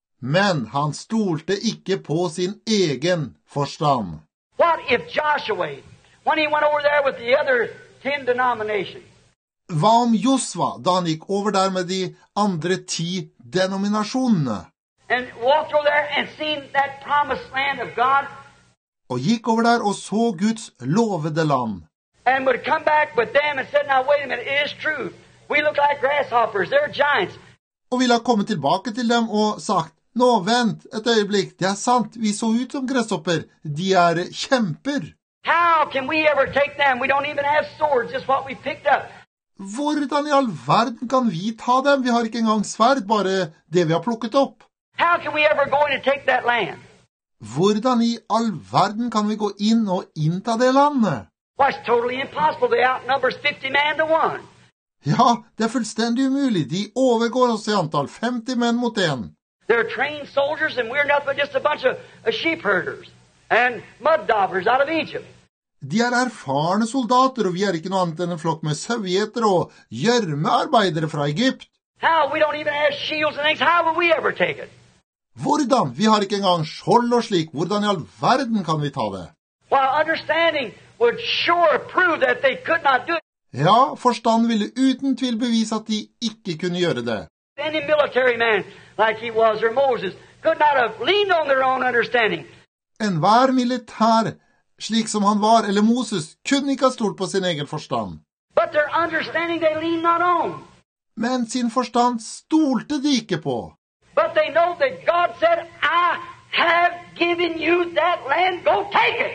Men han stolte ikke på sin egen forstand. What if Joshua, when he went over there with the other ten denominations, Hva om Josva, da han gikk over der med de andre ti denominasjonene, and walked over there and seen that promised land of God, og gikk over der og så Guds lovede land, and would come back with them and said, now wait a minute, it is true. We look like grasshoppers, they're giants. og ville ha kommet tilbake til dem og sagt, nå, vent et øyeblikk, det er sant, vi så ut som gresshopper, de er kjemper. How can we ever take them? We don't even have swords, just what we picked up. Hvordan i all verden kan vi ta dem? Vi har ikke engang sverd, bare det vi har plukket opp. How can we ever go in and take that land? Hvordan i all verden kan vi gå inn og innta det landet? Well, it's totally impossible. They outnumbers fifty man to one. Ja, det er fullstendig umulig. De overgår oss i antall femti menn mot en. They're trained soldiers, and we're nothing but just a bunch of, of sheep herders and mud daubers out of Egypt. De er erfarne soldater, og vi er ikke noe annet enn en flokk med sauegjetere og gjørmearbeidere fra Egypt. How? We don't even have shields and things. How would we ever take it? Hvordan? Vi har ikke engang skjold og slik. Hvordan i all verden kan vi ta det? Well, understanding would sure prove that they could not do it. Ja, forstand ville uten tvil bevise at de ikke kunne gjøre det. Any military man like he was or Moses could not have leaned on their own understanding. En hver militær, slik som han var, eller Moses, kunne ikke ha stolt på sin egen forstand. But their understanding they leaned not on. Men sin forstand stolte de ikke på. But they know that God said, I have given you that land, go take it.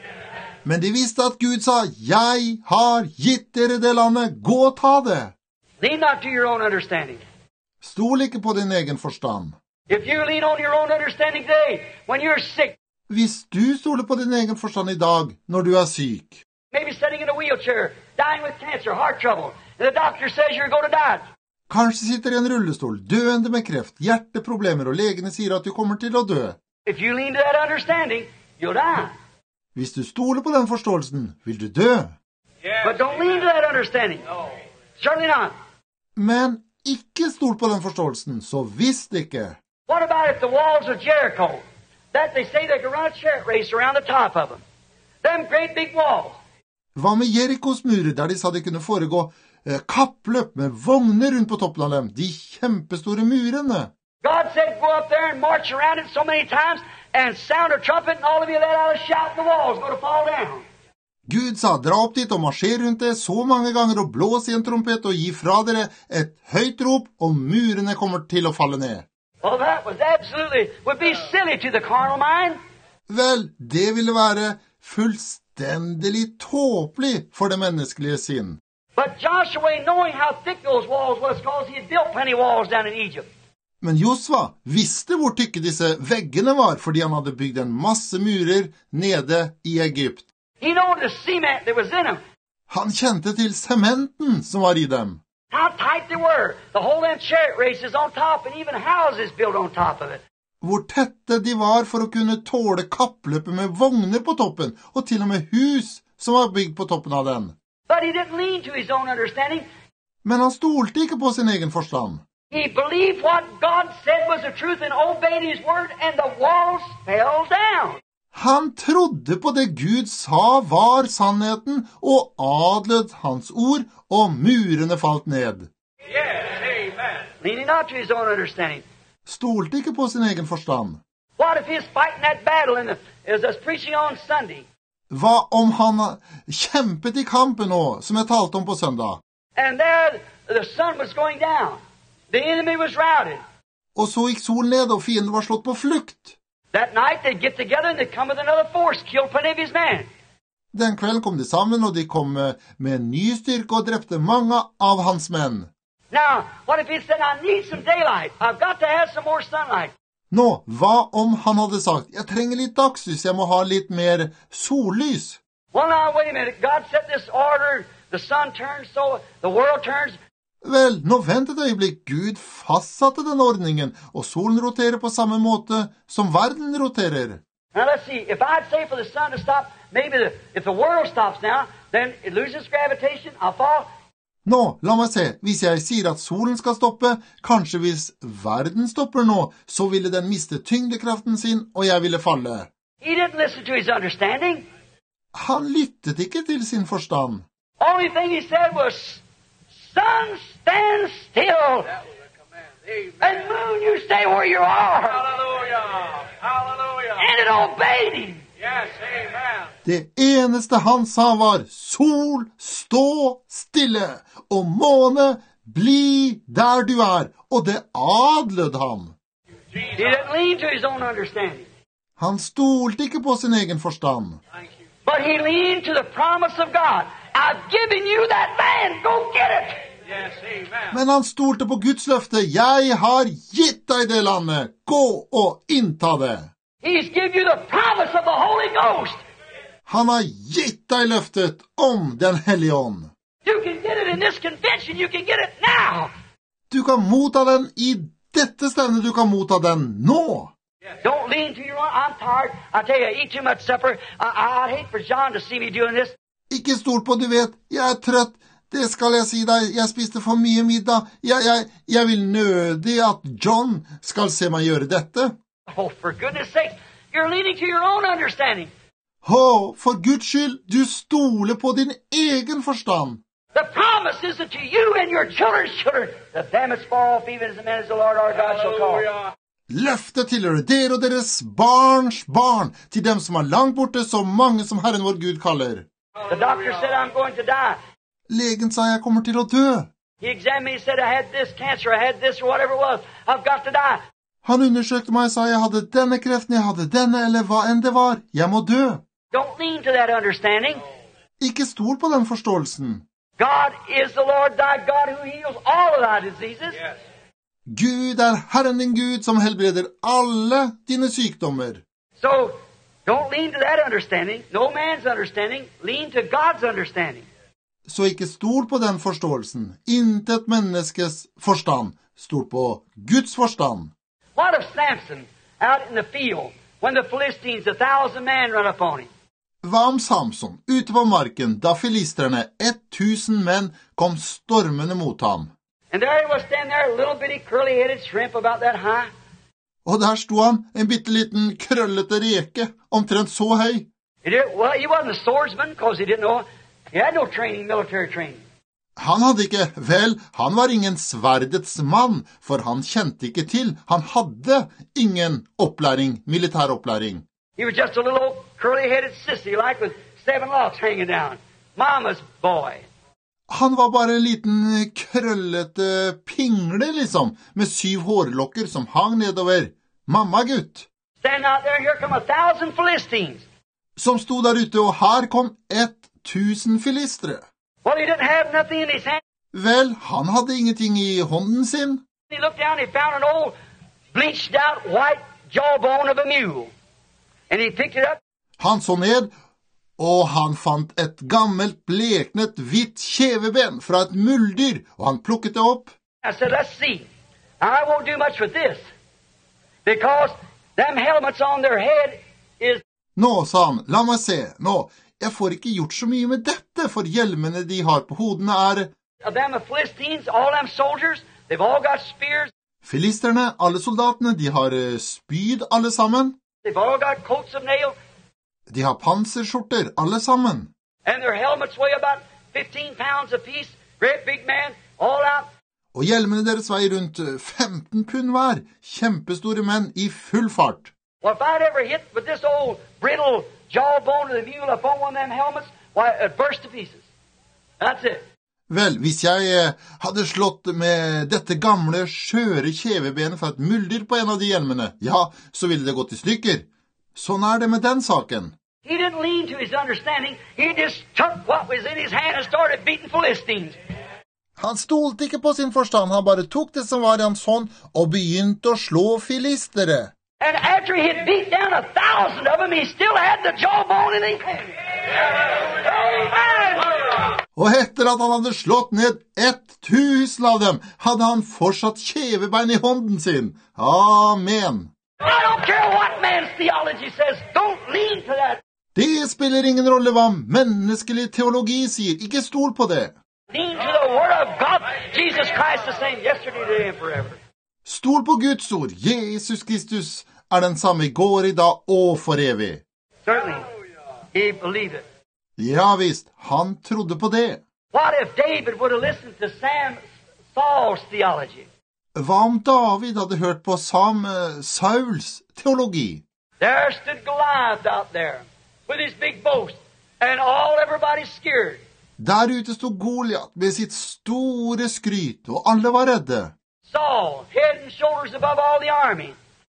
Men de visste at Gud sa, jeg har gitt dere det landet, gå og ta det. Lean not to your own understanding. Stol ikke på din egen forstand. If you lean on your own understanding today, when you're sick, Hvis du stoler på din egen forstand i dag, når du er syk, maybe sitting in a wheelchair, dying with cancer, heart trouble, and the doctor says you're going to die. kanskje sitter i en rullestol, døende med kreft, hjerteproblemer, og legene sier at du kommer til å dø. If you lean to that understanding, you'll die. Hvis du stoler på den forståelsen, vil du dø. But don't lean to that understanding. Certainly not. Men ikke stol på den forståelsen, så visst ikke. What about if the walls of Jericho, that they say they could run a chariot race around the top of them? Them great big walls. Hva med Jerikos murer, der de sa de kunne foregå eh, kappløp med vogner rundt på toppen av dem, de kjempestore murene? God said go up there and march around it so many times and sound a trumpet and all of you let out a shout and the walls going to fall down. Gud sa, dra opp dit og marsjer rundt det så mange ganger og blås i en trompet og gi fra dere et høyt rop, og murene kommer til å falle ned. Well, that was absolutely, would be silly to the carnal mind. Vel, det ville være fullstendig tåpelig for det menneskelige sinn. But Joshua, knowing how thick those walls was, because he had built plenty walls down in Egypt. Men Josva visste hvor tykke disse veggene var, fordi han hadde bygd en masse murer nede i Egypt. He knew the cement that was in them. Han kjente til sementen som var i dem. How tight they were. The whole them chariot races on top, and even houses built on top of it. Hvor tette de var for å kunne tåle kappløpet med vogner på toppen, og til og med hus som var bygd på toppen av den. But he didn't lean to his own understanding. Men han stolte ikke på sin egen forstand. He believed what God said was the truth and obeyed his word, and the walls fell down. Han trodde på det Gud sa var sannheten, og adlød hans ord, og murene falt ned. Yes, amen. Leaning not to his own understanding. Stolte ikke på sin egen forstand. What if he's fighting that battle and as us preaching on Sunday? Hva om han kjempet i kampen nå, som jeg talte om på søndag? And there the sun was going down. The enemy was routed. Og så gikk solen ned, og fienden var slått på flukt. That night they'd get together and they'd come with another force, kill plenty of his men. Den kvelden kom de sammen, og de kom med en ny styrke og drepte mange av hans menn. Now, what if he said, I need some daylight. I've got to have some more sunlight. Nå, hva om han hadde sagt, jeg trenger litt dagslys, jeg må ha litt mer sollys? Well, now, wait a minute. God set this order. The sun turns so the world turns. Vel, nå vent et øyeblikk, Gud fastsatte den ordningen, og solen roterer på samme måte som verden roterer. Now, let's see. If I'd say for the sun to stop, maybe the, if the world stops now, then it loses gravitation, I'll fall. Nå, la meg se, hvis jeg sier at solen skal stoppe, kanskje hvis verden stopper nå, så ville den miste tyngdekraften sin, og jeg ville falle. He didn't listen to his understanding. Han lyttet ikke til sin forstand. Only thing he said was, sun, stand still. That was a command. Amen. And moon, you stay where you are. Hallelujah. Hallelujah. And it obeyed him. Yes, amen. Det eneste han sa var, sol, stå stille, og måne, bli der du er, og det adlød ham. He didn't lean to his own understanding. Han stolte ikke på sin egen forstand. Thank you. But he leaned to the promise of God. I've given you that land. Go get it. Yes, amen. Men han stolte på Guds løfte, jeg har gitt deg det landet, gå og innta det. He's given you the promise of the Holy Ghost. Han har gitt deg løftet om den hellige ånd. You can get it in this convention. You can get it now. Du kan motta den i dette stedet, du kan motta den nå. Don't lean to your own. I'm tired. I tell you, I eat too much supper. I, I, I'd hate for John to see me doing this. Ikke stol på, du vet, jeg er trøtt, det skal jeg si deg, jeg spiste for mye middag, jeg, jeg, jeg vil nødig at John skal se meg gjøre dette. Oh, for goodness sake, you're leaning to your own understanding. Å, for Guds skyld, du stoler på din egen forstand. The promise is to you and your children's children, to them as far off even as the men as the Lord our God shall call. Hallelujah. Løftet tilhører dere og deres barns barn, til dem som er langt borte, så mange som Herren vår Gud kaller. The doctor said I'm going to die. Legen sa jeg kommer til å dø. He examined me and said I had this cancer, I had this or whatever it was. I've got to die. Han undersøkte meg og sa jeg hadde denne kreften, jeg hadde denne, eller hva enn det var. Jeg må dø. Don't lean to that understanding. Ikke stol på den forståelsen. God is the Lord thy God who heals all of thy diseases. Yes. Gud er Herren din Gud som helbreder alle dine sykdommer. So, don't lean to that understanding, no man's understanding. Lean to God's understanding. Så ikke stol på den forståelsen. Intet menneskes forstand. Stol på Guds forstand. What of Samson out in the field when the Philistines, a thousand men, run upon him? Hva om Samson ute på marken da filistrene, ett tusen menn, kom stormende mot ham? And there he was standing there, a little bitty curly-headed shrimp about that high. Og der sto han, en bitteliten krøllete reke, omtrent så høy. He did, well, he wasn't a swordsman because he didn't know. He had no training, military training. Han hadde ikke, vel, han var ingen sverdets mann, for han kjente ikke til. Han hadde ingen opplæring, militær opplæring. He was just a little old curly-headed sissy like with seven locks hanging down. Mama's boy. Han var bare en liten krøllete pingle, liksom, med syv hårlokker som hang nedover. Mamma-gutt. Standing out there, here come a thousand Philistines. Som stod der ute, og her kom ett tusen filistre. Well, he didn't have nothing in his hand. Vel, han hadde ingenting i hånden sin. He looked down, he found an old, bleached out white jawbone of a mule. And he picked it up. Han så ned, og han fant et gammelt, bleknet, hvitt kjeveben fra et muldyr, og han plukket det opp. I said, let's see. Now, I won't do much with this. Because them helmets on their head is... Nå, sa han, la meg se, nå, jeg får ikke gjort så mye med dette, for hjelmene de har på hodene er... Of them Philistines, all them soldiers, they've all got spears. Filisterne, alle soldatene, de har eh, spyd alle sammen. They've all got coats of nail. De har panserskjorter, alle sammen. And their helmets weigh about fifteen pounds apiece. Great big man, all out. Og hjelmene deres veier rundt femten pund hver, kjempestore menn i full fart. Well, if I'd ever hit with this old brittle jawbone of the mule upon one of them helmets, why, it'd burst to pieces. That's it. Vel, hvis jeg eh, hadde slått med dette gamle, skjøre kjevebenet fra et muldyr på en av de hjelmene, ja, så ville det gått i stykker. Sånn er det med den saken. He didn't lean to his understanding. He just took what was in his hand and started beating Philistines. Han stolte ikke på sin forstand, han bare tok det som var i hans hånd, og begynte å slå filistere. And after he had beat down a thousand of them, he still had the jawbone in his hand. Amen. Og etter at han hadde slått ned ett tusen av dem, hadde han fortsatt kjevebein i hånden sin. Amen. I don't care what man's theology says. Don't lean to that. Det spiller ingen rolle hva menneskelig teologi sier. Ikke stol på det. Lean to the Word of God. Jesus Christ the same yesterday, today, and forever. Stol på Guds ord. Jesus Kristus er den samme i går, i dag og for evig. Certainly, he believed it. Ja visst, han trodde på det. What if David would have listened to Sam Saul's theology? Hva om David hadde hørt på Sam uh, Sauls teologi? There stood Goliath out there with his big boast, and all everybody's scared. Der ute stod Goliat med sitt store skryt, og alle var redde. Saul, head and shoulders above all the army.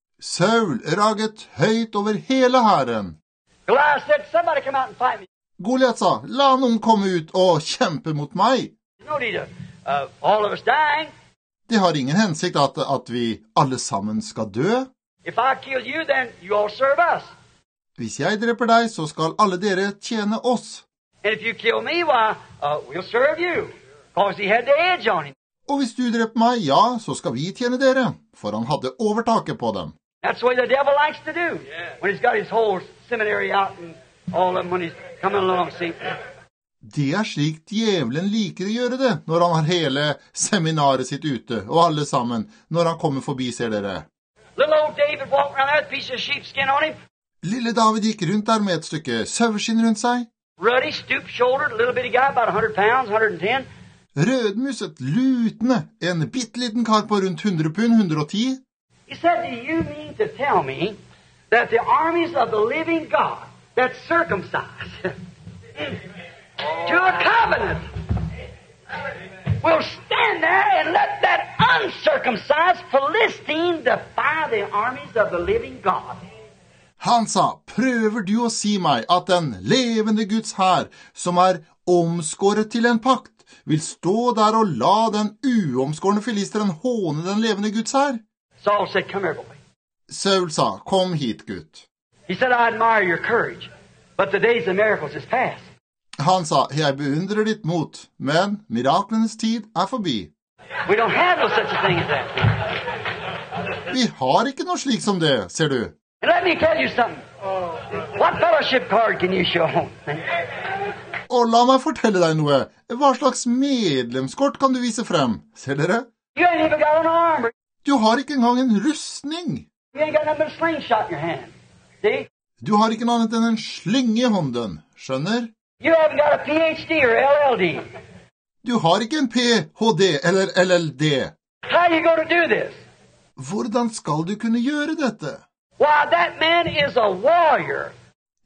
Saul raget høyt over hele hæren. Goliath said, somebody come out and fight me. Goliat sa, la noen komme ut og kjempe mot meg. No need of uh, all of us dying. Det har ingen hensikt at, at vi alle sammen skal dø. If I kill you, then you all serve us. Hvis jeg dreper deg, så skal alle dere tjene oss. And if you kill me, why, uh, we'll serve you. Because he had the edge on him. Og hvis du dreper meg, ja, så skal vi tjene dere, for han hadde overtaket på dem. That's the way the devil likes to do. When he's got his whole seminary out and all of them when he's coming along, see. Det er slik djevelen liker å gjøre det, når han har hele seminaret sitt ute, og alle sammen, når han kommer forbi, ser dere. Little old David walked around there with a piece of sheepskin on him. Lille David gikk rundt der med et stykke saueskinn rundt seg. Ruddy, stoop-shouldered, little bitty guy, about one hundred pounds, one hundred ten. Rødmuset, lutende, en bitteliten kar på rundt hundre pund, hundre og ti. He said, do you mean to tell me that the armies of the living God that circumcised to a covenant will stand there and let that uncircumcised Philistine defy the armies of the living God? Han sa, prøver du å si meg at den levende Guds hær, som er omskåret til en pakt, vil stå der og la den uomskårne filisteren håne den levende Guds hær? Saul said, come here, boy. Saul sa, kom hit, gutt. He said, I admire your courage, but the days of miracles is past. Han sa, jeg beundrer ditt mot, men miraklenes tid er forbi. We don't have no such a thing as that. Vi har ikke noe slik som det, ser du. And let me tell you something. What fellowship card can you show? Og la meg fortelle deg noe. Hva slags medlemskort kan du vise frem? Ser dere? You ain't even got an armor. Du har ikke engang en rustning. You ain't got nothing but a slingshot in your hand. See? Du har ikke noe annet enn en slinge i hånden. Skjønner? You haven't got a P H D or L L D. Du har ikke en P H D eller L L D. How are you going to do this? Hvordan skal du kunne gjøre dette? Why, that man is a warrior.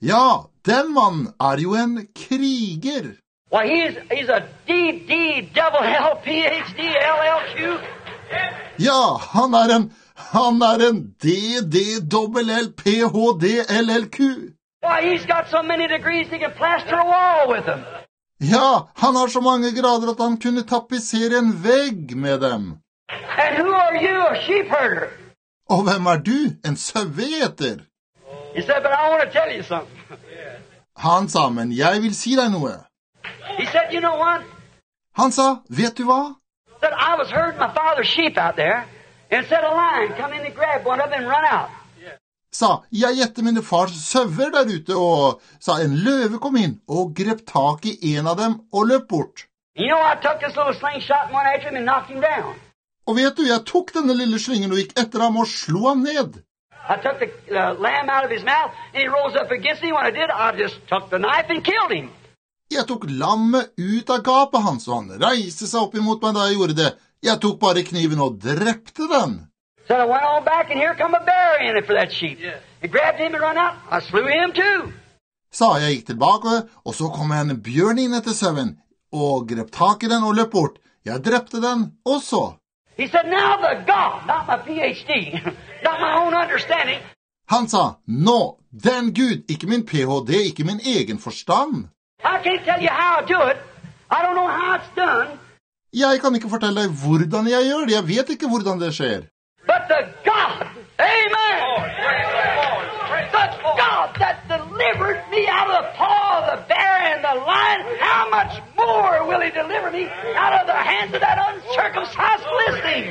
Ja, den mannen er jo en kriger. Well, he's, he's a D D, double L, P H D, L L Q. Ja, han er en, han er en D D, dobbel L, P H D, L L Q. Why, he's got so many degrees he can plaster a wall with them. Ja, han har så mange grader at han kunne tapetsere en vegg med dem. And who are you, a sheep herder? Og hvem er du? En sauegjeter? He said, but I want to tell you something. Han sa, men jeg vil si deg noe. He said, you know what? Han sa, vet du hva? That I was herding my father's sheep out there, and said a lion come in and grab one of them and run out. Sa, jeg gjette mine fars sauer der ute, og sa en løve kom inn og grep tak i en av dem og løp bort. You know, I took this little slingshot and went after him and knocked him down. Og vet du, jeg tok denne lille slingen og gikk etter ham og slo ham ned. I took the uh, lamb out of his mouth, and he rose up against me. When I did, I just took the knife and killed him. Jeg tok lammet ut av gapet hans, og han reiste seg opp imot meg da jeg gjorde det. Jeg tok bare kniven og drepte den. So I went on back, and here come a bear in it for that sheep. He grabbed him and run out. I slew him too. Sa jeg gikk tilbake, og så kom en bjørn inn etter sauen, og grep tak i den og løp bort. Jeg drepte den også. He said, now the God, not my P H D, not my own understanding. Han sa, nå, den Gud, ikke min P H D, ikke min egen forstand. I can't tell you how I do it. I don't know how it's done. Jeg kan ikke fortelle deg hvordan jeg gjør det. Jeg vet ikke hvordan det skjer. But the God, amen, the God that delivered me out of the paw of the bear and the lion, how much more will he deliver me out of the hands of that uncircumcised Philistine?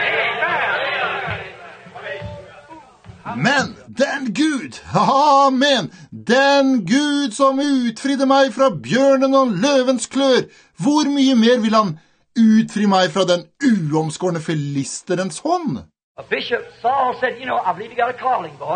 Men den Gud, amen, den Gud som utfridde meg fra bjørnen og løvens klør, hvor mye mer vil han utfri meg fra den uomskårne filisterens hånd? Bishop Saul said, you know, I believe you got a calling, boy.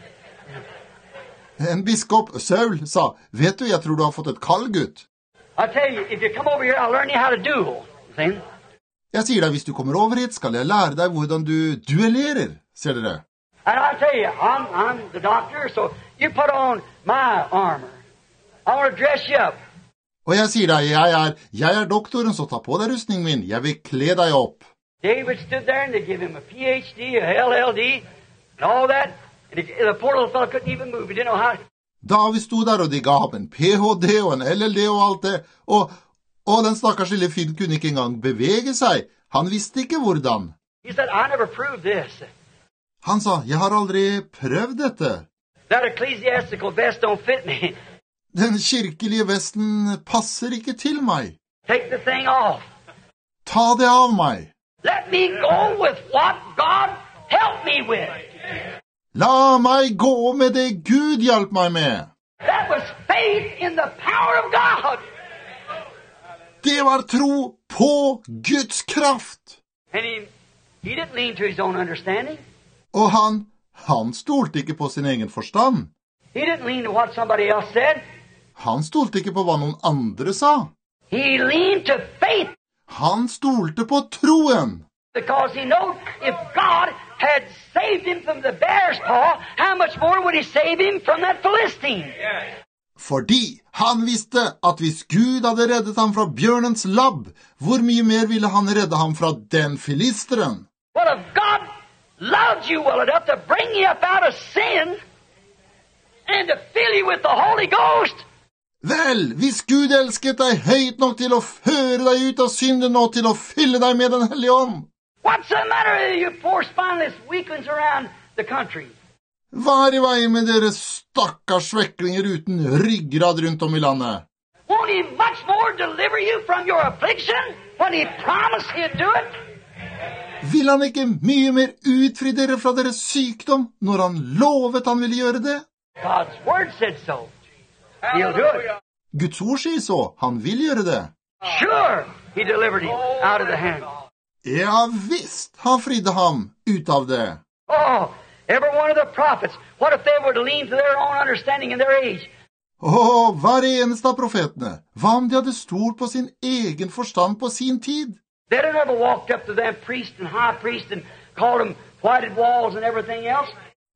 En biskop, Saul, sa, vet du, jeg tror du har fått et kall, gutt. I tell you, if you come over here, I'll learn you how to duel. See? Jeg sier deg, hvis du kommer over hit, skal jeg lære deg hvordan du duellerer, ser dere. And I tell you, I'm, I'm the doctor, so you put on my armor. I want to dress you up. Og jeg sier deg, jeg er, jeg er doktoren, så ta på deg rustningen min, jeg vil kle deg opp. David stood there, and they give him a P H D, a L L D, and all that. And the, the poor little fellow couldn't even move. He didn't know how. David stod der, og de ga ham en P H D og en L L D og alt det, og, og den stakkars lille fyren kunne ikke engang bevege seg. Han visste ikke hvordan. He said, I never proved this. Han sa, jeg har aldri prøvd dette. That ecclesiastical vest don't fit me. Den kirkelige vesten passer ikke til meg. Take the thing off. Ta det av meg. Let me go with what God helped me with. La meg gå med det Gud hjalp meg med. That was faith in the power of God. Det var tro på Guds kraft. And he, he didn't lean to his own understanding. Og han, han stolte ikke på sin egen forstand. He didn't lean to what somebody else said. Han stolte ikke på hva noen andre sa. He leaned to faith. Han stolte på troen. Because he knew if God had saved him from the bear's paw, how much more would he save him from that Philistine? Fordi han visste at hvis Gud hadde reddet ham fra bjørnens labb, hvor mye mer ville han redde ham fra den filisteren? Well, if God loved you well enough to bring you up out of sin and to fill you with the Holy Ghost, vel, hvis Gud elsket deg høyt nok til å føre deg ut av synden og til å fylle deg med den hellige ånd, what's the matter with you poor spineless weaklings around the country? Hva er i veien med dere stakkars sveklinger uten ryggrad rundt om i landet? Won't he much more deliver you from your affliction when he promised he'd do it? Vil han ikke mye mer utfri dere fra deres sykdom når han lovet han ville gjøre det? God's word said so. He'll do it. Guds ord sier så, han vil gjøre det. Sure, he delivered him out of the hand. Ja visst, han fridde ham ut av det. Oh, every one of the prophets, what if they were to lean to their own understanding in their age? Åh, hver eneste av profetene, hva om de hadde stolt på sin egen forstand på sin tid? They'd have never walked up to them priest and high priest and called them whited walls and everything else.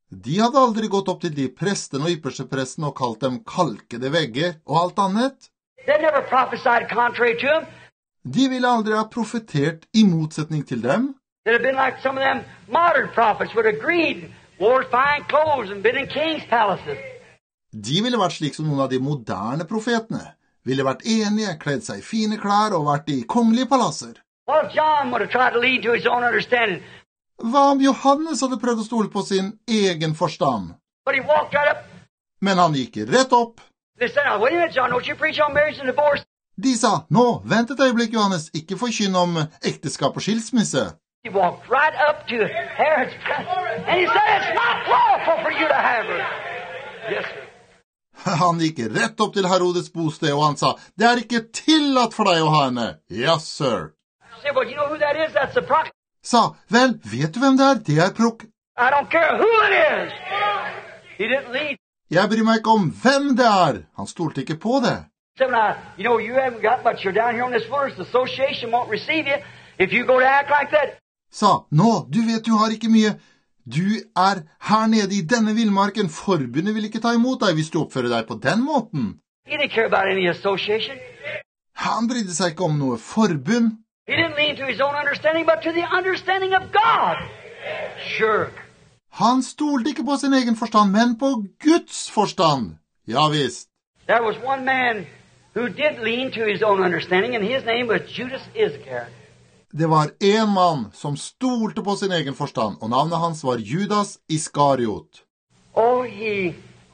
De hadde aldri gått opp til de prestene og ypperstepresten og kalt dem kalkede vegger og alt annet. They never prophesied contrary to him. De ville aldri ha profetert i motsetning til dem. It'd have been like some of them modern prophets would have agreed, wore fine clothes and been in king's palaces. De ville vært slik som noen av de moderne profetene. Ville vært enige, kledd seg i fine klær og vært i kongelige palasser. What if John would have tried to lead to his own understanding? Hva om Johannes hadde prøvd å stole på sin egen forstand? But he walked right up. Men han gikk rett opp. They said, "Now, wait a minute, John, don't you preach on marriage and divorce?" De sa, nå, vent et øyeblikk, Johannes, ikke forkynn om ekteskap og skilsmisse. He walked right up to Herod's presence, and he said, "It's not lawful for you to have her." Yes, sir. Han gikk rett opp til Herodes bosted, og han sa, det er ikke tillatt for deg å ha henne. Yes, sir. I said, "Well, you know who that is? That's the prophet." Sa, vel, vet du hvem det er? Det er prok... I don't care who it is. He didn't lead. Jeg bryr meg ikke om hvem det er. Han stolte ikke på det. So now, you know, you haven't got much. You're down here on this wilderness. The association won't receive you if you go to act like that. Sa, nå, du vet du har ikke mye. Du er her nede i denne villmarken. Forbundet vil ikke ta imot deg hvis du oppfører deg på den måten. He didn't care about any association. Han brydde seg ikke om noe forbund. He didn't lean to his own understanding, but to the understanding of God. Sure. Han stolte ikke på sin egen forstand, men på Guds forstand. Ja visst. There was one man who did lean to his own understanding, and his name was Judas Iscariot. Det var en mann som stolte på sin egen forstand, og navnet hans var Judas Iskariot. Oh, he...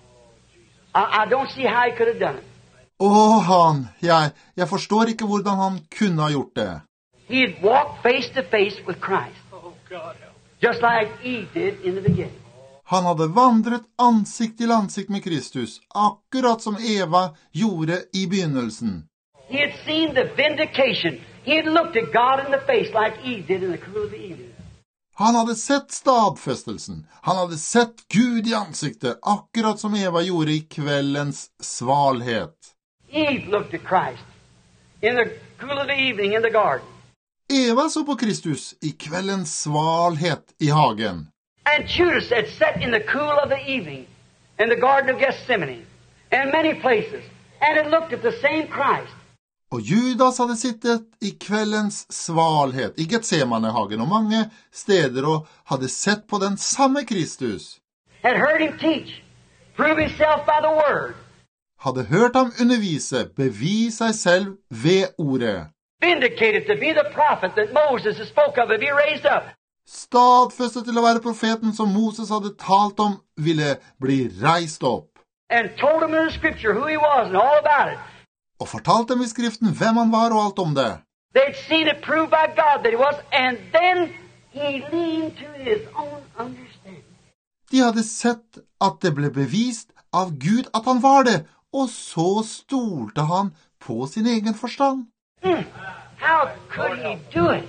I, I don't see how he could have done it. Åh, han, jeg, jeg forstår ikke hvordan han kunne ha gjort det. He had walked face to face with Christ, Oh, God help. just like Eve did in the beginning. Han hadde vandret ansikt til ansikt med Kristus, akkurat som Eva gjorde i begynnelsen. He had seen the vindication. He had looked at God in the face like Eve did in the cool of the evening. Han hadde sett stadfestelsen. Han hadde sett Gud i ansiktet, akkurat som Eva gjorde i kveldens svalhet. Eve looked at Christ in the cool of the evening in the garden. Eva så på Kristus i kveldens svalhet i hagen. And Judas had sat in the cool of the evening in the Garden of Gethsemane and many places and had looked at the same Christ. Og Judas hadde sittet i kveldens svalhet i Gethsemane-hagen og mange steder og hadde sett på den samme Kristus. Had heard him teach, prove himself by the word. Hadde hørt ham undervise, bevise seg selv ved ordet. Vindicated to be the prophet that Moses spoke of if he raised up. Stadfestet til å være profeten som Moses hadde talt om, ville bli reist opp. And told him in the scripture who he was and all about it. Og fortalte dem i skriften hvem han var og alt om det. They'd seen it proved by God that he was, and then he leaned to his own understanding. De hadde sett at det ble bevist av Gud at han var det, og så stolte han på sin egen forstand. Hmm. How could he do it?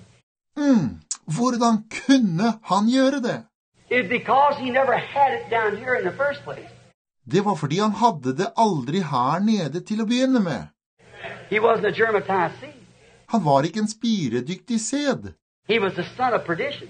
Mm, hvordan kunne han gjøre det? It's because he never had it down here in the first place. Det var fordi han hadde det aldri her nede til å begynne med. He wasn't a germatized seed. Han var ikke en spiredyktig sæd. He was the son of perdition.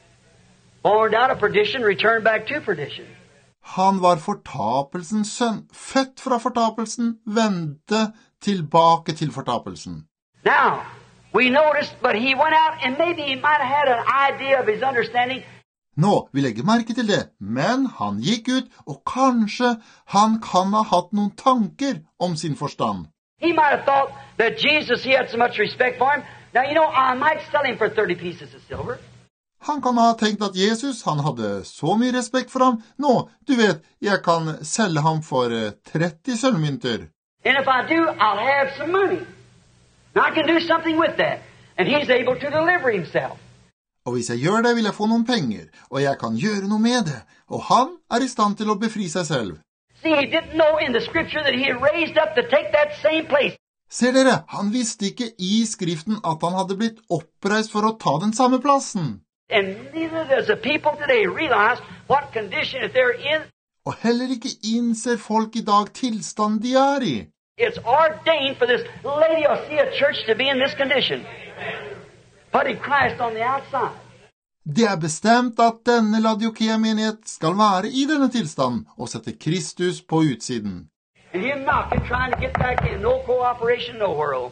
Born out of perdition, returned back to perdition. Han var fortapelsens sønn, født fra fortapelsen, vendte tilbake til fortapelsen. Now, we noticed, but he went out and maybe he might have had an idea of his understanding. Nå, vi legger merke til det, men han gikk ut, og kanskje han kan ha hatt noen tanker om sin forstand. He might have thought that Jesus, he had so much respect for him. Now, you know, I might sell him for thirty pieces of silver. Han kan ha tenkt at Jesus, han hadde så mye respekt for ham. Nå, du vet, jeg kan selge ham for tretti sølvmynter. And if I do, I'll have some money. Now, I can do something with that. And he's able to deliver himself. Og hvis jeg gjør det, vil jeg få noen penger, og jeg kan gjøre noe med det. Og han er i stand til å befri seg selv. See, he didn't know in the scripture that he had raised up to take that same place. Ser dere, han visste ikke i skriften at han hadde blitt oppreist for å ta den samme plassen. And neither does the people today realize what condition that they're in. Og heller ikke innser folk i dag tilstand de er i. It's ordained for this Laodicea church to be in this condition. Putting Christ on the outside. Det er bestemt at denne Laodikea-menighet skal være i denne tilstanden og sette Kristus på utsiden. And him knocking, trying to get back in. No cooperation, no world.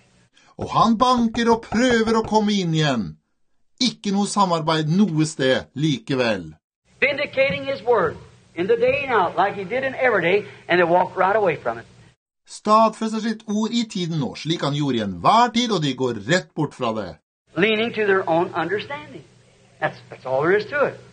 Og han banker og prøver å komme inn igjen. Ikke noe samarbeid noe sted likevel. Vindicating his word in the day and out, like he did in every day, and they walked right away from it. Stadfester sitt ord i tiden nå, slik han gjorde i enhver tid, og de går rett bort fra det. Leaning to their own understanding. That's, that's all there is to it.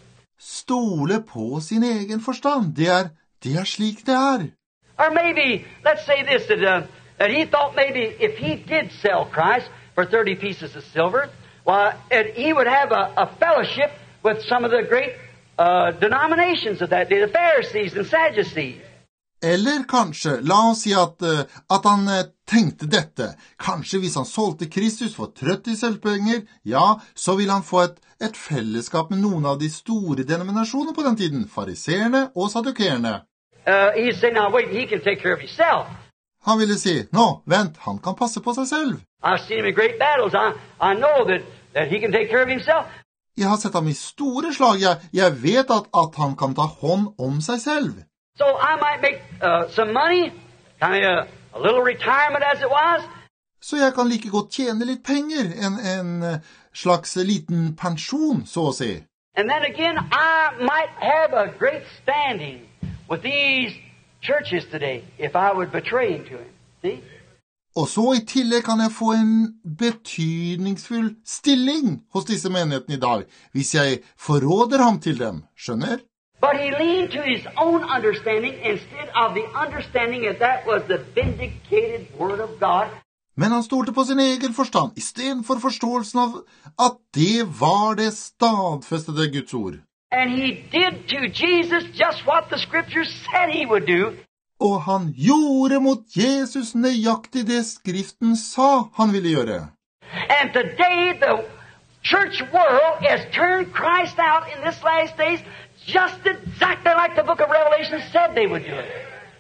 Stole på sin egen forstand. Det er, det er slik det er. Or maybe, let's say this, that, uh, that he thought maybe if he did sell Christ for thirty pieces of silver, well, it, he would have a, a fellowship with some of the great uh, denominations of that day, the Pharisees and Sadducees. Eller kanskje, la oss si at, uh, at han uh, tenkte dette. Kanskje hvis han solgte Kristus for tretti sølvpenger, ja, så vil han få et, et fellesskap med noen av de store denominasjonene på den tiden, fariserene og sadukerene. Uh, he'd say, now wait, he can take care of himself. Han ville si, nå, vent, han kan passe på seg selv. I've seen him in great battles. I, I know that, that he can take care of himself. Jeg har sett ham i store slag. Jeg, jeg vet at, at han kan ta hånd om seg selv. So I might make uh, some money, kind of a, a little retirement as it was. Så jeg kan like godt tjene litt penger, en, en slags liten pensjon, så å si. And then again, I might have a great standing with these churches today if I would betray him to him. See? Og så i tillegg kan jeg få en betydningsfull stilling hos disse menighetene i dag, hvis jeg forråder ham til dem, skjønner? But he leaned to his own understanding instead of the understanding that that was the vindicated word of God. Men han stolte på sin egen forstand, i stedet for forståelsen av at det var det stadfestede Guds ord. And he did to Jesus just what the scriptures said he would do. Og han gjorde mot Jesus nøyaktig det Skriften sa han ville gjøre. And today the church world has turned Christ out in this last days just exactly like the book of Revelation said they would do it.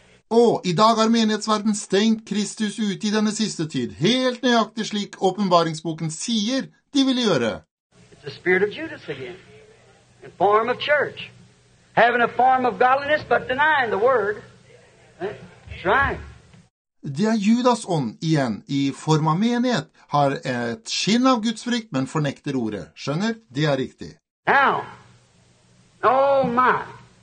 Og i dag har menighetsverden stengt Kristus ut i denne siste tid, helt nøyaktig slik åpenbaringsboken sier de ville gjøre. It's the spirit of Judas again, in form of church, having a form of godliness but denying the word. That's right. Det er Judas ånd igjen, i form av menighet, har et skinn av Guds frykt, men fornekter ordet. Skjønner? Det er riktig. Now, oh my,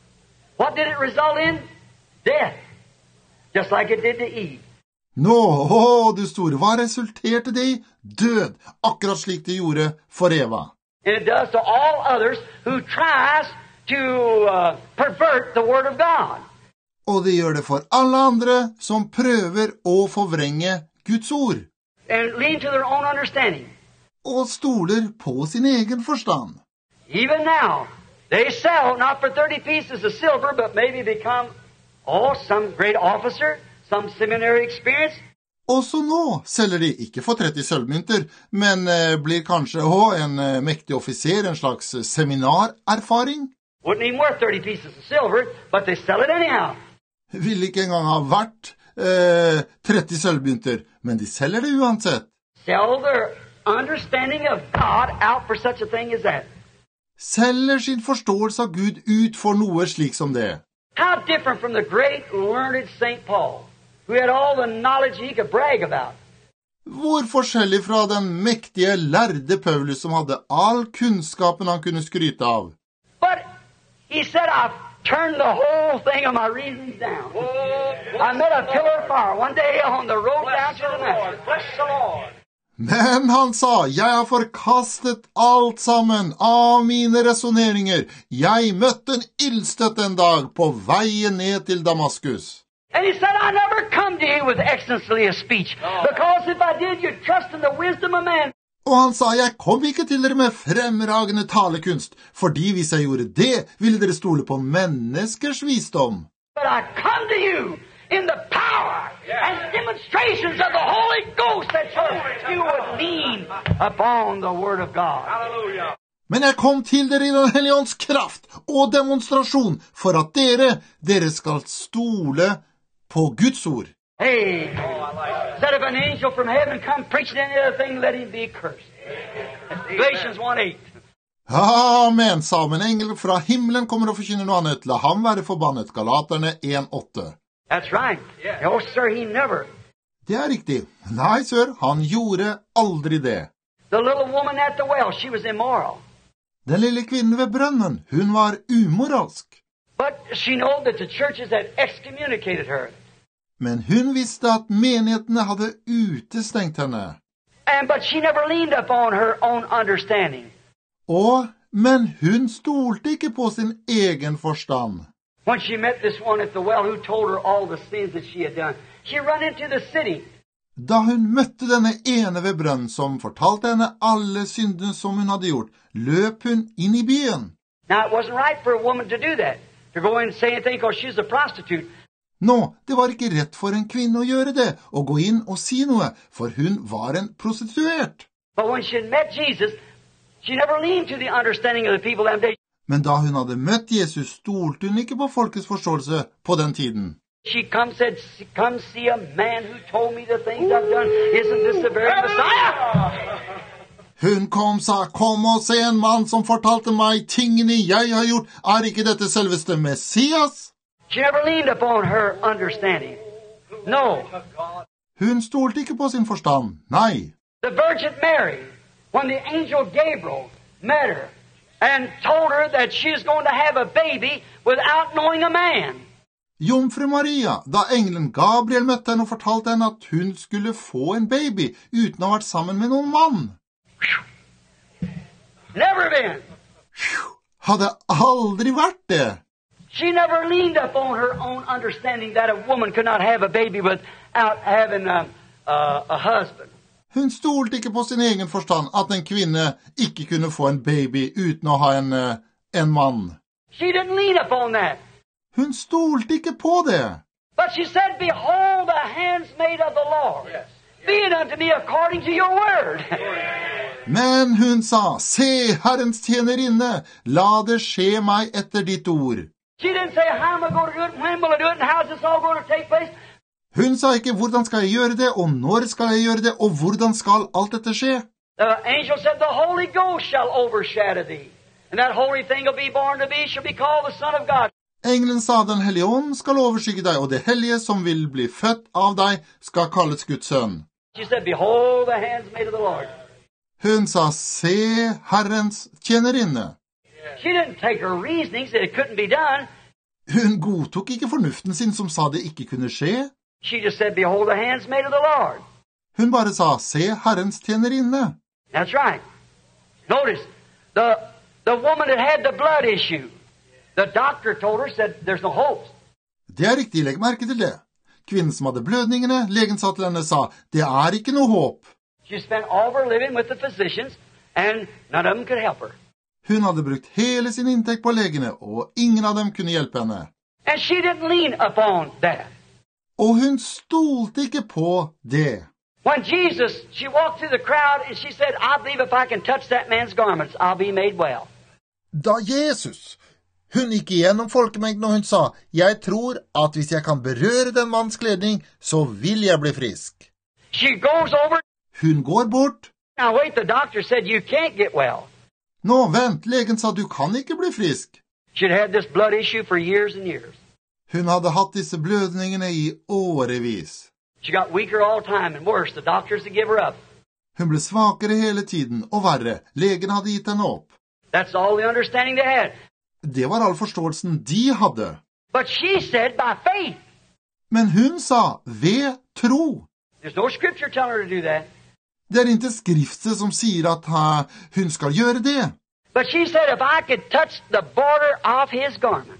what did it result in? Death, just like it did to Eve. Nå, å, du store, hva resulterte det i? Død, akkurat slik det gjorde for Eva. And it does to all others who tries to uh, pervert the word of God. Og det gjør det for alle andre som prøver å forvrenge Guds ord. And lean to their own understanding. Og stoler på sin egen forstand. Even now, they sell not for thirty pieces of silver, but maybe become, oh, some great officer, some seminary experience. Også nå selger de ikke for tretti sølvmynter, men eh, blir kanskje også en eh, mektig offiser, en slags seminarerfaring. Wouldn't even worth thirty pieces of silver, but they sell it anyhow. Vil ikke engang ha vært eh, tretti sølvmynter, men de selger det uansett. Sell their understanding of God out for such a thing as that. Selger sin forståelse av Gud ut for noe slik som det. How different from the great learned Saint Paul, who had all the knowledge he could brag about. Hvor forskjellig fra den mektige lærde Paulus som hadde all kunnskapen han kunne skryte av. But he said, I've turned the whole thing of my reasons down. I met a pillar of fire one day on the road down to Damascus. Bless the Lord. Men han sa, jeg har forkastet alt sammen av mine resoneringer. Jeg møtte en ildstøtt en dag på veien ned til Damaskus. And he said, I never come to you with excellency of speech, because if I did, you'd trust in the wisdom of man. Og han sa, jeg kom ikke til dere med fremragende talekunst, fordi hvis jeg gjorde det, ville dere stole på menneskers visdom. But I come to you in the power and demonstrations of the Holy Ghost, that you would lean upon the Word of God. Hallelujah. Men jeg kom til dere i den hellige ånds kraft og demonstrasjon, for at dere, dere skal stole på Guds ord. Hey, said if an angel from heaven come preaching any other thing, let him be cursed. Galatians one eight. Amen, sa, men engel fra himmelen kommer og forkynner noe annet. La ham være forbannet. Galaterne en åtte. That's right. Oh, sir, he never. Det er riktig. Nei, sør, han gjorde aldri det. The little woman at the well, she was immoral. Den lille kvinnen ved brønnen, hun var umoralsk. But she knew that the churches had excommunicated her. Men hun visste at menighetene hadde utestengt henne. And but she never leaned upon her own understanding. Og, men hun stolte ikke på sin egen forstand. When she met this one at the well who told her all the sins that she had done, she ran into the city. Da hun møtte denne ene ved brønnen som fortalte henne alle syndene som hun hadde gjort, løp hun inn i byen. Now, it wasn't right for a woman to do that, to go in and say anything because she's a prostitute. Nå, det var ikke rett for en kvinne å gjøre det, å gå inn og si noe, for hun var en prostituert. But when she had met Jesus, she never leaned to the understanding of the people that day. Men da hun hadde møtt Jesus, stolte hun ikke på folkets forståelse på den tiden. She come said, come see a man who told me the things I've done. Isn't this the very Messiah? Hun kom, sa, kom og se en mann som fortalte meg tingene jeg har gjort. Er ikke dette selveste Messias? She never leaned upon her understanding. No. Hun stolte ikke på sin forstand. Nei. The Virgin Mary, when the angel Gabriel met her and told her that she was going to have a baby without knowing a man. Jomfru Maria, da engelen Gabriel møtte henne og fortalte henne at hun skulle få en baby uten å ha vært sammen med noen mann. Never been. Hadde aldri vært det. She never leaned upon her own understanding that a woman could not have a baby without having a, a, a husband. Hun stolte ikke på sin egen forstand at en kvinne ikke kunne få en baby uten å ha en, en mann. She didn't lean upon that. Hun stolte ikke på det. But she said, behold the handmaid of the Lord. Be it unto me according to your word. Men hun sa, se Herrens tjenerinne, la det skje meg etter ditt ord. She didn't say, how am I going to do it, when will I do it, and how's this all going to take place? Hun sa ikke, hvordan skal jeg gjøre det, og når skal jeg gjøre det, og hvordan skal alt dette skje? The angel said, the Holy Ghost shall overshadow thee. And that holy thing will be born to be shall be called the Son of God. Engelen sa, den hellige ånd skal overskygge deg, og det hellige som vil bli født av deg skal kalles Guds sønn. She said, behold the handmaid of the Lord. Hun sa, se Herrens tjenerinne. She didn't take her reasonings that it couldn't be done. Hun godtok ikke fornuften sin som sa det ikke kunne skje. She just said, behold the handmaid of the Lord. Hun bare sa, se Herrens tjenerinne. That's right. Notice, the, the woman that had the blood issue, the doctor told her, said, there's no hope. Det er riktig, legg merke til det. Kvinnen som hadde blødningene, legen sa til henne, sa, det er ikke noe håp. She spent all of her living with the physicians, and none of them could help her. Hun hadde brukt hele sin inntekt på legene, og ingen av dem kunne hjelpe henne. And she didn't lean upon that. Og hun stolte ikke på det. When Jesus, she walked through the crowd, and she said, I believe if I can touch that man's garments, I'll be made well. Da Jesus, hun gikk igjennom folkemengden, og hun sa, jeg tror at hvis jeg kan berøre den manns kledning, så vil jeg bli frisk. She goes over. Hun går bort. Now wait, the doctor said you can't get well. Nå, vent, legen sa, du kan ikke bli frisk. She'd had this blood issue for years and years. Hun hadde hatt disse blødningene i årevis. She got weaker all the time and worse. The doctors had give her up. Hun ble svakere hele tiden, og verre. Legen hadde gitt henne opp. That's all the understanding they had. Det var all forståelsen de hadde. But she said by faith. Men hun sa, ved tro. There's no scripture telling her to do that. Det er ikke skriftet som sier at uh, hun skal gjøre det. But she said, if I could touch the border of his garment,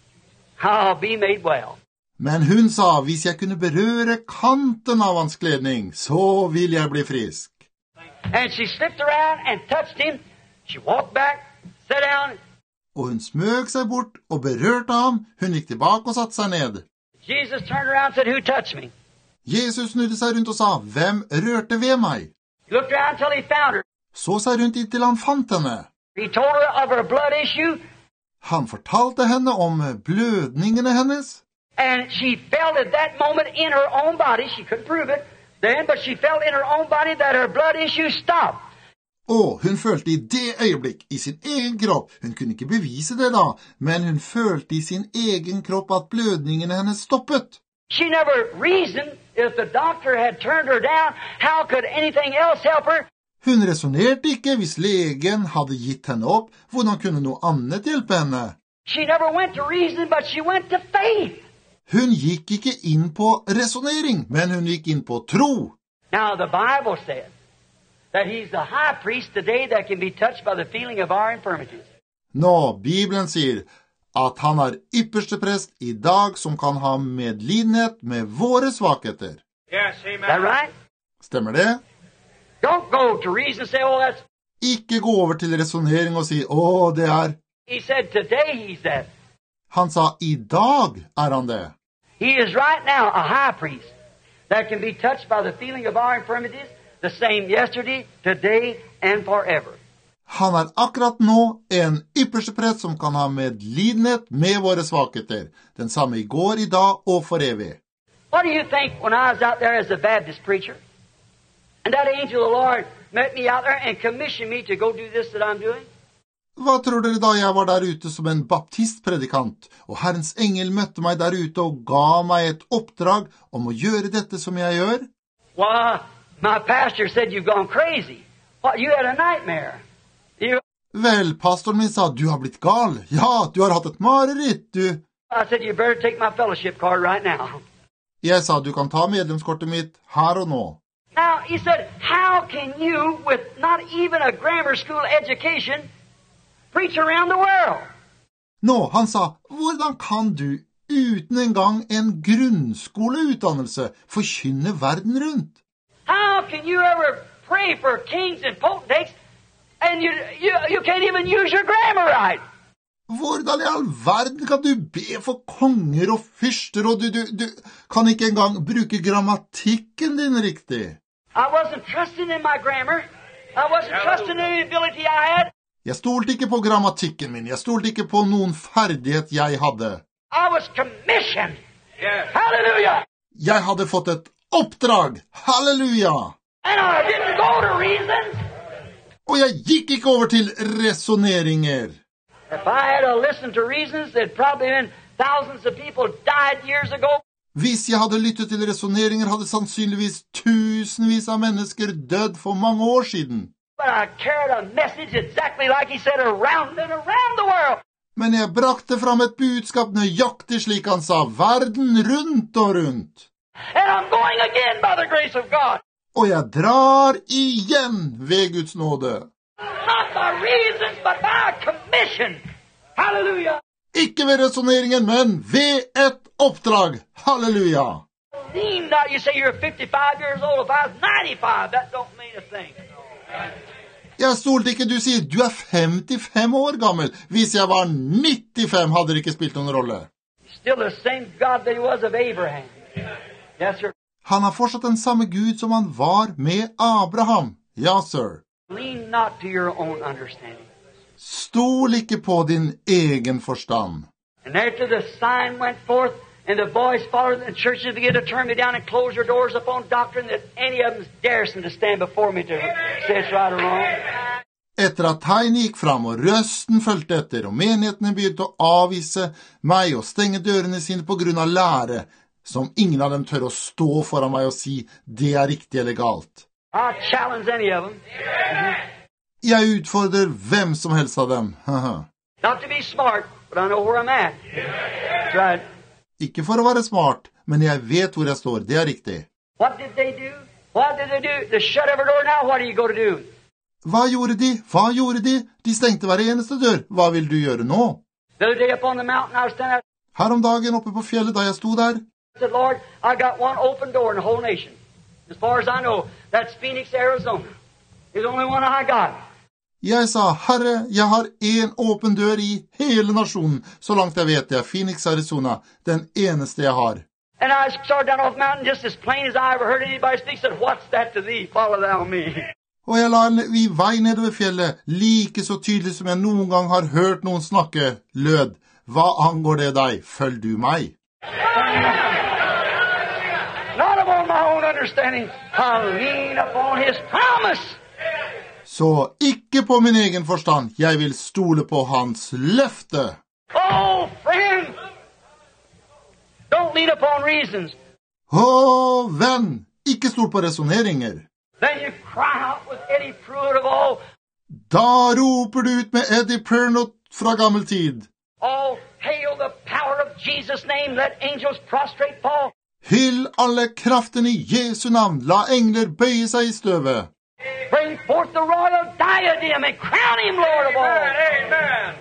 I'll be made well. Men hun sa, hvis jeg kunne berøre kanten av hans kledning, så vil jeg bli frisk. And she slipped around and touched him. She walked back, sat down. Og hun smøg seg bort og berørte ham. Hun gikk tilbake og satte seg ned. Jesus turned around and said, who touched me? Jesus snudde seg rundt og sa, hvem rørte ved meg? He looked around until he found her. Så seg rundt inntil han fant henne. He told her of her blood issue. Han fortalte henne om blødningene hennes. And she felt at that moment in her own body, she couldn't prove it then, but she felt in her own body that her blood issue stopped. Og hun følte i det øyeblikk, i sin egen kropp, hun kunne ikke bevise det da, men hun følte i sin egen kropp at blødningene hennes stoppet. She never reasoned if the doctor had turned her down, how could anything else help her? Hun resonerte ikke hvis legen hadde gitt henne opp, hvordan kunne noe annet hjelpe henne? She never went to reason, but she went to faith. Hun gikk ikke inn på resonering, men hun gikk inn på tro. Now the Bible says that he's the high priest today that can be touched by the feeling of our infirmities. Nå, Bibelen sier at han er ypperste prest i dag som kan ha medlidenhet med våre svakheter. Yes, amen. Is that right? Stemmer det? Don't go to reason and say, oh, that's... Ikke gå over til resonering og si, å, det er... He said today he's that. Han sa, i dag er han det. He is right now a high priest that can be touched by the feeling of our infirmities, the same yesterday, today, and forever. Han er akkurat nå en ypperste prest som kan ha medlidenhet med våre svakheter, den samme i går, i dag og for evig. What do you think when I was out there as a Baptist preacher, and that angel of the Lord met me out there and commissioned me to go do this that I'm doing? Hva tror dere da jeg var der ute som en baptistpredikant, og Herrens engel møtte meg der ute og ga meg et oppdrag om å gjøre dette som jeg gjør? Well, my pastor said you've gone crazy. What, you had a nightmare. You... Vel, pastoren min sa, du har blitt gal. Ja, du har hatt et mareritt, du. I said, you better take my fellowship card right now. Jeg sa, du kan ta medlemskortet mitt her og nå. Now, he said, how can you, with not even a grammar school education, preach around the world? Nå, han sa, hvordan kan du, uten engang en grunnskoleutdannelse, forkynne verden rundt? How can you ever pray for kings and potentates, and you, you, you can't even use your grammar right? Hvordan i all verden kan du be for konger og fyrster, og du, du, du kan ikke engang bruke grammatikken din riktig? I wasn't trusting in my grammar. I wasn't trusting in the ability I had. Jeg stolte ikke på grammatikken min, jeg stolte ikke på noen ferdighet jeg hadde. I was commissioned. Yes. Hallelujah. Jeg hadde fått et oppdrag, halleluja! And I didn't go to reason. Og jeg gikk ikke over til resoneringer. If I had to listen to reasons, there'd probably been thousands of people died years ago. Hvis jeg hadde lyttet til resoneringer, hadde sannsynligvis tusenvis av mennesker dødd for mange år siden. But I carried a message exactly like he said around and around the world. Men jeg brakte fram et budskap nøyaktig slik han sa, verden rundt og rundt. And I'm going again by the grace of God. Og jeg drar igjen ved Guds nåde. Not by reasons, but by commission. Hallelujah. Ikke ved resoneringen, men ved et oppdrag. Halleluja. Lean not, you say you're fifty-five years old. If I was ninety-five, that don't mean a thing. Jeg stolte ikke, du sier, du er femtifem år gammel. Hvis jeg var nittifem, hadde det ikke spilt noen rolle. Still the same God that he was of Abraham. Yes, sir. Han har fortsatt den samme Gud som han var med Abraham. Ja, sir. Lean not to your own understanding. Stol ikke på din egen forstand. And after the sign went forth, and the boys followed, and churches began to turn me down and close their doors upon doctrine that any of them daresn't to stand before me to say it's right or wrong. Etter at tegnet gikk fram og røsten fulgte etter, og menighetene begynte å avvise meg og stenge dørene sine på grunn av lære, som ingen av dem tør å stå foran meg og si, det er riktig eller galt. I challenge any of them. Mm-hmm. Jeg utfordrer hvem som helst av dem. Not to be smart, but I know where I'm at. That's right. Ikke for å være smart, men jeg vet hvor jeg står. Det er riktig. What did they do? What did they do? They shut every door. Now what are you going to do? Hva gjorde de? Hva gjorde de? De stengte hver eneste dør. Hva vil du gjøre nå? The other day up on the mountain, I was standing out. Her om dagen oppe på fjellet da jeg sto der. I said, Lord, I got one open door in the whole nation. As far as I know, that's Phoenix, Arizona. It's the only one I got. Jeg sa, Herre, jeg har en åpen dør i hele nasjonen. Så langt jeg vet det er Phoenix, Arizona, den eneste jeg har. And I started down off the mountain just as plain as I ever heard anybody speak. Said, what's that to thee? Follow thou me. Og jeg la i vei nedover fjellet, like så tydelig som jeg noen gang har hørt noen snakke, lød, hva angår det deg? Følg du meg? Not upon my own understanding. I'll lean upon his promise. Så ikke på min egen forstand, jeg vil stole på hans løfte. Oh, friend! Don't lean upon reasons. Å, venn, ikke stol på resoneringer. Then you cry out with Eddie Pruitt of all. Da roper du ut med Eddie Pruitt fra gammel tid. Oh, hail the power of Jesus' name, let angels prostrate fall. Hyll alle kraften i Jesu navn, la engler bøye seg i støvet. Bring forth the royal diadem and crown him Lord of all. Amen.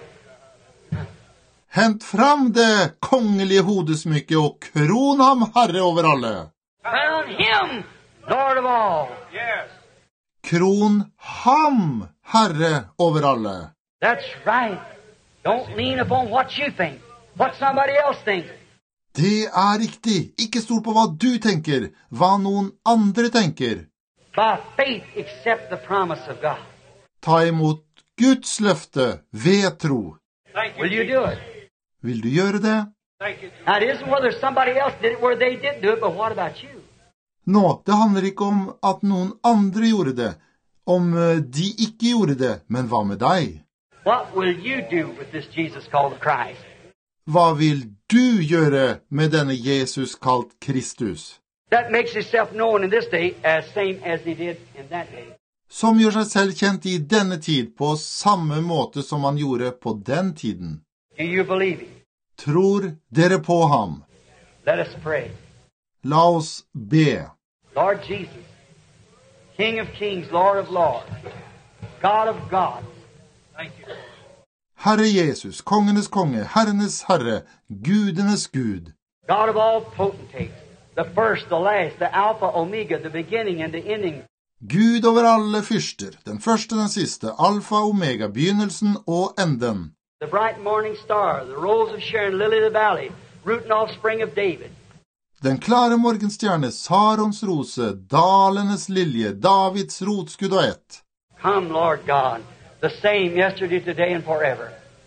Hent fram det kongelige hodesmykket og kron ham herre over alle. Crown him Lord of all. Yes. Kron ham herre over alle. That's right. Don't lean upon what you think, what somebody else thinks. Det er riktig. Ikke stol på hva du tenker, hva noen andre tenker. By faith, accept the promise of God. Ta imot Guds løfte ved tro. Thank you. Will you Jesus. do it? Vil du gjøre det? Thank you. Now, it isn't whether somebody else did it where they did do it, but what about you? Nå, det handler ikke om at noen andre gjorde det, om eh, de ikke gjorde det, men hva med deg? What will you do with this Jesus called Christ? Hva vil du gjøre med denne Jesus kalt Kristus, That makes himself known in this day as same as he did in that day. som gjør seg selv kjent i denne tid på samme måte som han gjorde på den tiden? Do you believe him? Tror dere på ham? Let us pray. La oss be. Lord Jesus, King of kings, Lord of lords, God of gods, Thank you. Herre Jesus, kongenes konge, herrenes herre, gudenes Gud, God of all potentates, the first, the last, the Alpha, Omega, the beginning and the ending. Gud over alle fyrster, den første, den siste, alfa, omega, begynnelsen og enden. The bright morning star, the rose of Sharon, lily of the valley, root and offspring of David. Den klare morgenstjerne, Sarons rose, dalenes lilje, Davids rotskudd og ett. Come, Lord God, the same yesterday, today, and forever.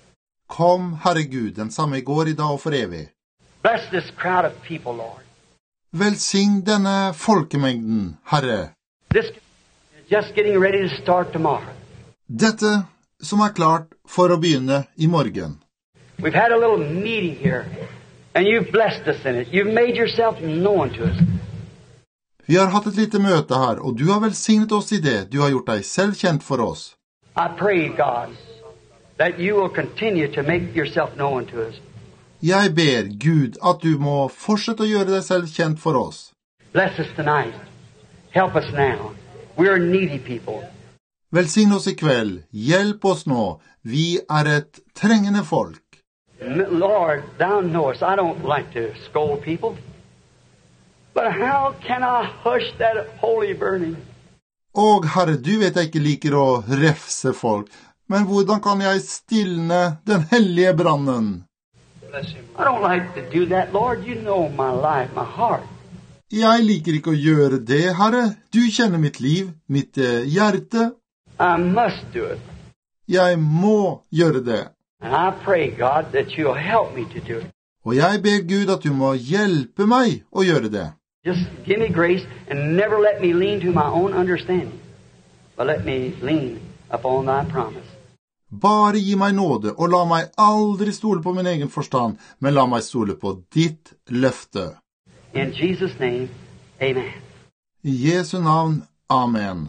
Kom, Herre Gud, den samme i går, i dag og for evig. Bless this crowd of people, Lord. Velsign denne folkemengden, Herre. This is just getting ready to start tomorrow. Dette som er klart for å begynne i morgen. We've had a little meeting here, and you've blessed us in it. You've made yourself known to us. Vi har hatt et lite møte her, og du har velsignet oss i det. Du har gjort deg selv kjent for oss. I pray, God, that you will continue to make yourself known to us. Jeg ber, Gud, at du må fortsette å gjøre deg selv kjent for oss. Bless us tonight. Help us now. We're needy people. Velsign oss i kveld. Hjelp oss nå. Vi er et trengende folk. M- Lord, thou knowest I don't like to scold people. But how can I hush that holy burning? Og Herre, du vet jeg ikke liker å refse folk, men hvordan kan jeg stilne den hellige brannen? Bless him. I don't like to do that, Lord. You know my life, my heart. Jeg liker ikke å gjøre det, Herre. Du kjenner mitt liv, mitt eh, hjerte. I must do it. Jeg må gjøre det. And I pray, God, that you'll help me to do it. Og jeg ber Gud at du må hjelpe meg å gjøre det. Just give me grace and never let me lean to my own understanding, but let me lean upon thy promise. Bare gi meg nåde, og la meg aldri stole på min egen forstand, men la meg stole på ditt løfte. In Jesus' name, amen. I Jesu navn, amen.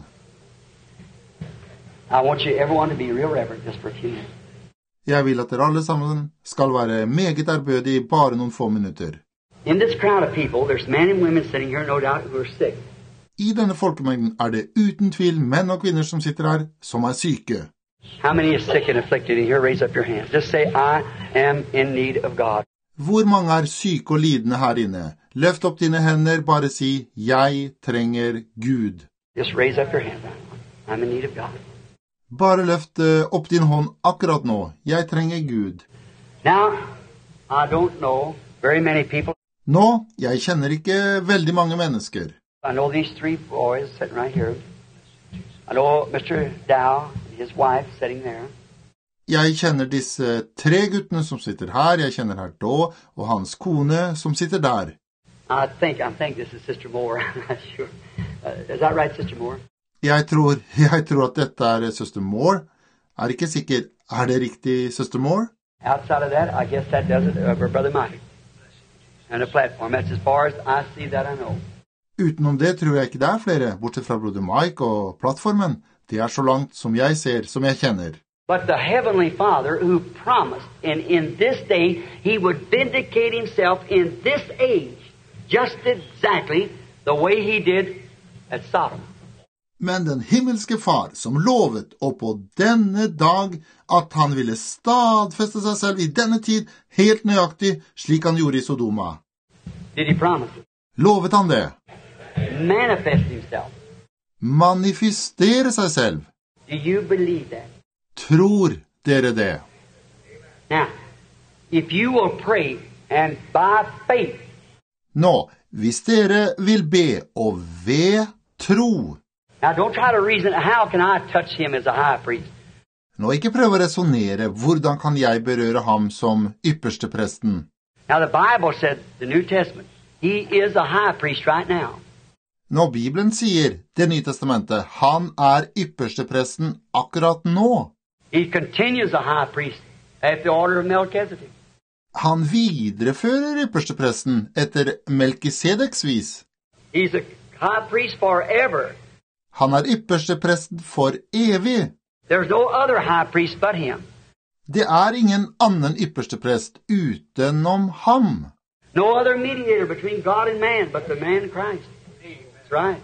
I want you, everyone, to be real reverent just for a few minutes. Jeg vil at dere alle sammen skal være meget ærbødige i bare noen få minutter. In this crowd of people, there's men and women sitting here, no doubt, who are sick. I denne folkemengden er det uten tvil menn og kvinner som sitter her, som er syke. How many is sick and afflicted in here? Raise up your hands. Just say, I am in need of God. Hvor mange er syke og lidende her inne? Løft opp dine hender, bare si, jeg trenger Gud. Just raise up your hand. I'm in need of God. Bare løft eh, opp din hånd akkurat nå. Jeg trenger Gud. Now, I don't know very many people. Nå, jeg kjenner ikke veldig mange mennesker. I know these three boys sitting right here. I know Mister Dow and his wife sitting there. Jeg kjenner disse tre guttene som sitter her. Jeg kjenner herr Daw og hans kone som sitter der. I think, I think this is Sister Moore. I'm not sure. Uh, is that right, Sister Moore? Jeg tror, jeg tror at dette er søster Moore. Er ikke sikker. Er det riktig, søster Moore? Outside of that, I guess that does it, uh, for Brother Mike. And the platform. That's as far as I see that I know. Utenom det tror jeg ikke det er flere, bortsett fra Brother Mike og plattformen. Det er så langt som jeg ser, som jeg kjenner. But the Heavenly Father who promised, and in this day He would vindicate Himself in this age, just exactly the way He did at Sodom. Men den himmelske far som lovet, og på denne dag, at han ville stadfeste seg selv i denne tid, helt nøyaktig, slik han gjorde i Sodoma. Did He promise it? Lovet han det? Manifest Himself. Manifestere seg selv. Do you believe that? Tror dere det? Now, if you will pray and by faith. Nå, hvis dere vil be og ved tro. Now, don't try to reason, how can I touch Him as a high priest? Nå, ikke prøv å resonere, hvordan kan jeg berøre ham som ypperste presten? Now, the Bible said, the New Testament, He is a high priest right now. Nå, Bibelen sier, det nye testamentet, han er ypperste presten akkurat nå. He continues a high priest at the order of Melchizedek. Han viderefører ypperste presten etter Melkisedeks vis. He's a high priest forever. Han er ypperste presten for evig. There's no other high priest but Him. Det er ingen annen ypperste prest utenom ham. No other mediator between God and man but the man Christ. That's right.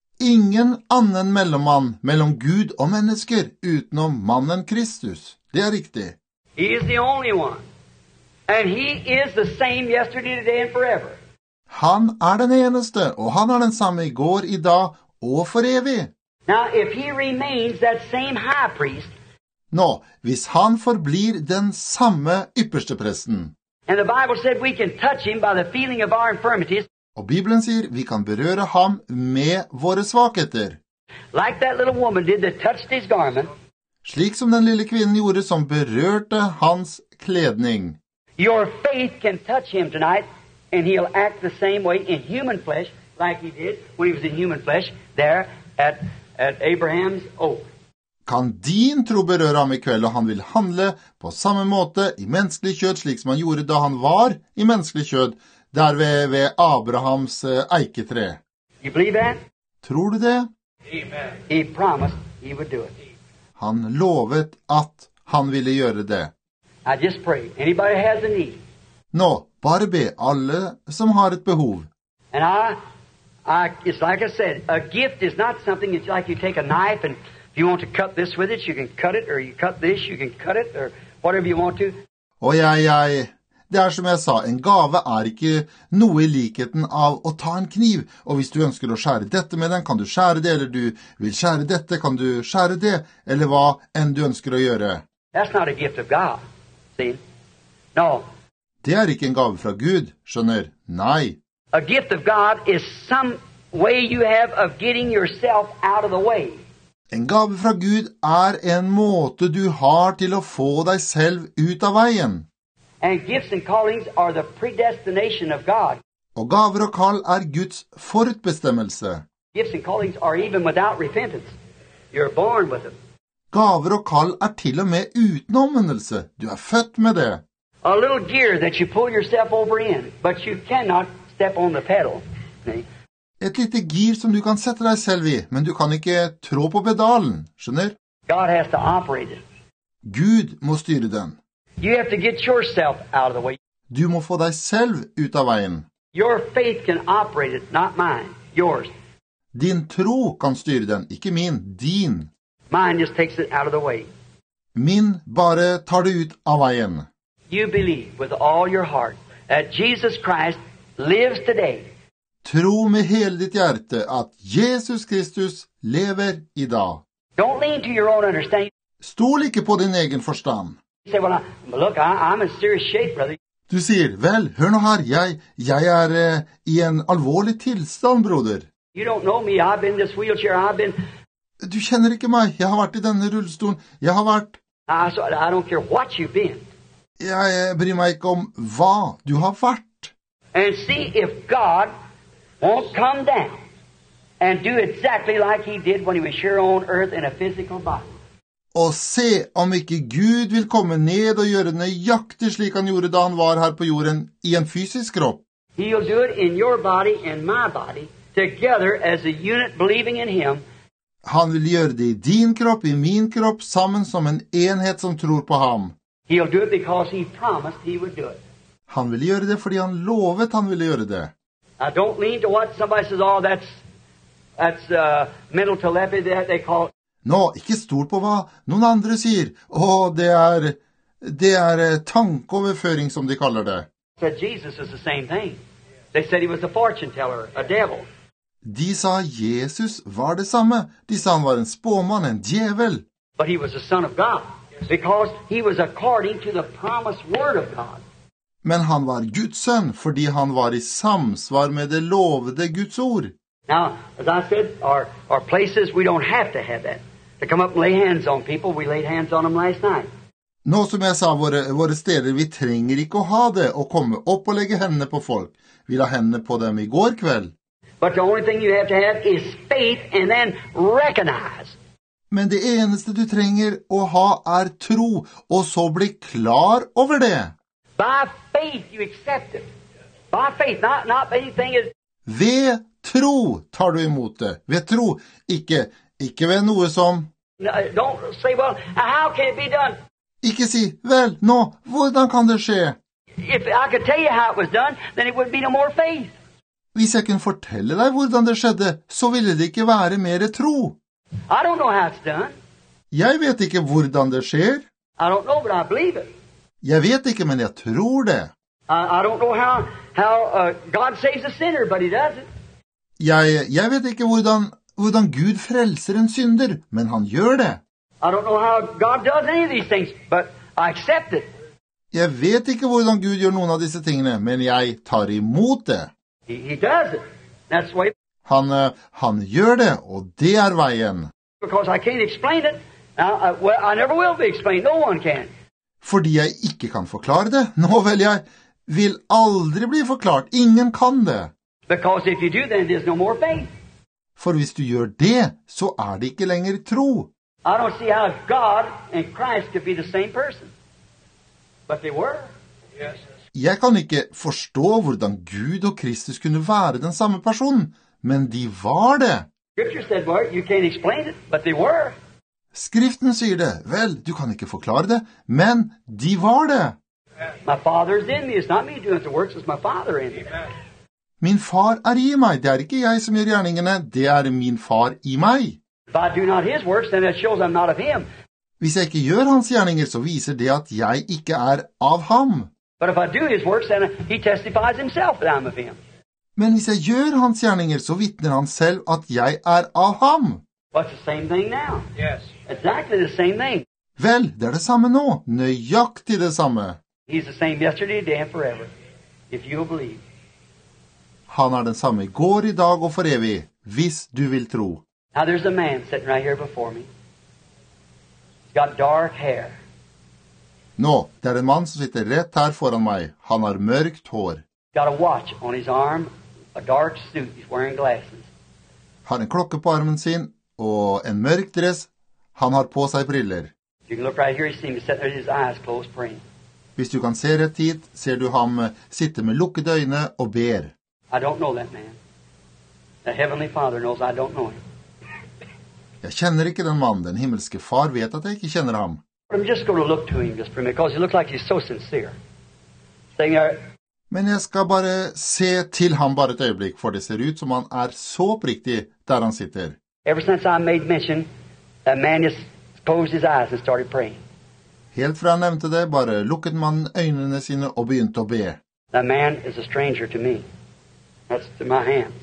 Ingen annen mellommann mellom Gud og mennesker utenom mannen Kristus. Det er riktig. He is the only one. And He is the same yesterday, today, and forever. Han er den eneste, og han er den samme i går, i dag og for evig. Now, if He remains that same high priest, Nå, hvis han forblir den samme ypperste presten, and the Bible said we can touch Him by the feeling of our infirmities, og Bibelen sier vi kan berøre ham med våre svakheter, like that little woman did that touched His garment, slik som den lille kvinnen gjorde som berørte hans kledning. your faith can touch Him tonight, and He'll act the same way in human flesh, like He did when He was in human flesh there at, at Abraham's oak. Kan din tro berøre ham i kveld, og han vil handle på samme måte i menneskelig kjød, slik som han gjorde da han var i menneskelig kjød, der ved, ved Abrahams uh, eiketre. You believe that? Tror du det? Amen. He promised He would do it. Han lovet at han ville gjøre det. I just pray. Anybody has a need. Nå, bare be alle som har et behov. And I, I, it's like I said, a gift is not something it's like you take a knife and if you want to cut this with it, you can cut it, or you cut this, you can cut it, or whatever you want to. Og jeg, jeg, det er som jeg sa, en gave er ikke noe i likheten av å ta en kniv. Og hvis du ønsker å skjære dette med den, kan du skjære det, eller du vil skjære dette, kan du skjære det, eller hva enn du ønsker å gjøre. That's not a gift of God. See? No. Det er ikke en gave fra Gud, skjønner? Nei. A gift of God is some way you have of getting yourself out of the way. En gave fra Gud er en måte du har til å få deg selv ut av veien. And gifts and callings are the predestination of God. Og gaver og kall er Guds forutbestemmelse. Gifts and callings are even without repentance. You're born with them. Gaver og kall er til og med uten omvendelse. Du er født med det. A little gear that you pull yourself over in, but you cannot step on the pedal. See? Et lite gir som du kan sette deg selv i, men du kan ikke trå på pedalen, skjønner? God has to operate it. Gud må styre den. You have to get yourself out of the way. Du må få deg selv ut av veien. Your faith can operate it, not mine, yours. Din tro kan styre den, ikke min, din. Mine just takes it out of the way. Min bare tar det ut av veien. You believe with all your heart that Jesus Christ lives today. Tro med hele ditt hjerte at Jesus Kristus lever i dag. Don't lean to your own understanding. Stol ikke på din egen forstand. You say, well, I, look, I, I'm in serious shape, brother. Du sier, vel, hør nå her, jeg, jeg er eh, i en alvorlig tilstand, broder. You don't know me. I've been in this wheelchair. I've been... Du kjenner ikke meg, jeg har vært i denne rullestolen, jeg har vært... I, so, I don't care what you've been. Jeg bryr meg ikke om hva du har vært. And see if God won't come down and do exactly like he did when he was here on earth in a physical body. Og se om ikke Gud vil komme ned og gjøre nøyaktig slik han gjorde da han var her på jorden i en fysisk kropp. He'll do it in your body and my body, together as a unit believing in him. Han vil gjøre det i din kropp, i min kropp, sammen som en enhet som tror på ham. He'll do it because he promised he would do it. Han vil gjøre det fordi han lovet han ville gjøre det. Now don't lean to what somebody says, oh, that's, that's uh, mental telepathy, that they call it. Nå, ikke stol på hva noen andre sier. Å, det er, det er tankeoverføring som de kaller det. Said Jesus is the same thing. They said he was a fortune teller, a devil. De sa Jesus var det samme. De sa han var en spåmann, en djevel. But he was the Son of God, because he was according to the promised word of God. Men han var Guds sønn, fordi han var i samsvar med det lovede Guds ord. Now, as I said, our, our places, we don't have to have that. To come up and lay hands on people, we laid hands on them last night. Nå som jeg sa, våre, våre steder, vi trenger ikke å ha det, å komme opp og legge hendene på folk. Vi la hendene på dem i går kveld. But the only thing you have to have is faith and then recognize. Men det eneste du trenger å ha er tro, og så bli klar over det. By faith you accept it. By faith, not, not anything is... Ved tro tar du imot det. Ved tro, ikke, ikke ved noe som... Don't say, well, how can it be done? Ikke si, vel, nå, hvordan kan det skje? If I could tell you how it was done, then it would be no more faith. Hvis jeg kunne fortelle deg hvordan det skjedde, så ville det ikke være mer tro. I don't know how it's done. Jeg vet ikke hvordan det skjer. I don't know, but I believe it. Jeg vet ikke, men jeg tror det. I, I don't know how, how uh, God saves a sinner, but he does it. Jeg, jeg vet ikke hvordan, hvordan Gud frelser en synder, men han gjør det. I don't know how God does any of these things, but I accept it. Jeg vet ikke hvordan Gud gjør noen av disse tingene, men jeg tar imot det. He, he does it. That's the way. Han, han gjør det, og det er veien. Because I can't explain it. Now, I, well, I never will be explained. No one can. Fordi jeg ikke kan forklare det. Nå vel, jeg vil aldri bli forklart. Ingen kan det. Because if you do, then there's no more faith. For hvis du gjør det, så er det ikke lenger tro. I don't see how God and Christ could be the same person. But they were. Yes. Jeg kan ikke forstå hvordan Gud og Kristus kunne være den samme personen, men de var det. Scripture said, well, you can't explain it, but they were. Skriften sier det. Vel, du kan ikke forklare det, men de var det. My Father is in me. It's not me doing the works, it's my Father in me. Min far er i meg. Det er ikke jeg som gjør gjerningene, det er min far i meg. If I do not his works, then it shows I'm not of him. Hvis jeg ikke gjør hans gjerninger, så viser det at jeg ikke er av ham. But if I do his works, then he testifies himself that I'm of him. Men hvis jeg gjør hans gjerninger, så vittner han selv at jeg er av ham. What's the same thing now? Yes. Exactly the same thing. Vel, det er det samme nå. Nøyaktig det samme. He's the same yesterday, today, and forever. If you'll believe. Han er den samme i går, i dag og for evig, hvis du vil tro. Now there's a man sitting right here before me. He's got dark hair. Nå, det er en mann som sitter rett her foran meg. Han har mørkt hår. Got a watch on his arm, a dark suit. He's wearing glasses. Har en klokke på armen sin, og en mørk dress. Han har på seg briller. You can look right here, you see him sitting there with his eyes closed praying. Hvis du kan se rett hit, ser du ham sitte med lukkede øyne og ber. I don't know that man. The Heavenly Father knows I don't know him. Jeg kjenner ikke den mannen. Den himmelske far vet at jeg ikke kjenner ham. But I'm just going to look to him just for a minute, because he looks like he's so sincere. Saying there, Men jeg skal bare se til ham bare et øyeblikk, for det ser ut som han er så oppriktig der han sitter. ever since I made mention, that man just closed his eyes and started praying. Helt fra han nevnte det, bare lukket mannen øynene sine og begynte å be. That man is a stranger to me. That's to my hands.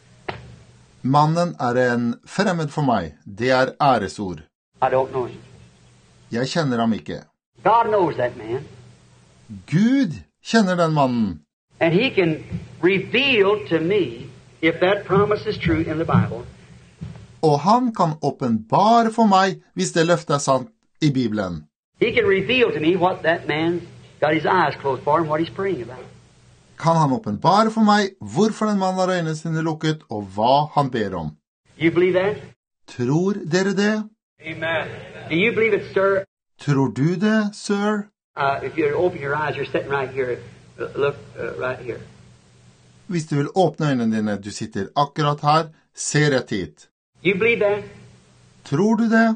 Mannen er en fremmed for meg. Det er æresord. I don't know him. Jeg kjenner ham ikke. God knows that man. Gud kjenner den mannen. And he can reveal to me, if that promise is true in the Bible, Og han kan åpenbare for meg hvis det løftet er sant i Bibelen. he can reveal to me what that man got his eyes closed for and what he's praying about. Kan han åpenbare for meg hvorfor den mannen har øynene sine lukket og hva han ber om. You believe that? Tror dere det? Amen. Do you believe it, sir? Tror du det, sir? Uh, if you open your eyes, you're sitting right here. Uh, Look uh, right here. Hvis du vil åpne øynene dine, du sitter akkurat her, se rett hit. You believe that? Tror du det?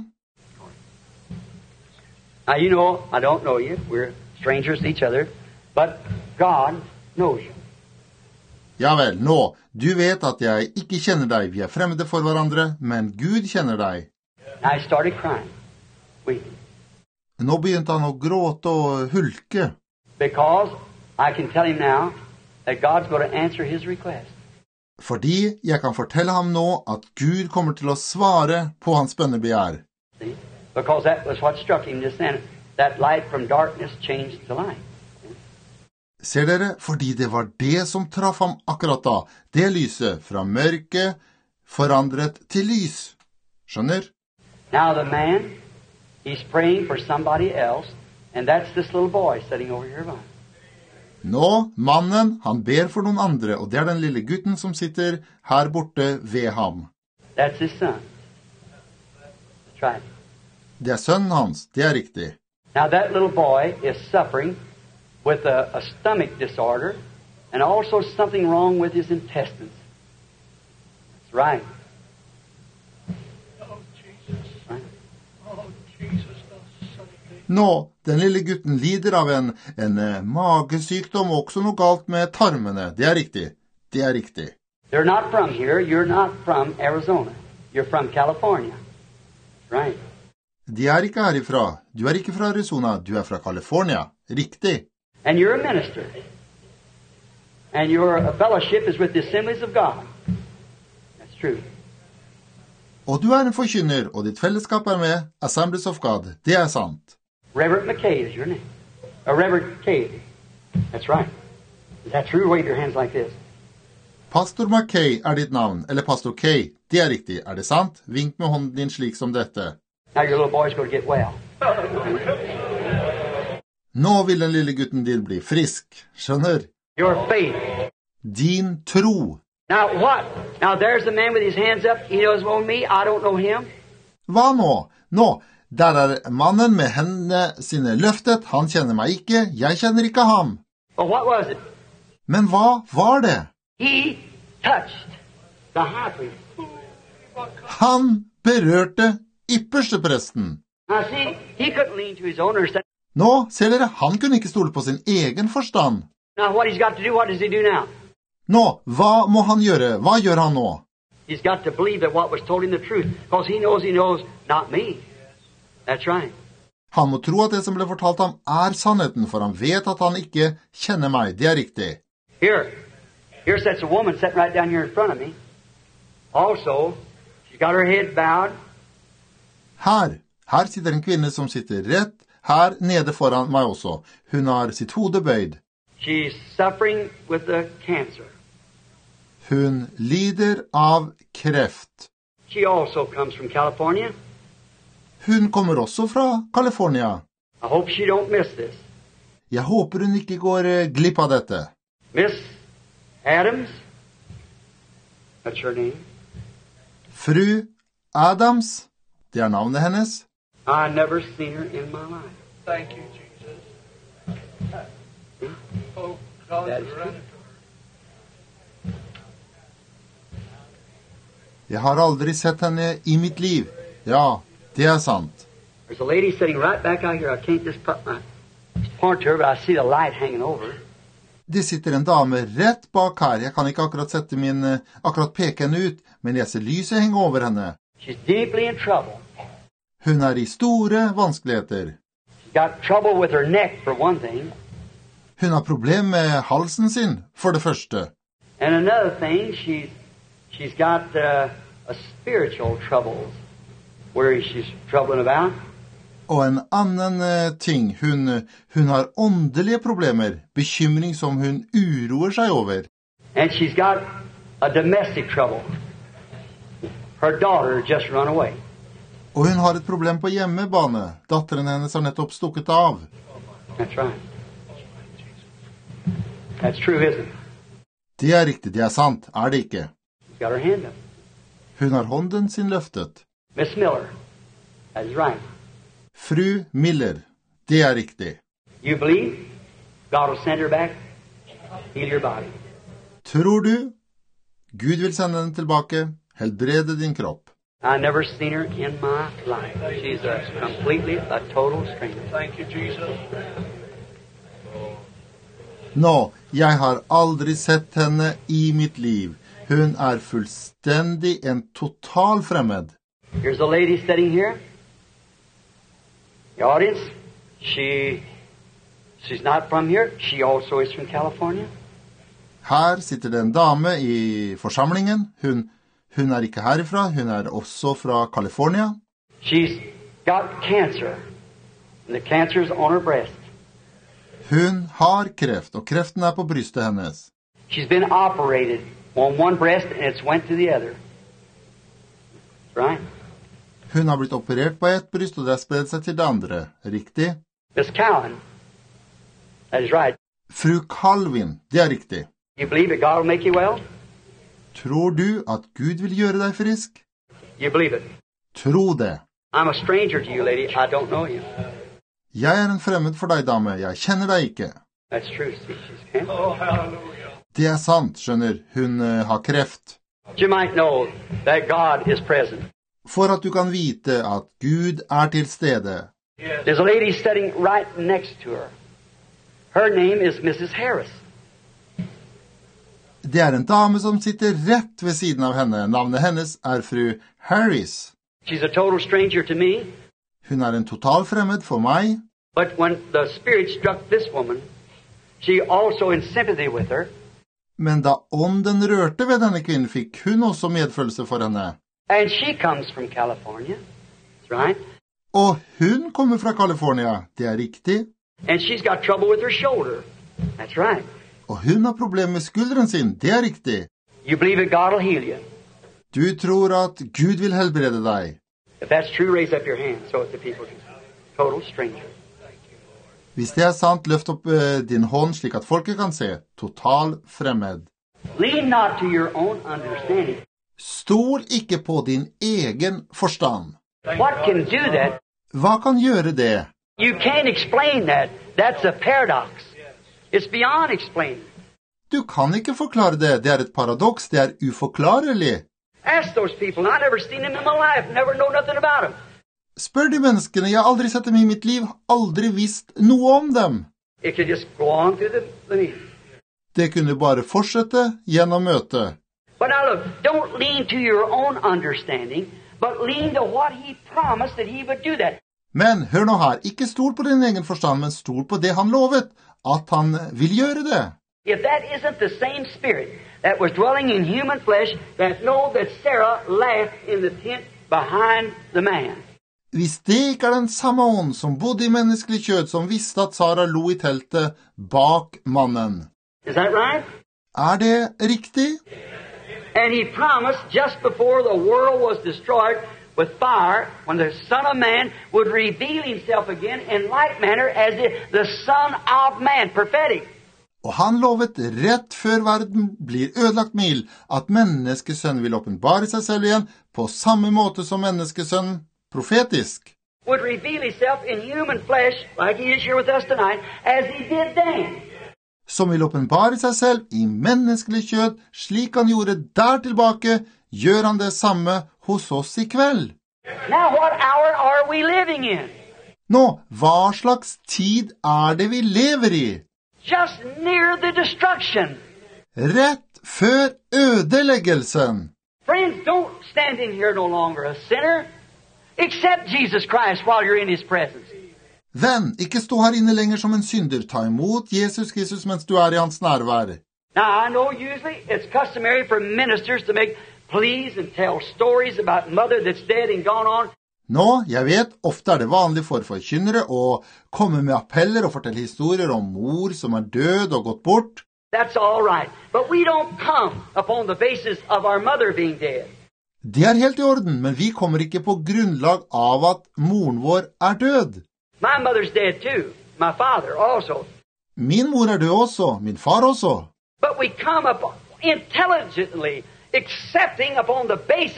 Now, you know, I don't know you. We're strangers to each other. But God knows you. Ja vel, nå, du vet at jeg ikke kjenner deg, vi er fremmede for hverandre, men Gud kjenner deg. I started crying, weeping. Nå begynte han å gråte og hulke, Because I can tell him now that God's going to answer his request. fordi jeg kan fortelle ham nå at Gud kommer til å svare på hans bønnebegjær. See? Because that was what struck him just then. That light from darkness changed to light. Ser dere, fordi det var det som traff ham akkurat da, det lyset fra mørke forandret til lys. Skjønner? Now the man, he's praying for somebody else, and that's this little boy sitting over here by. Nå, mannen, han ber for noen andre, og det er den lille gutten som sitter her borte ved ham. That's his son. That's right. Det er sønnen hans, det er riktig. Now that little boy is suffering with a, a stomach disorder and also something wrong with his intestines. That's right. Oh, Jesus. Right. Oh, Jesus, the Son of God. Nå, den lille gutten lider av en, en eh, magesykdom og også noe galt med tarmene. Det er riktig. Det er riktig. They're not from here. You're not from Arizona. You're from California. That's right. De er ikke herifra. Du er ikke fra Arizona, du er fra California. Riktig. And you're a minister. And your fellowship is with the assemblies of God. That's true. Og du er en forkynner, og ditt fellesskap er med Assemblies of God. Det er sant. Reverend McKay is your name. Uh, Reverend Kay. That's right. Is that true? Wave your hands like this. Pastor McKay er ditt navn, eller Pastor Kay. Det er riktig. Er det sant? Vink med hånden din slik som dette. Now your little boy's going to get well. Nå vil den lille gutten din bli frisk. Skjønner? Your faith. Din tro. Now what? Now there's the man with his hands up. He knows about me. I don't know him. Hva nå? Nå, der er mannen med hendene sine løftet. Han kjenner meg ikke. Jeg kjenner ikke ham. But what was it? Men hva var det? He touched the high priest. Han berørte ypperstepresten. Now see, he couldn't lean to his own understanding. Nå, ser dere, han kunne ikke stole på sin egen forstand. Now what he's got to do, what does he do now? Nå, hva må han gjøre? Hva gjør han nå? He's got to believe that what was told him the truth, because he knows he knows not me. That's right. Han må tro at det som ble fortalt ham er sannheten, for han vet at han ikke kjenner meg. Det er riktig. Here, here sits a woman sitting right down here in front of me. Also, she's got her head bowed. Her, her sitter en kvinne som sitter rett her nede foran meg også. Hun har sitt hode bøyd. She's suffering with a cancer. Hun lider av kreft. She also comes from California. Hun kommer også fra California. I hope she don't miss this. Jeg håper hun ikke går eh, glipp av dette. Miss Adams, that's her name. Fru Adams, det er navnet hennes. I never seen her in my life. Thank you, Jesus. Oh, God, That is you're true. Jeg har aldri sett henne i mitt liv. Ja, det er sant. There's a lady sitting right back out here. I can't just put my point to her, but I see the light hanging over her. Det sitter en dame rett bak her. Jeg kan ikke akkurat sette min, eh, akkurat peke henne ut, men jeg ser lyset henge over henne. She's deeply in trouble. Hun er i store vanskeligheter. She's got trouble with her neck, for one thing. Hun har problem med halsen sin, for det første. And another thing, she's, she's got uh, a spiritual trouble where she's troubling about. Og en annen eh, ting, hun, hun har åndelige problemer, bekymring som hun uroer seg over. And she's got a domestic trouble. Her daughter just run away. Og hun har et problem på hjemmebane. Datteren hennes har nettopp stukket av. That's right. That's true, isn't it? Det er riktig, det er sant, er det ikke? She's got her hand up. Hun har hånden sin løftet. Miss Miller. That is right. Fru Miller, det er riktig. You believe God will send her back, heal your body. Tror du Gud vil sende den tilbake, helbrede din kropp? I've never seen her in my life. She's a completely, a total stranger. Thank you, Jesus. Nå, jeg har aldri sett henne i mitt liv. Hun er fullstendig en total fremmed. Here's a lady sitting here. The audience, she, she's not from here. She also is from California. Her sitter det en dame i forsamlingen. Hun, hun er ikke herifra, hun er også fra California. She's got cancer, and the cancer's on her breast. Hun har kreft, og kreften er på brystet hennes. She's been operated on one breast, and it's went to the other. Right? Hun har blitt operert på ett bryst, og det har spredt seg til det andre. Riktig? Miss Cowan, that is right. Fru Calvin, det er riktig. You believe that God will make you well? Tror du at Gud vil gjøre deg frisk? You believe it? Tro det. I'm a stranger to you, lady. I don't know you. Jeg er en fremmed for deg, dame. Jeg kjenner deg ikke. That's true. See, she's cancer. Oh, hallelujah. Det er sant, skjønner. Hun uh, har kreft. You might know that God is present. For at du kan vite at Gud er til stede. Yes. There's a lady sitting right next to her. Her name is Missus Harris. Det er en dame som sitter rett ved siden av henne. Navnet hennes er fru Harris. She's a total stranger to me, Hun er en total fremmed for meg. but when the Spirit struck this woman, she also in sympathy with her, Men da ånden rørte ved denne kvinnen, fikk hun også medfølelse for henne. and she comes from California. That's right. Og hun kommer fra California. Det er riktig. And she's got trouble with her shoulder. That's right. Og hun har problemer med skulderen sin. Det er riktig. You believe that God will heal you. Du tror at Gud vil helbrede deg. If that's true, raise up your hand so that the people can see. Total stranger. Hvis det er sant, løft opp uh, din hånd slik at folket kan se. Total fremmed. Lean not to your own understanding. Stol ikke på din egen forstand. What can do that? Hva kan gjøre det? You can't explain that. That's a paradox. It's beyond explaining. Du kan ikke forklare det. Det er et paradoks. Det er uforklarlig. Ask those people. I never seen them in my life. Never know nothing about them. Spør de menneskene. Jeg har aldri sett dem i mitt liv. Aldri visst noe om dem. It could just go on through the, the meeting. Det kunne bare fortsette gjennom møtet. But now look, don't lean to your own understanding, but lean to what he promised that he would do that. Men hør nå her. Ikke stol på din egen forstand, men stol på det han lovet. At han vil gjøre det. If that isn't the same spirit that was dwelling in human flesh, then know that Sarah laughed in the tent behind the man. Hvis det ikke er den samme ånd som bodde i menneskelig kjød, som visste at Sara lo i teltet bak mannen. Is that right? Er det riktig? And he promised just before the world was destroyed with fire, when the Son of Man would reveal himself again in like manner as if the Son of Man, prophetic. Og han lovet rett før verden blir ødelagt med ild, at menneskesønnen vil åpenbare seg selv igjen på samme måte som menneskesønnen, profetisk. Would reveal himself in human flesh, like he is here with us tonight, as he did then. Som vil åpenbare seg selv i menneskelig kjød, slik han gjorde der tilbake, gjør han det samme hos oss i kveld. Now what hour are we living in? Nå, hva slags tid er det vi lever i? Just near the destruction. Rett før ødeleggelsen. Friends, don't stand in here no longer a sinner. Accept Jesus Christ while you're in his presence. Venn, ikke stå her inne lenger som en synder. Ta imot Jesus Kristus mens du er i hans nærvær. Now, I know usually it's customary for ministers to make pleas and tell stories about mother that's dead and gone on. Nå, jeg vet, ofte er det vanlig for forkynnere å komme med appeller og fortelle historier om mor som er død og gått bort. That's all right. But we don't come upon the basis of our mother being dead. Det er helt i orden, men vi kommer ikke på grunnlag av at moren vår er død. My mother's dead too. My father also. Min mor er død også, min far også. But we come up intelligently, accepting upon the basis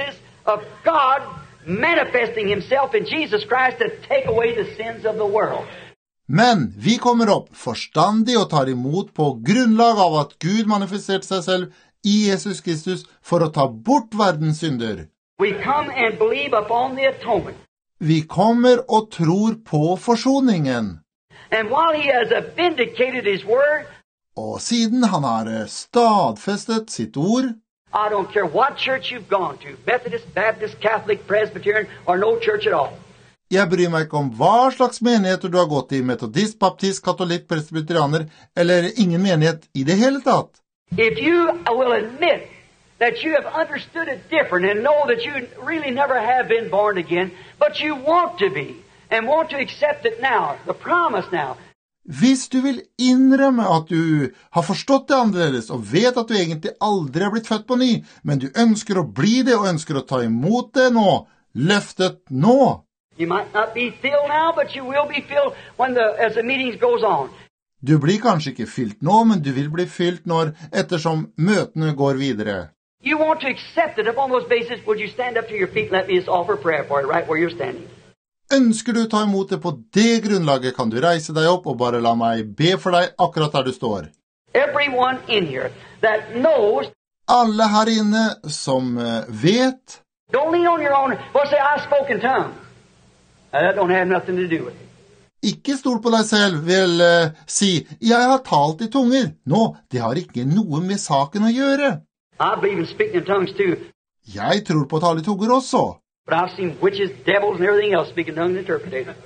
of God manifesting himself in Jesus Christ to take away the sins of the world. Men vi kommer opp forstandig og tar imot på grunnlag av at Gud manifesterte seg selv i Jesus Kristus for å ta bort verdens synder. We come and believe upon the atonement. Vi kommer og tror på forsoningen. And while he has vindicated his word, Og siden han har stadfestet sitt ord, I don't care what church you've gone to, Methodist, Baptist, Catholic, Presbyterian, or no church at all. jeg bryr meg ikke om hva slags menigheter du har gått i, metodist, baptist, katolikk, presbyterianer, eller ingen menighet i det hele tatt. If you will admit that you have understood it different and know that you really never have been born again, but you want to be and want to accept it now, the promise now. Hvis du vil innrømme at du har forstått det annerledes og vet at du egentlig aldri er blitt født på ny, men du ønsker å bli det og ønsker å ta imot det nå, løftet nå. You might not be filled now, but you will be filled when the, as the meetings goes on. Du blir kanskje ikke fylt nå, men du vil bli fylt når ettersom møtene går videre. You want to accept it upon those bases. Would you stand up to your feet and let me just offer prayer for you right where you're standing? Ønsker du ta imot det på det grunnlaget, kan du reise deg opp og bare la meg be for deg akkurat der du står. Everyone in here that knows, Alle her inne som eh, vet, don't lean on your own. Well, say, I spoke in tongues. Now, that don't have nothing to do with it. ikke stol på deg selv, vil eh, si, jeg har talt i tunger. Nå, det har ikke noe med saken å gjøre. I believe in speaking in tongues too, Jeg tror på å tale i tunger også. but I've seen witches, devils, and everything else speak in tongues and interpret it.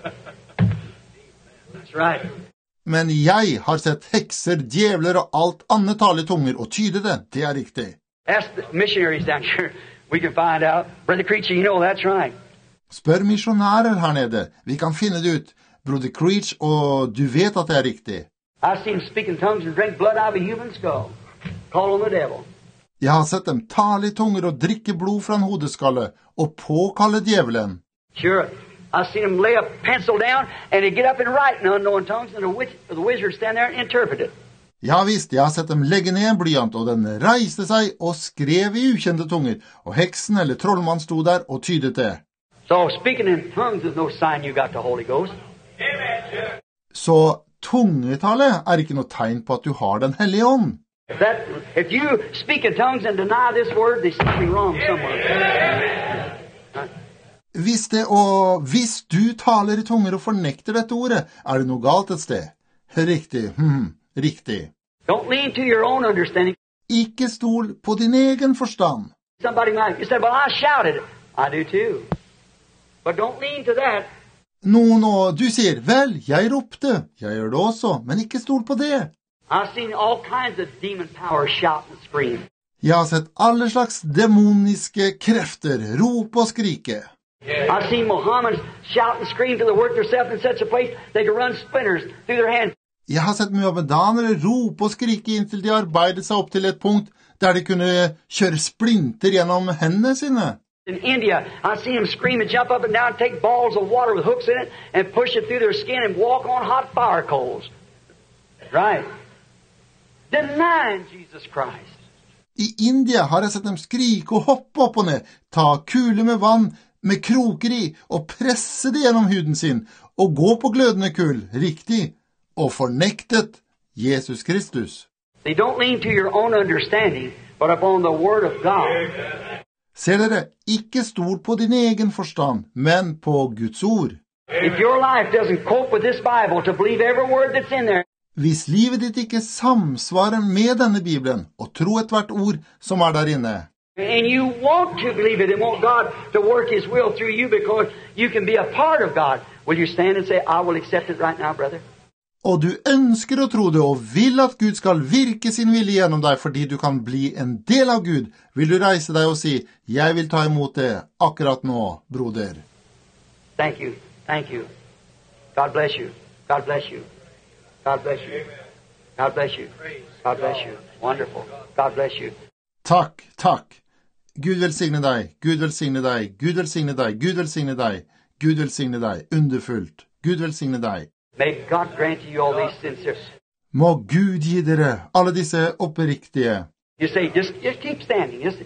That's right. Men jeg har sett hekser, djevler og alt annet tale i tunger og tyde det. Det er riktig. Ask the missionaries down here. We can find out. Brother Creechy, you know that's right. Spør misjonærer her nede. Vi kan finne det ut. Broder Creech, og du vet at det er riktig. I've seen them speak in tongues and drink blood out of a human skull. Call on the devil. Jeg har sett dem tale i tunger og drikke blod fra en hodeskalle og påkalle djevelen. Sure. I've seen them lay a pencil down and they get up and write in unknown tongues and the, witch, the wizard stand there and interpret it. Ja visst, jeg har sett dem legge ned en blyant, og den reiste seg og skrev i ukjente tunger, og heksen eller trollmann sto der og tydet det. So speaking in tongues is no sign you got the Holy Ghost. Så tungetale er ikke noe tegn på at du har den hellige ånd. If that, if you speak in tongues and deny this word, there's something wrong somewhere. Hvis, det, og hvis du taler i tunger og fornekter dette ordet, er det noe galt et sted. Riktig, hm, riktig. Don't lean to your own understanding. Ikke stol på din egen forstand. Somebody might, you said, well, I shouted. I do too. But don't lean to that. Noen og du sier, vel, jeg ropte, jeg gjør det også, men ikke stol på det. I've seen all kinds of demon power shout and scream. Jeg har sett alle slags demoniske krefter rope og skrike. I've seen Mohammedans shout and scream till they work themselves in such a place they can run splinters through their hands. Jeg har sett muhammedanere rope og skrike inntil de arbeidet seg opp til et punkt der de kunne kjøre splinter gjennom hendene sine. In India, I've seen them scream and jump up and down and take balls of water with hooks in it and push it through their skin and walk on hot fire coals. Right. Denying Jesus Christ. I India har jeg sett dem skrike og hoppe opp og ned, ta kuler med vann med kroker i og presse det gjennom huden sin og gå på glødende kull, riktig, og fornektet Jesus Kristus. They don't lean to your own understanding, but upon the Word of God. Ser dere, ikke stol på din egen forstand, men på Guds ord. If your life doesn't cope with this Bible to believe every word that's in there, Hvis livet ditt ikke samsvarer med denne Bibelen, og tro et hvert ord som er der inne, and you want to believe it and want God to work His will through you because you can be a part of God, will you stand and say, I will accept it right now, brother? og du ønsker å tro det og vil at Gud skal virke sin vilje gjennom deg fordi du kan bli en del av Gud, vil du reise deg og si, jeg vil ta imot det akkurat nå, broder. Thank you. Thank you. God bless you. God bless you. God bless you. God bless you. God bless you. Wonderful. God bless you. Takk, takk. Gud velsigne deg, Gud velsigne deg, Gud velsigne deg, Gud velsigne deg, Gud velsigne deg, underfullt. Gud velsigne deg. May God grant you all these sincere. Må Gud gi dere alle disse oppriktige. You say, just, just keep standing. Just,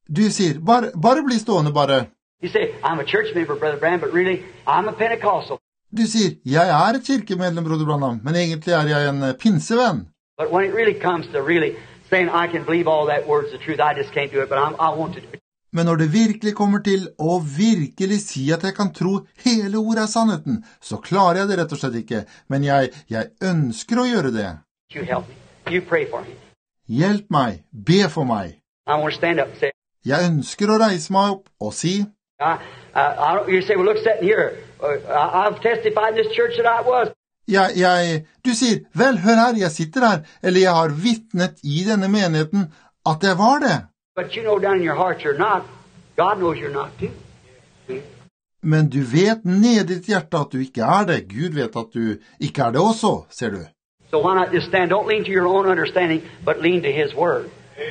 Du sier, bare, bare bli stående, bare. You say, I'm a church member, Brother Branham, but really, I'm a Pentecostal. Du sier, jeg er et kirkemedlem, broder Branham, men egentlig er jeg en pinsevenn. But when it really comes to really saying I can believe all that word's the truth, I just can't do it, but I'm, I want to do it. Men når det virkelig kommer til å virkelig si at jeg kan tro hele ordet er sannheten, så klarer jeg det rett og slett ikke. Men jeg, jeg ønsker å gjøre det. You help me. You pray for me. Hjelp meg, be for meg. I want to stand up and say, Jeg ønsker å reise meg opp og si, I, I, I don't, you say, well, look, sitting here. Uh, I, I've testified in this church that I was. jeg, jeg, du sier, vel, hør her, jeg sitter her, eller jeg har vittnet i denne menigheten at jeg var det. But you know down in your heart you're not. God knows you're not too. See? Men du vet nede i ditt hjerte at du ikke er det. Gud vet at du ikke er det også, ser du. So why not just stand? Don't lean to your own understanding, but lean to His Word.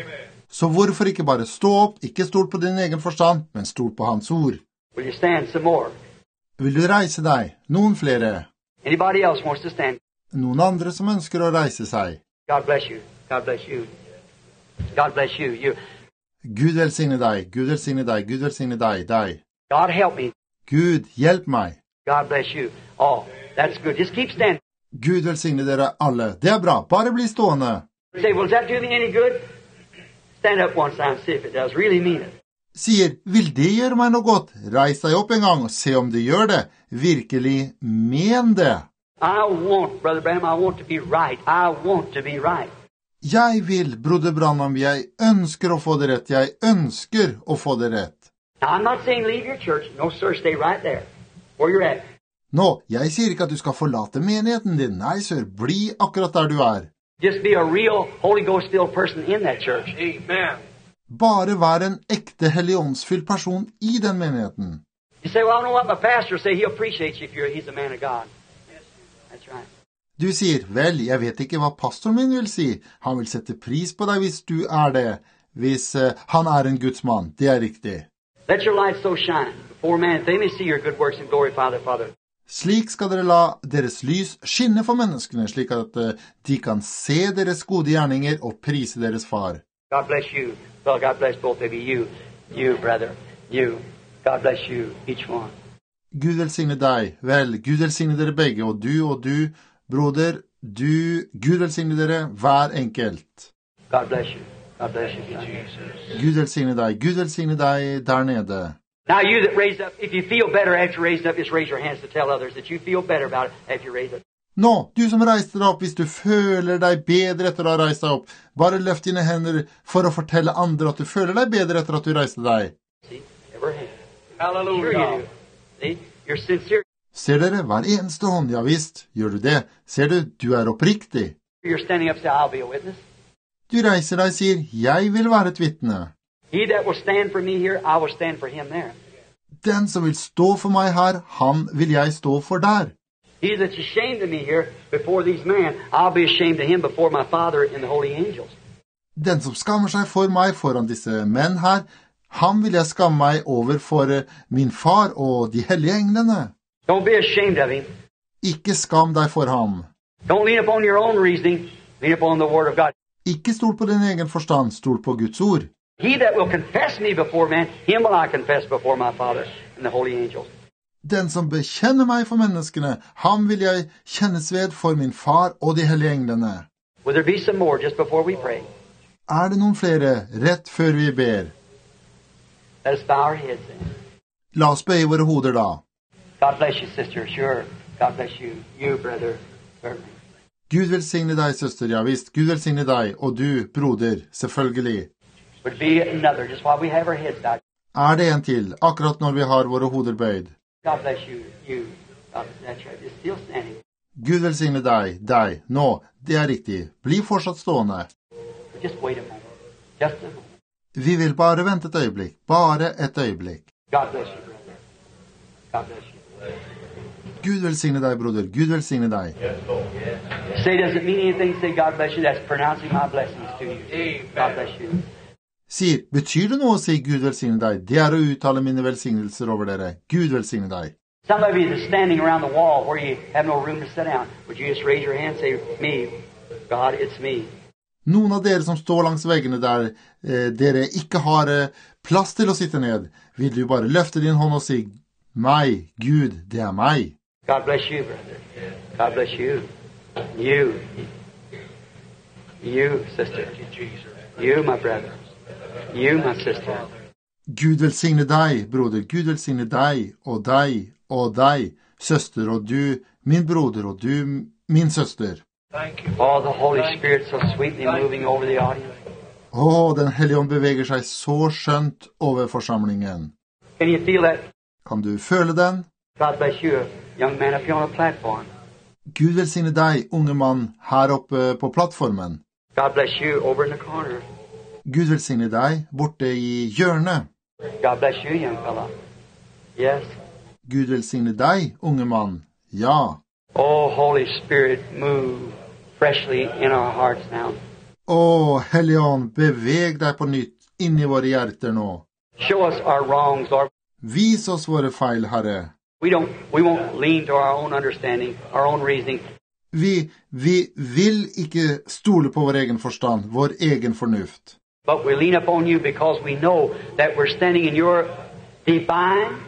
Så hvorfor ikke bare stå opp, ikke stol på din egen forstand, men stol på Hans ord? Will you stand some more? Vil du reise deg? Noen flere? Anybody else wants to stand? Noen andre som ønsker å reise seg? God bless you. God bless you. God bless you. You. Gud velsigne deg, Gud velsigne deg, Gud velsigne deg, deg. God help me. Gud, hjelp meg. God bless you. Oh, that's good. Just keep standing. Gud velsigne dere alle. Det er bra, bare bli stående. You say, well, does that do me any good? Stand up one time and see if it does. Really mean it. Sier, vil det gjøre meg noe godt? Reis deg opp en gang og se om det gjør det. Virkelig men det. I want, Brother Branham, I want to be right. I want to be right. Jeg vil, broder Branham, jeg ønsker å få det rett. Jeg ønsker å få det rett. Now, I'm not saying leave your church. No, sir, stay right there where you're at. Nå, jeg sier ikke at du skal forlate menigheten din. Nei, sør, bli akkurat der du er. Just be a real Holy Ghost-filled person in that church. Amen. Bare vær en ekte helligåndsfylt person i den menigheten. You say, well, I don't know what my pastor will say. He'll appreciate you if you're, he's a man of God. That's right. Du sier, vel, jeg vet ikke hva pastoren min vil si. Han vil sette pris på deg hvis du er det. Hvis uh, han er en Guds mann. Det er riktig. Let your light so shine before man, they may see your good works and glorify the Father. Slik skal dere la deres lys skinne for menneskene, slik at uh, de kan se deres gode gjerninger og prise deres far. God bless you. Well, God bless both of you. You, you, brother. You. God bless you, each one. Gud velsigne deg. Vel, Gud velsigne dere begge, og du og du, broder, du, Gud velsigne dere, hver enkelt. God bless you. God bless you, son. Gud velsigne deg. Gud velsigne deg der nede. Now, you that raised up, if you feel better after raising up, just raise your hands to tell others that you feel better about it after you raise up. Nå, du som reiste deg opp, hvis du føler deg bedre etter å ha reist deg opp, bare løft dine hender for å fortelle andre at du føler deg bedre etter at du reiste deg. See? Every hand. Hallelujah. Sure you do. See? You're sincere. Ser dere, hver eneste hånd, ja visst, gjør du det. Ser du, du er oppriktig. You're standing up and say, I'll be a witness. Du reiser deg og sier, jeg vil være et vittne. He that will stand for me here, I will stand for him there. Den som vil stå for meg her, han vil jeg stå for der. He that's ashamed of me here before these men, I'll be ashamed of him before my Father and the holy angels. Den som skammer seg for meg foran disse menn her, han vil jeg skamme meg over for min far og de hellige englene. Don't be ashamed of him. Ikke skam deg for ham. Don't lean upon your own reasoning. Lean upon the word of God. Ikke stol på din egen forstand, stol på Guds ord. He that will confess me before man, him will I confess before my Father and the holy angels. Den som bekjenner meg for menneskene, ham vil jeg kjennes ved for min far og de hellige englene. Will there be some more just before we pray? Er det noen flere rett før vi ber? Let us bow our heads then. La oss bøye våre hoder da. God bless you, sister. Sure. God bless you. You, brother. Certainly. Gud velsigne deg, søster, ja visst. Gud velsigne deg, og du, broder, selvfølgelig. Would be another just while we have our heads bowed. Er det en til, akkurat når vi har våre hoder bøyd? God bless you. You. God, that's right. It's still standing. Gud velsigne deg, deg. Nå, det er riktig. Bli fortsatt stående. Just wait a moment. Just a moment. Vi vil bare vente et øyeblikk. Bare et øyeblikk. God bless you, brother. God bless you. Gud velsigne deg, broder. Gud velsigne deg. Say, does it mean anything? Say, God bless you. That's pronouncing my blessings to you. God bless you. Sier, betyr det noe å si Gud velsigne deg? Det er å uttale mine velsignelser over dere. Gud velsigne deg. Some of you that's standing around the wall where you have no room to sit down, would you just raise your hand and say, me, God, it's me. Noen av dere som står langs veggene der eh, dere ikke har eh, plass til å sitte ned, vil du bare løfte din hånd og si, meg, Gud, det er meg. God bless you, brother. God bless you. You. You, sister. You, my brother. You, my sister. Gud velsigne deg, broder. Gud velsigne deg, og deg, og deg, søster, og du, min broder, og du, min søster. Oh, the Holy Spirit so sweetly moving over the audience. Å, den hellige ånd beveger seg så skjønt over forsamlingen. Can you feel that? Kan du føle den? God bless you, young man up here on the platform. Gud velsigne deg, unge mann, her oppe på plattformen. God bless you over in the corner. Gud velsigne deg, borte i hjørnet. God bless you, young fella. Yes. Gud velsigne deg, unge mann. Ja. Oh, Holy Spirit, move freshly in our hearts now. Å, Hellige Ånd, beveg deg på nytt inn i våre hjerter nå. Show us our wrongs, Lord. Vis oss våre feil, Herre. We don't, we won't lean to our own understanding, our own reasoning. Vi, vi vil ikke stole på vår egen forstand, vår egen fornuft. But we lean upon you because we know that we're standing in your divine,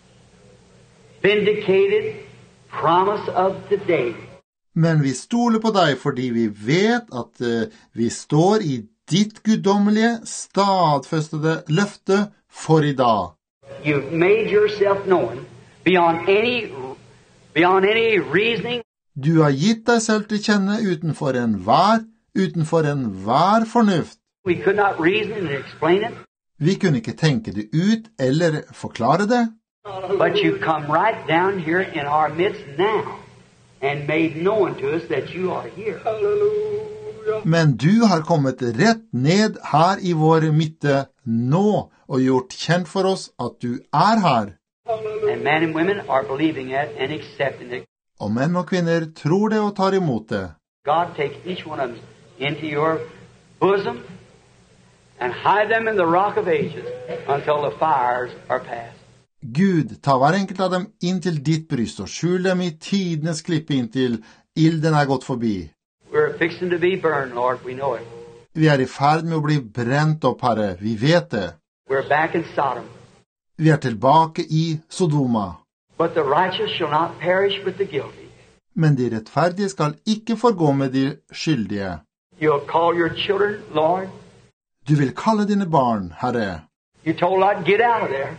vindicated promise of the day. Men vi stoler på deg fordi vi vet at uh, vi står i ditt guddommelige, stadfestede løfte for i dag. You've made yourself known beyond any, beyond any reasoning. Du har gitt deg selv til kjenne utenfor enhver, utenfor enhver fornuft. We could not reason and explain it. Vi kunne ikke tenke det ut eller forklare det. But you come right down here in our midst now and made known to us that you are here. Men du har kommet rett ned her i vår midte nå og gjort kjent for oss at du er her. And men and women are believing it and accepting it. Og menn og kvinner tror det og tar imot det. God takes each one of them into your bosom and hide them in the rock of ages until the fires are past. Gud, ta hver enkelt av dem inn til ditt bryst og skjul dem i tidenes klippe inntil ilden er gått forbi. We're fixing to be burned, Lord, we know it. Vi er i ferd med å bli brent opp, Herre, vi vet det. We're back in Sodom. Vi er tilbake i Sodoma. But the righteous shall not perish with the guilty. Men de rettferdige skal ikke forgå med de skyldige. You'll call your children, Lord. Du vil kalle dine barn, Herre. You told Lot, get out of there.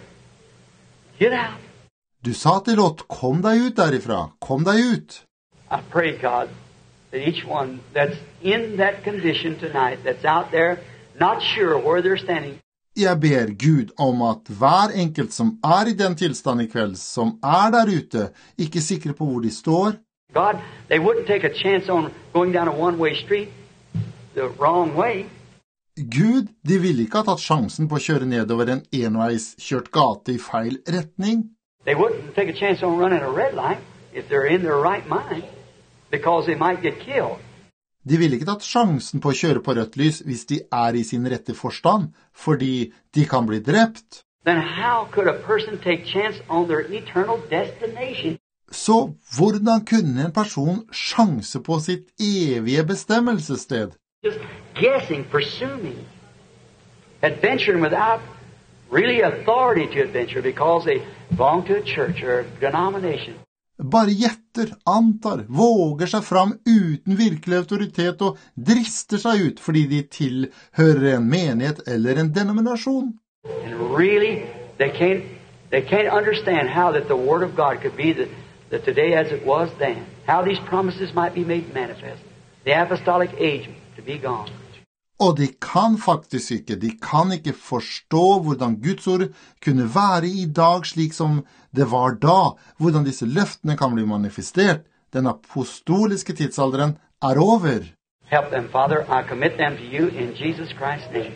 Get out. Du sa til Lot, kom deg ut derifra, kom deg ut. I pray, God, that each one that's in that condition tonight, that's out there, not sure where they're standing. Jeg ber Gud om at hver enkelt som er i den tilstand i kveld, som er der ute, ikke sikre på hvor de står. God, they wouldn't take a chance on going down a one-way street the wrong way. Gud, de ville ikke ha tatt sjansen på å kjøre nedover en enveis kjørt gate i feil retning. They wouldn't take a chance on running a red light if they're in their right mind because they might get killed. De ville ikke tatt sjansen på å kjøre på rødt lys hvis de er i sin rette forstand, fordi de kan bli drept. Then how could a person take chance on their eternal destination? Så hvordan kunne en person sjanse på sitt evige bestemmelsessted? Just guessing, presuming, adventuring without really authority to adventure because they belong to a church or a denomination. Bare gjetter, antar, våger seg fram uten virkelig autoritet og drister seg ut fordi de tilhører en menighet eller en denominasjon. And really, they can't, they can't understand how that the Word of God could be the, the today as it was then. How these promises might be made manifest. The apostolic age to be gone. Og de kan faktisk ikke, de kan ikke forstå hvordan Guds ord kunne være i dag slik som det var da, hvordan disse løftene kan bli manifestert. Den apostoliske tidsalderen er over. Help them, Father. I commit them to you in Jesus Christ's name.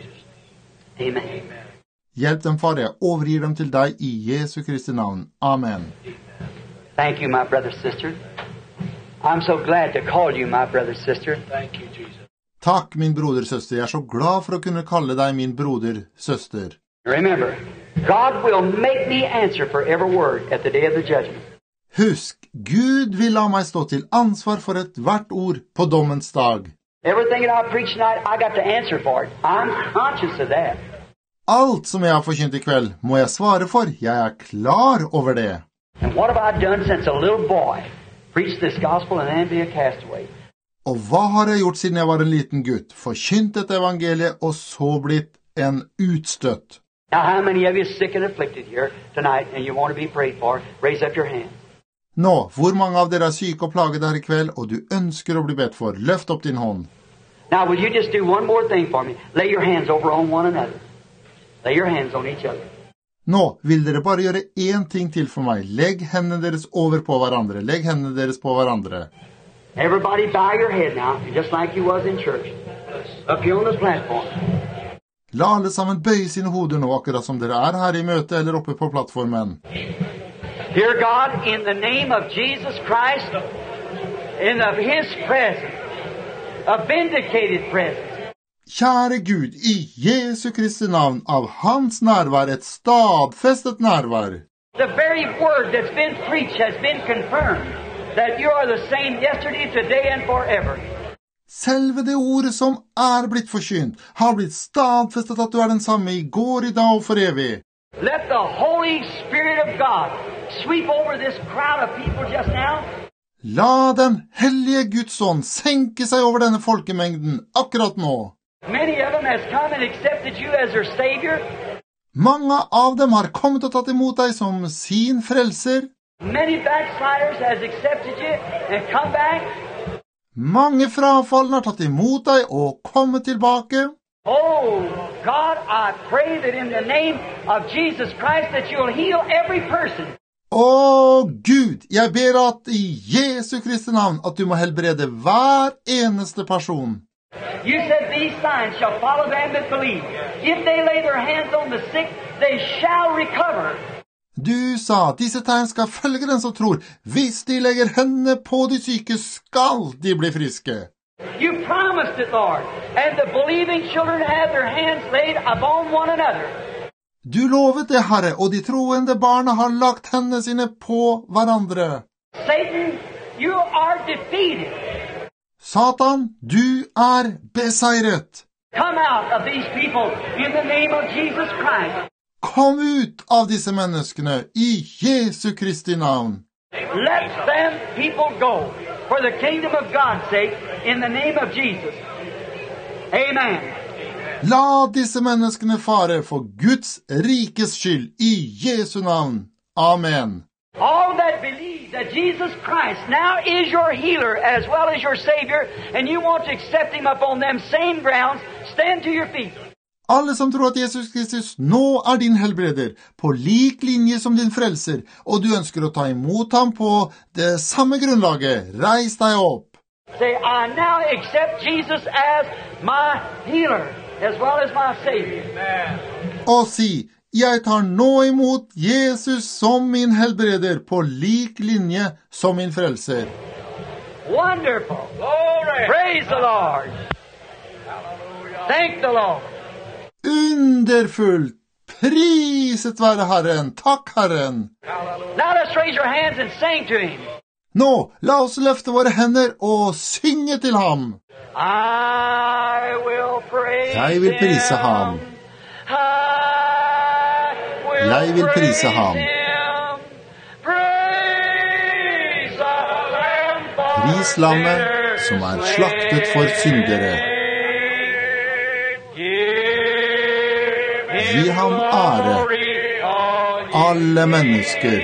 Amen. Hjelp dem, far, jeg overgir dem til deg i Jesu Kristi navn. Amen. Thank you, my brother, sister. I'm so glad to call you my brother, sister. Thank you, Jesus. Takk, min broder, søster. Jeg er så glad for å kunne kalle deg min broder, søster. Remember, God will make me answer for every word at the day of the judgment. Husk, Gud vil la meg stå til ansvar for et hvert ord på dommens dag. Everything that I preach tonight, I got to answer for it. I'm conscious of that. Alt som jeg har forkynt i kveld, må jeg svare for. Jeg er klar over det. And what have I done since a little boy? Preach this gospel and then be a castaway. Og hva har jeg gjort siden jeg var en liten gutt? Forkynt et evangelie, og så blitt en utstøtt. Now, how many of you are sick and afflicted here tonight and you want to be prayed for? Raise up your hand. Nå, hvor mange av dere er syke og plaget her i kveld, og du ønsker å bli bedt for? Løft opp din hånd. Now, will you just do one more thing for me? Lay your hands over on one another. Lay your hands on each other. Nå vil dere bare gjøre én ting til for meg. Legg hendene deres over på hverandre. Legg hendene deres på hverandre. Everybody bow your head now, just like you was in church. Up here on the platform. La alle sammen bøye sine hoder nå, akkurat som dere er her i møte eller oppe på plattformen. Dear God, in the name of Jesus Christ, in of His presence, a vindicated presence. Kjære Gud, i Jesu Kristi navn, av hans nærvær, et stadfestet nærvær. The very word that's been preached has been confirmed, that you are the same yesterday, today, and forever. Selve det ordet som er blitt forkynt, har blitt stadfestet at du er den samme i går, i dag og for evig. Let the Holy Spirit of God sweep over this crowd of people just now. La den hellige Guds ånd senke seg over denne folkemengden akkurat nå. Many of them has come and accepted you as their Savior. Mange av dem har kommet og tatt imot deg som sin frelser. Many backsliders has accepted you and come back. Mange frafallen har tatt imot deg og kommet tilbake. Oh, God, I pray that in the name of Jesus Christ that you'll heal every person. Å Gud, jeg ber at i Jesu Kristi navn at du må helbrede hver eneste person. You said these signs shall follow them that believe. If they lay their hands on the sick, they shall recover. Du sa, disse tegn skal følge den som tror. Hvis de legger hendene på de syke, skal de bli friske. You promised it, Lord, and the believing children have their hands laid upon one another. Du lovet det, Herre, og de troende barna har lagt hendene sine på hverandre. Satan, you are defeated. Satan, du er beseiret. Come out of these people in the name of Jesus Christ. Kom ut av disse menneskene i Jesu Kristi navn. Let them people go for the kingdom of God's sake in the name of Jesus. Amen. La disse menneskene fare for Guds rikes skyld i Jesu navn. Amen. All that believe that Jesus Christ now is your healer as well as your Savior, and you want to accept Him upon them same grounds, stand to your feet. Alle som tror at Jesus Kristus nå er din helbreder, på lik linje som din frelser, og du ønsker å ta imot ham på det samme grunnlaget, reis deg opp. Say, I now accept Jesus as my healer as well as my Savior. Og si, jeg tar nå imot Jesus som min helbreder, på lik linje som min frelser. Wonderful. Glory. Praise the Lord. Hallelujah. Thank the Lord. Underfullt. Priset være Herren. Takk, Herren. Now let's raise your hands and sing to Him. Nå, la oss løfte våre hender og synge til ham. I will praise Jeg vil prise ham. I will Jeg vil prise ham. him. Praise the Lamb for Pris lammet som er slaktet for syndere. Gi ham ære, alle mennesker.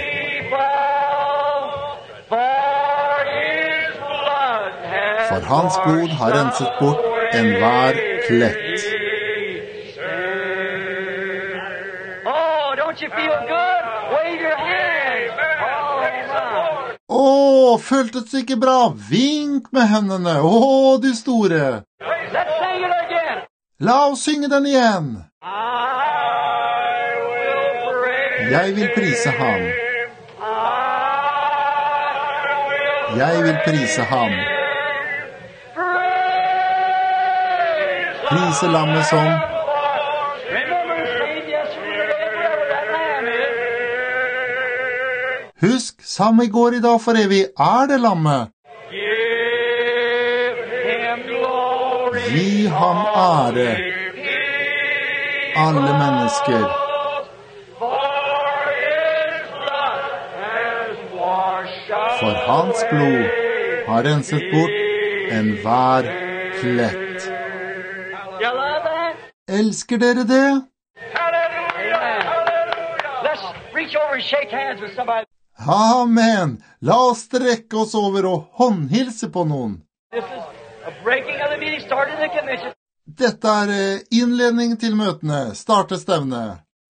For hans blod har renset bort enhver klett. Oh, don't you feel good? Wave your hands. Oh, my. Å, føltes det ikke bra? Vink med hendene. Å, du store. Let's sing it again. La oss synge den igjen. I will praise Jeg vil prise ham. Jeg vil prise ham. Prise lammet som Remember the same yesterday, today, wherever that lamb is. Husk, samme i går, i dag, for evig er det lammet. Give him glory. Gi ham ære, alle mennesker, for hans blod har renset bort enhver plett. Elsker dere det? Amen! La oss strekke oss over og håndhilse på noen. Dette er innledning til møtene, starte stevne.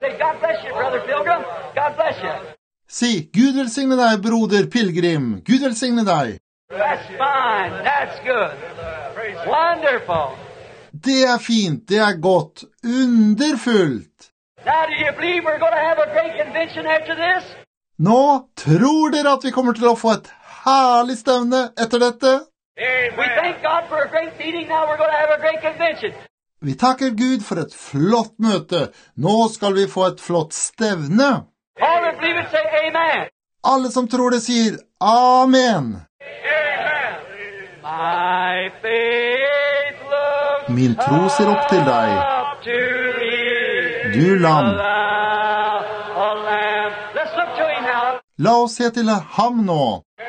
Si, Gud velsigne deg, broder Pilgrim. Gud velsigne deg. That's fine. That's good. Wonderful. Det er fint, det er godt, underfullt. Now, do you believe we're going to have a great convention after this? Nå tror dere at vi kommer til å få et herlig stevne etter dette? We thank God for a great meeting. Now we're going to have a great convention. Vi takker Gud for et flott møte. Nå skal vi få et flott stevne. All that believe it say amen. Alle som tror det sier amen. Amen. My faith looks Min tro ser opp til deg, up to thee, du lam. a lamb. Let's look to him now. La oss se til ham nå,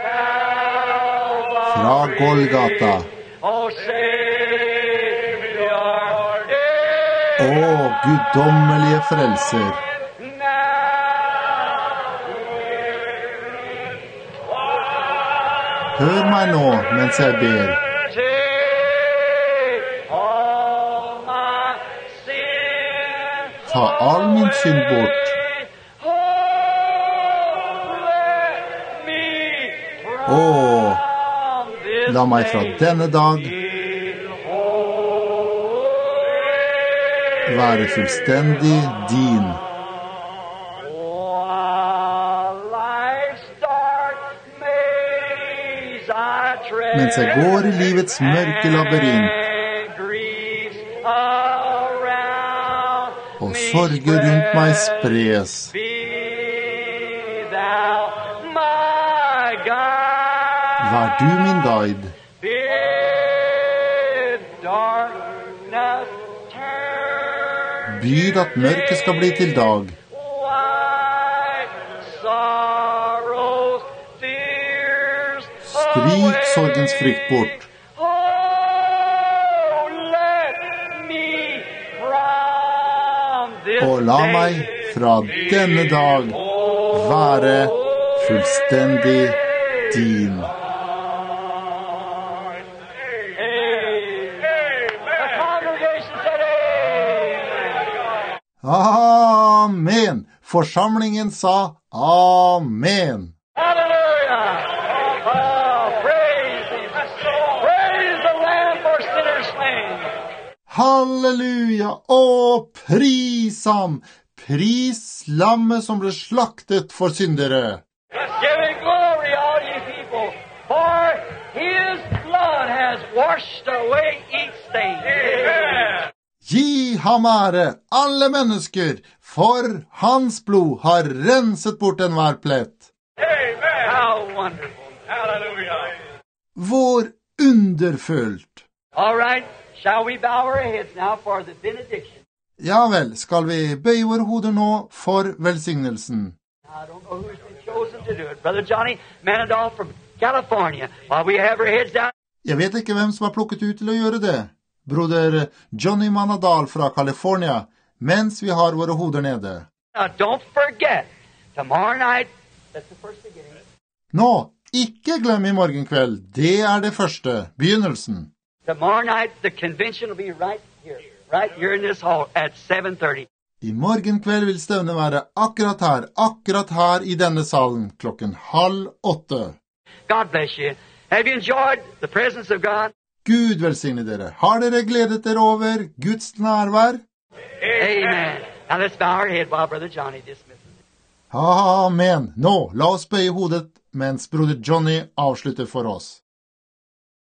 fra Golgata. Oh, Savior. Å, guddommelige frelser. Hør meg nå mens jeg ber. Ta all min synd bort. Å, la meg fra denne dag være fullstendig din. Mens jeg går i livets mørke labyrint og sorger rundt meg spres, vær du min guide. Byd at mørket skal bli til dag. Stryk sorgens frykt bort. Og la meg fra denne dag være fullstendig din. Amen. Forsamlingen sa amen. Halleluja, og pris ham, pris lammet som ble slaktet for syndere. Give him glory, all you people, for his blood has washed away each stain. Amen. Gi ham ære, alle mennesker, for hans blod har renset bort enhver plett. Amen. How wonderful. Hallelujah. Hvor underfullt. All right. Shall we bow our heads now for the benediction? Ja vel, skal vi bøye våre hoder nå for velsignelsen? I don't know who's been chosen to do it. Brother Johnny Manadol from California. While we have our heads down. Jeg vet ikke hvem som er plukket ut til å gjøre det. Broder Johnny Manadal fra California, mens vi har våre hoder nede. Now don't forget, tomorrow night, that's the first beginning. Nå, ikke glem i morgen kveld. Det er det første, begynnelsen. Tomorrow night, the convention will be right here, right here in this hall at seven thirty. I morgen kveld vil stevnet være akkurat her, akkurat her i denne salen, klokken halv åtte. God bless you. Have you enjoyed the presence of God? Gud velsigne dere. Har dere gledet dere over Guds nærvær? Amen. Now let's bow our head while Brother Johnny dismisses. Amen. Nå, la oss bøye hodet mens broder Johnny avslutter for oss.